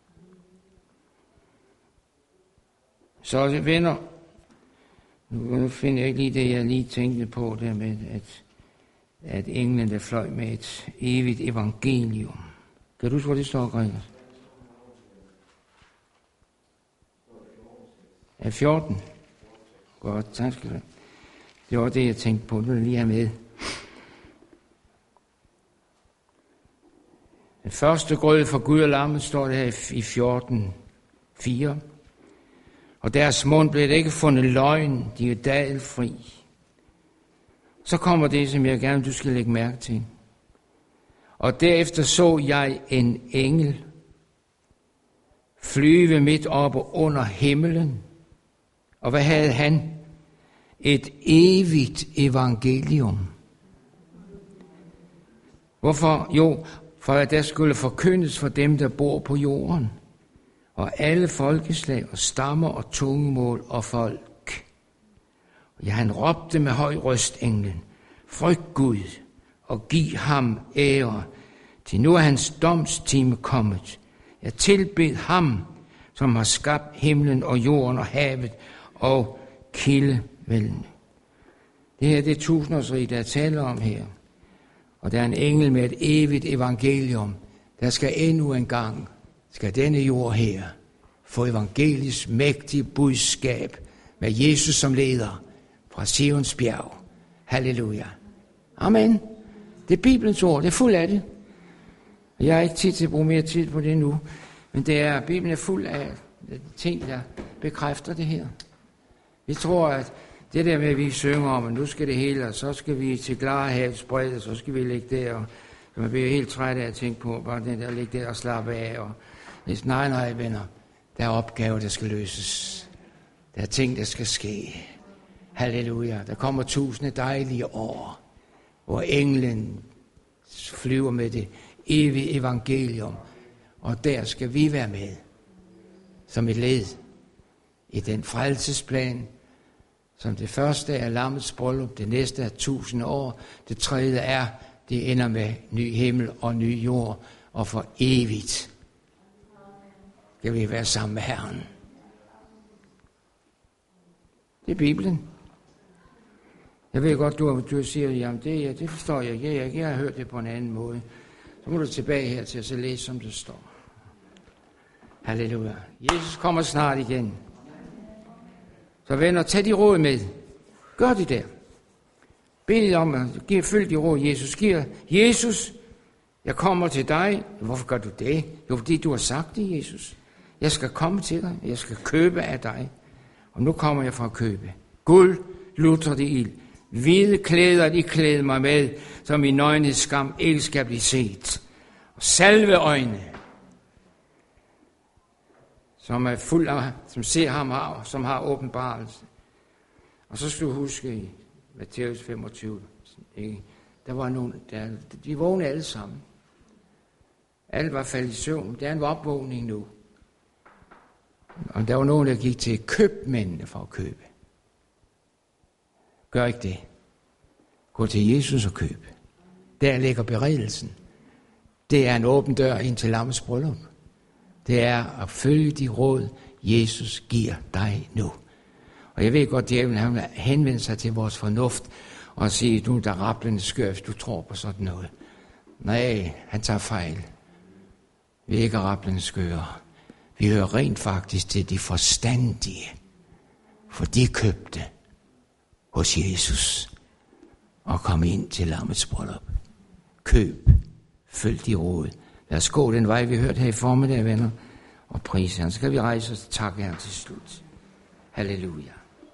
Så venner, nu finder jeg ikke lige det, jeg lige tænkte på, der med, at englen der fløj med et evigt evangelium. Kan du huske, hvor det står, Gregers? Ja, 14. Godt, tak skal du have. Det var det, jeg tænkte på. Nu vil jeg lige have med. Den første grød for Gud og lammet står det her i 14:4. Og deres mund blev det ikke fundet løgn, de er dadelfri. Så kommer det, som jeg gerne, du skal lægge mærke til. Og derefter så jeg en engel flyve midt oppe under himlen. Og hvad havde han? Et evigt evangelium. Hvorfor? Jo, for at der skulle forkyndes for dem, der bor på jorden, og alle folkeslag og stammer og tungemål og folk. Ja, han råbte med høj røst, englen, frygt Gud og giv ham ære, til nu er hans domstime kommet. Jeg tilbed ham, som har skabt himlen og jorden og havet og kildevælden. Det her, det er tusindårsrigt, der taler om her. Og der er en engel med et evigt evangelium, der skal endnu en gang, skal denne jord her, få evangelisk mægtige budskab med Jesus som leder fra Sions bjerg. Halleluja. Amen. Det er Bibelens ord, det er fuld af det. Jeg har ikke tid til at bruge mere tid på det nu, men Bibelen er fuld af ting, der bekræfter det her. Vi tror, at det der med, at vi synger om, at nu skal det hele, og så skal vi til Glarehavets bred, og så skal vi ligge der, og man bliver helt træt af at tænke på, bare den der ligge der og slappe af. Og nej, venner, der er opgaver, der skal løses. Der er ting, der skal ske. Halleluja. Der kommer 1000 dejlige år, hvor englen flyver med det evige evangelium, og der skal vi være med, som et led i den frelsesplan, som det første er lammets bryllup, det næste er 1000 år, det tredje er, det ender med ny himmel og ny jord, og for evigt skal vi være sammen med Herren. Det er Bibelen. Jeg ved godt, du siger, jamen det forstår jeg ikke. Jeg har hørt det på en anden måde. Så må du tilbage her til at så læse, som det står. Halleluja. Jesus kommer snart igen. Så venner, tag de råd med. Gør det der. Bed om at følg de råd, Jesus giver. Jesus, jeg kommer til dig. Hvorfor gør du det? Jo, fordi du har sagt det, Jesus. Jeg skal komme til dig. Jeg skal købe af dig. Og nu kommer jeg for at købe. Guld, lutter det ild. Hvide klæder, de klæder mig med, som i nøgenhedsskam ikke skal blive set. Og salve øjne, som er fuld af, som ser ham, som har åbenbarelse. Og så skal du huske i Matthæus 25, ikke? Der var nogen, de vågnede alle sammen. Alle var faldet i søvn. Det er en opvågning nu. Og der var nogen, der gik til købmændene for at købe. Gør ikke det. Gå til Jesus og køb. Der ligger beredelsen. Det er en åben dør ind til lammets bryllup. Det er at følge de råd, Jesus giver dig nu. Og jeg ved godt, djævlen han vil henvende sig til vores fornuft og sige, du der rablende skør, hvis du tror på sådan noget. Nej, han tager fejl. Vi er ikke rablende skøre. Vi hører rent faktisk til de forstandige, for de købte hos Jesus og kom ind til lammets bryllup. Køb, følg de råd. Lad os gå den vej, vi hørte her i formiddag, venner, og prise Herren. Så kan vi rejse os og takke Herren til slut. Halleluja.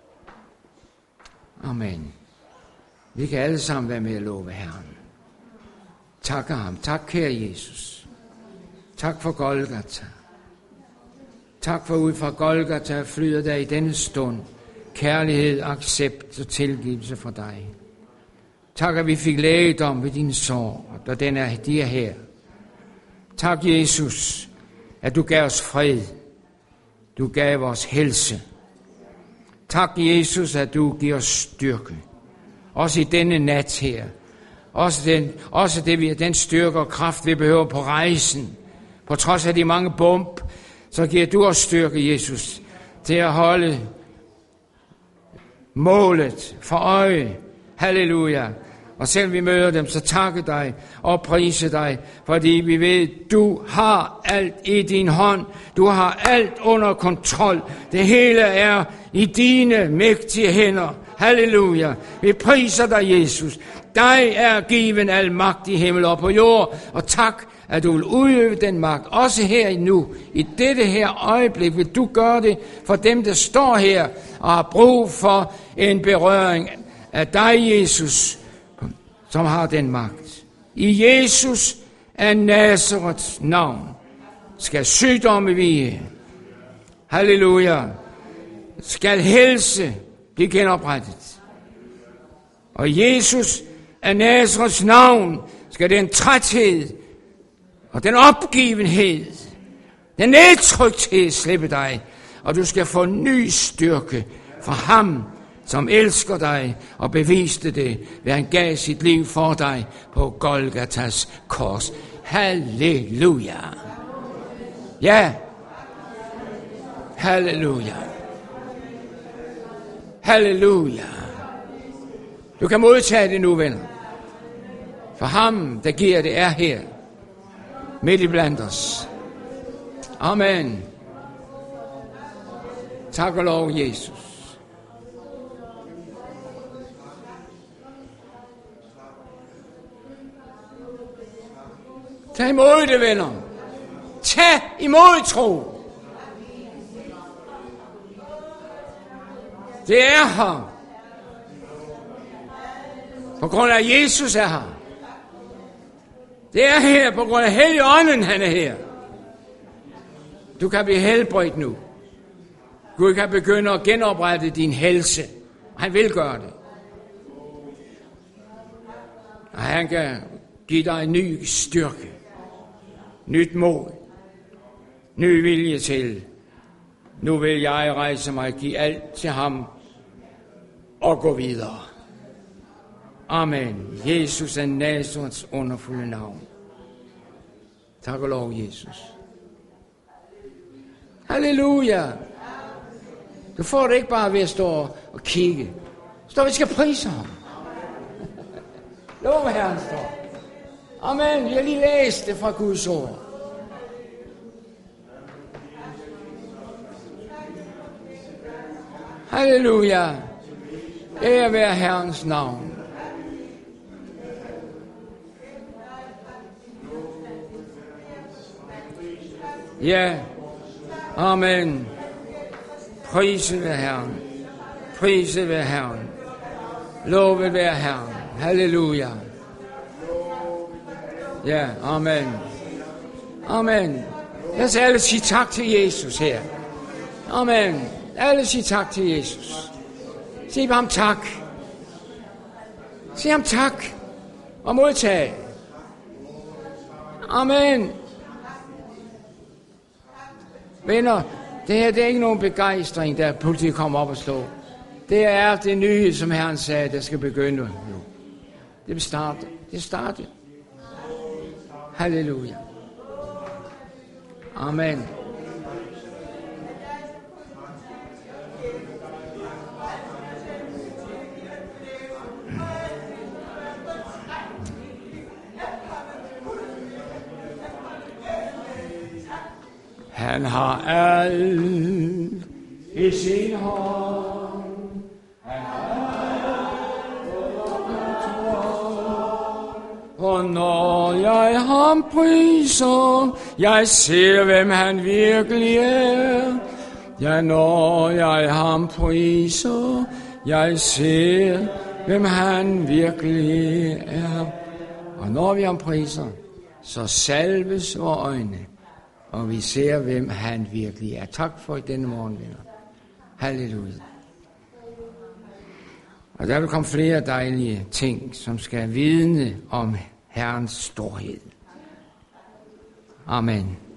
Amen. Vi kan alle sammen være med at love Herren. Takke ham. Tak, kære Jesus. Tak for Golgata. Tak for ud fra Golgata flyder der i denne stund kærlighed, accept og tilgivelse for dig. Tak, at vi fik lægedom ved din sorg, og de er her. Tak, Jesus, at du gav os fred. Du gav os helse. Tak, Jesus, at du giver os styrke. Også i denne nat her. Også den styrke og kraft, vi behøver på rejsen På trods af de mange bump, så giver du os styrke, Jesus, til at holde målet for øje. Halleluja. Og selv vi møder dem, så takke dig og prise dig, fordi vi ved, du har alt i din hånd. Du har alt under kontrol. Det hele er i dine mægtige hænder. Halleluja. Vi priser dig, Jesus. Dig er given al magt i himmel og på jord. Og tak, at du vil udøve den magt. Også her nu, i dette her øjeblik, vil du gøre det for dem, der står her og har brug for en berøring af dig, Jesus, som har den magt. I Jesus af Nazarets navn skal sygdomme vige. Halleluja. Skal helse blive genoprettet. Og Jesus af Nazarets navn skal den træthed og den opgivenhed, den nedtrykthed slippe dig, og du skal få ny styrke fra ham, som elsker dig og beviste det, ved han gav sit liv for dig på Golgatas kors. Halleluja. Ja. Halleluja. Halleluja. Du kan modtage det nu, venner. For ham, der giver det, er her. Midt i blandt os. Amen. Tak og lov, Jesus. Tag imod det, venner. Tag imod tro. Det er her. På grund af Jesus er her. Det er her på grund af Helligånden, han er her. Du kan blive helbredt nu. Gud kan begynde at genoprette din helse. Han vil gøre det. Og han kan give dig en ny styrke. Nyt mod. Ny vilje til. Nu vil jeg rejse mig og give alt til ham og gå videre. Amen. Jesus er Nazarets underfulde navn. Tak og lov, Jesus. Halleluja. Du får det ikke bare ved at stå og kigge. Stå, vi skal prise ham. Lov Herren står. Amen. Vi har lige læst det fra Guds ord. Halleluja. Ære være Herrens navn. Ja. Amen. Priset være Herren. Priset være Herren. Lovet være Herren. Halleluja. Ja, amen. Amen. Lad os alle sige tak til Jesus her. Amen. Alle sige tak til Jesus. Sig ham tak. Sig ham tak. Og modtag. Amen. Venner, det her det er ikke nogen begejstring, der pludselig kommer op og stå. Det er det nye, som Herren sagde, der skal begynde nu. Det starter. Det starter. Halleluja. Amen. Han har alt i sin hånd. Han har alt under kontrol. Og når jeg ham priser, jeg ser, hvem han virkelig er. Ja, når jeg ham priser, jeg ser, hvem han virkelig er. Og når vi ham priser, så salves vores øjne. Og vi ser, hvem han virkelig er. Tak for i denne morgen, venner. Halleluja. Og der vil komme flere dejlige ting, som skal vidne om Herrens storhed. Amen.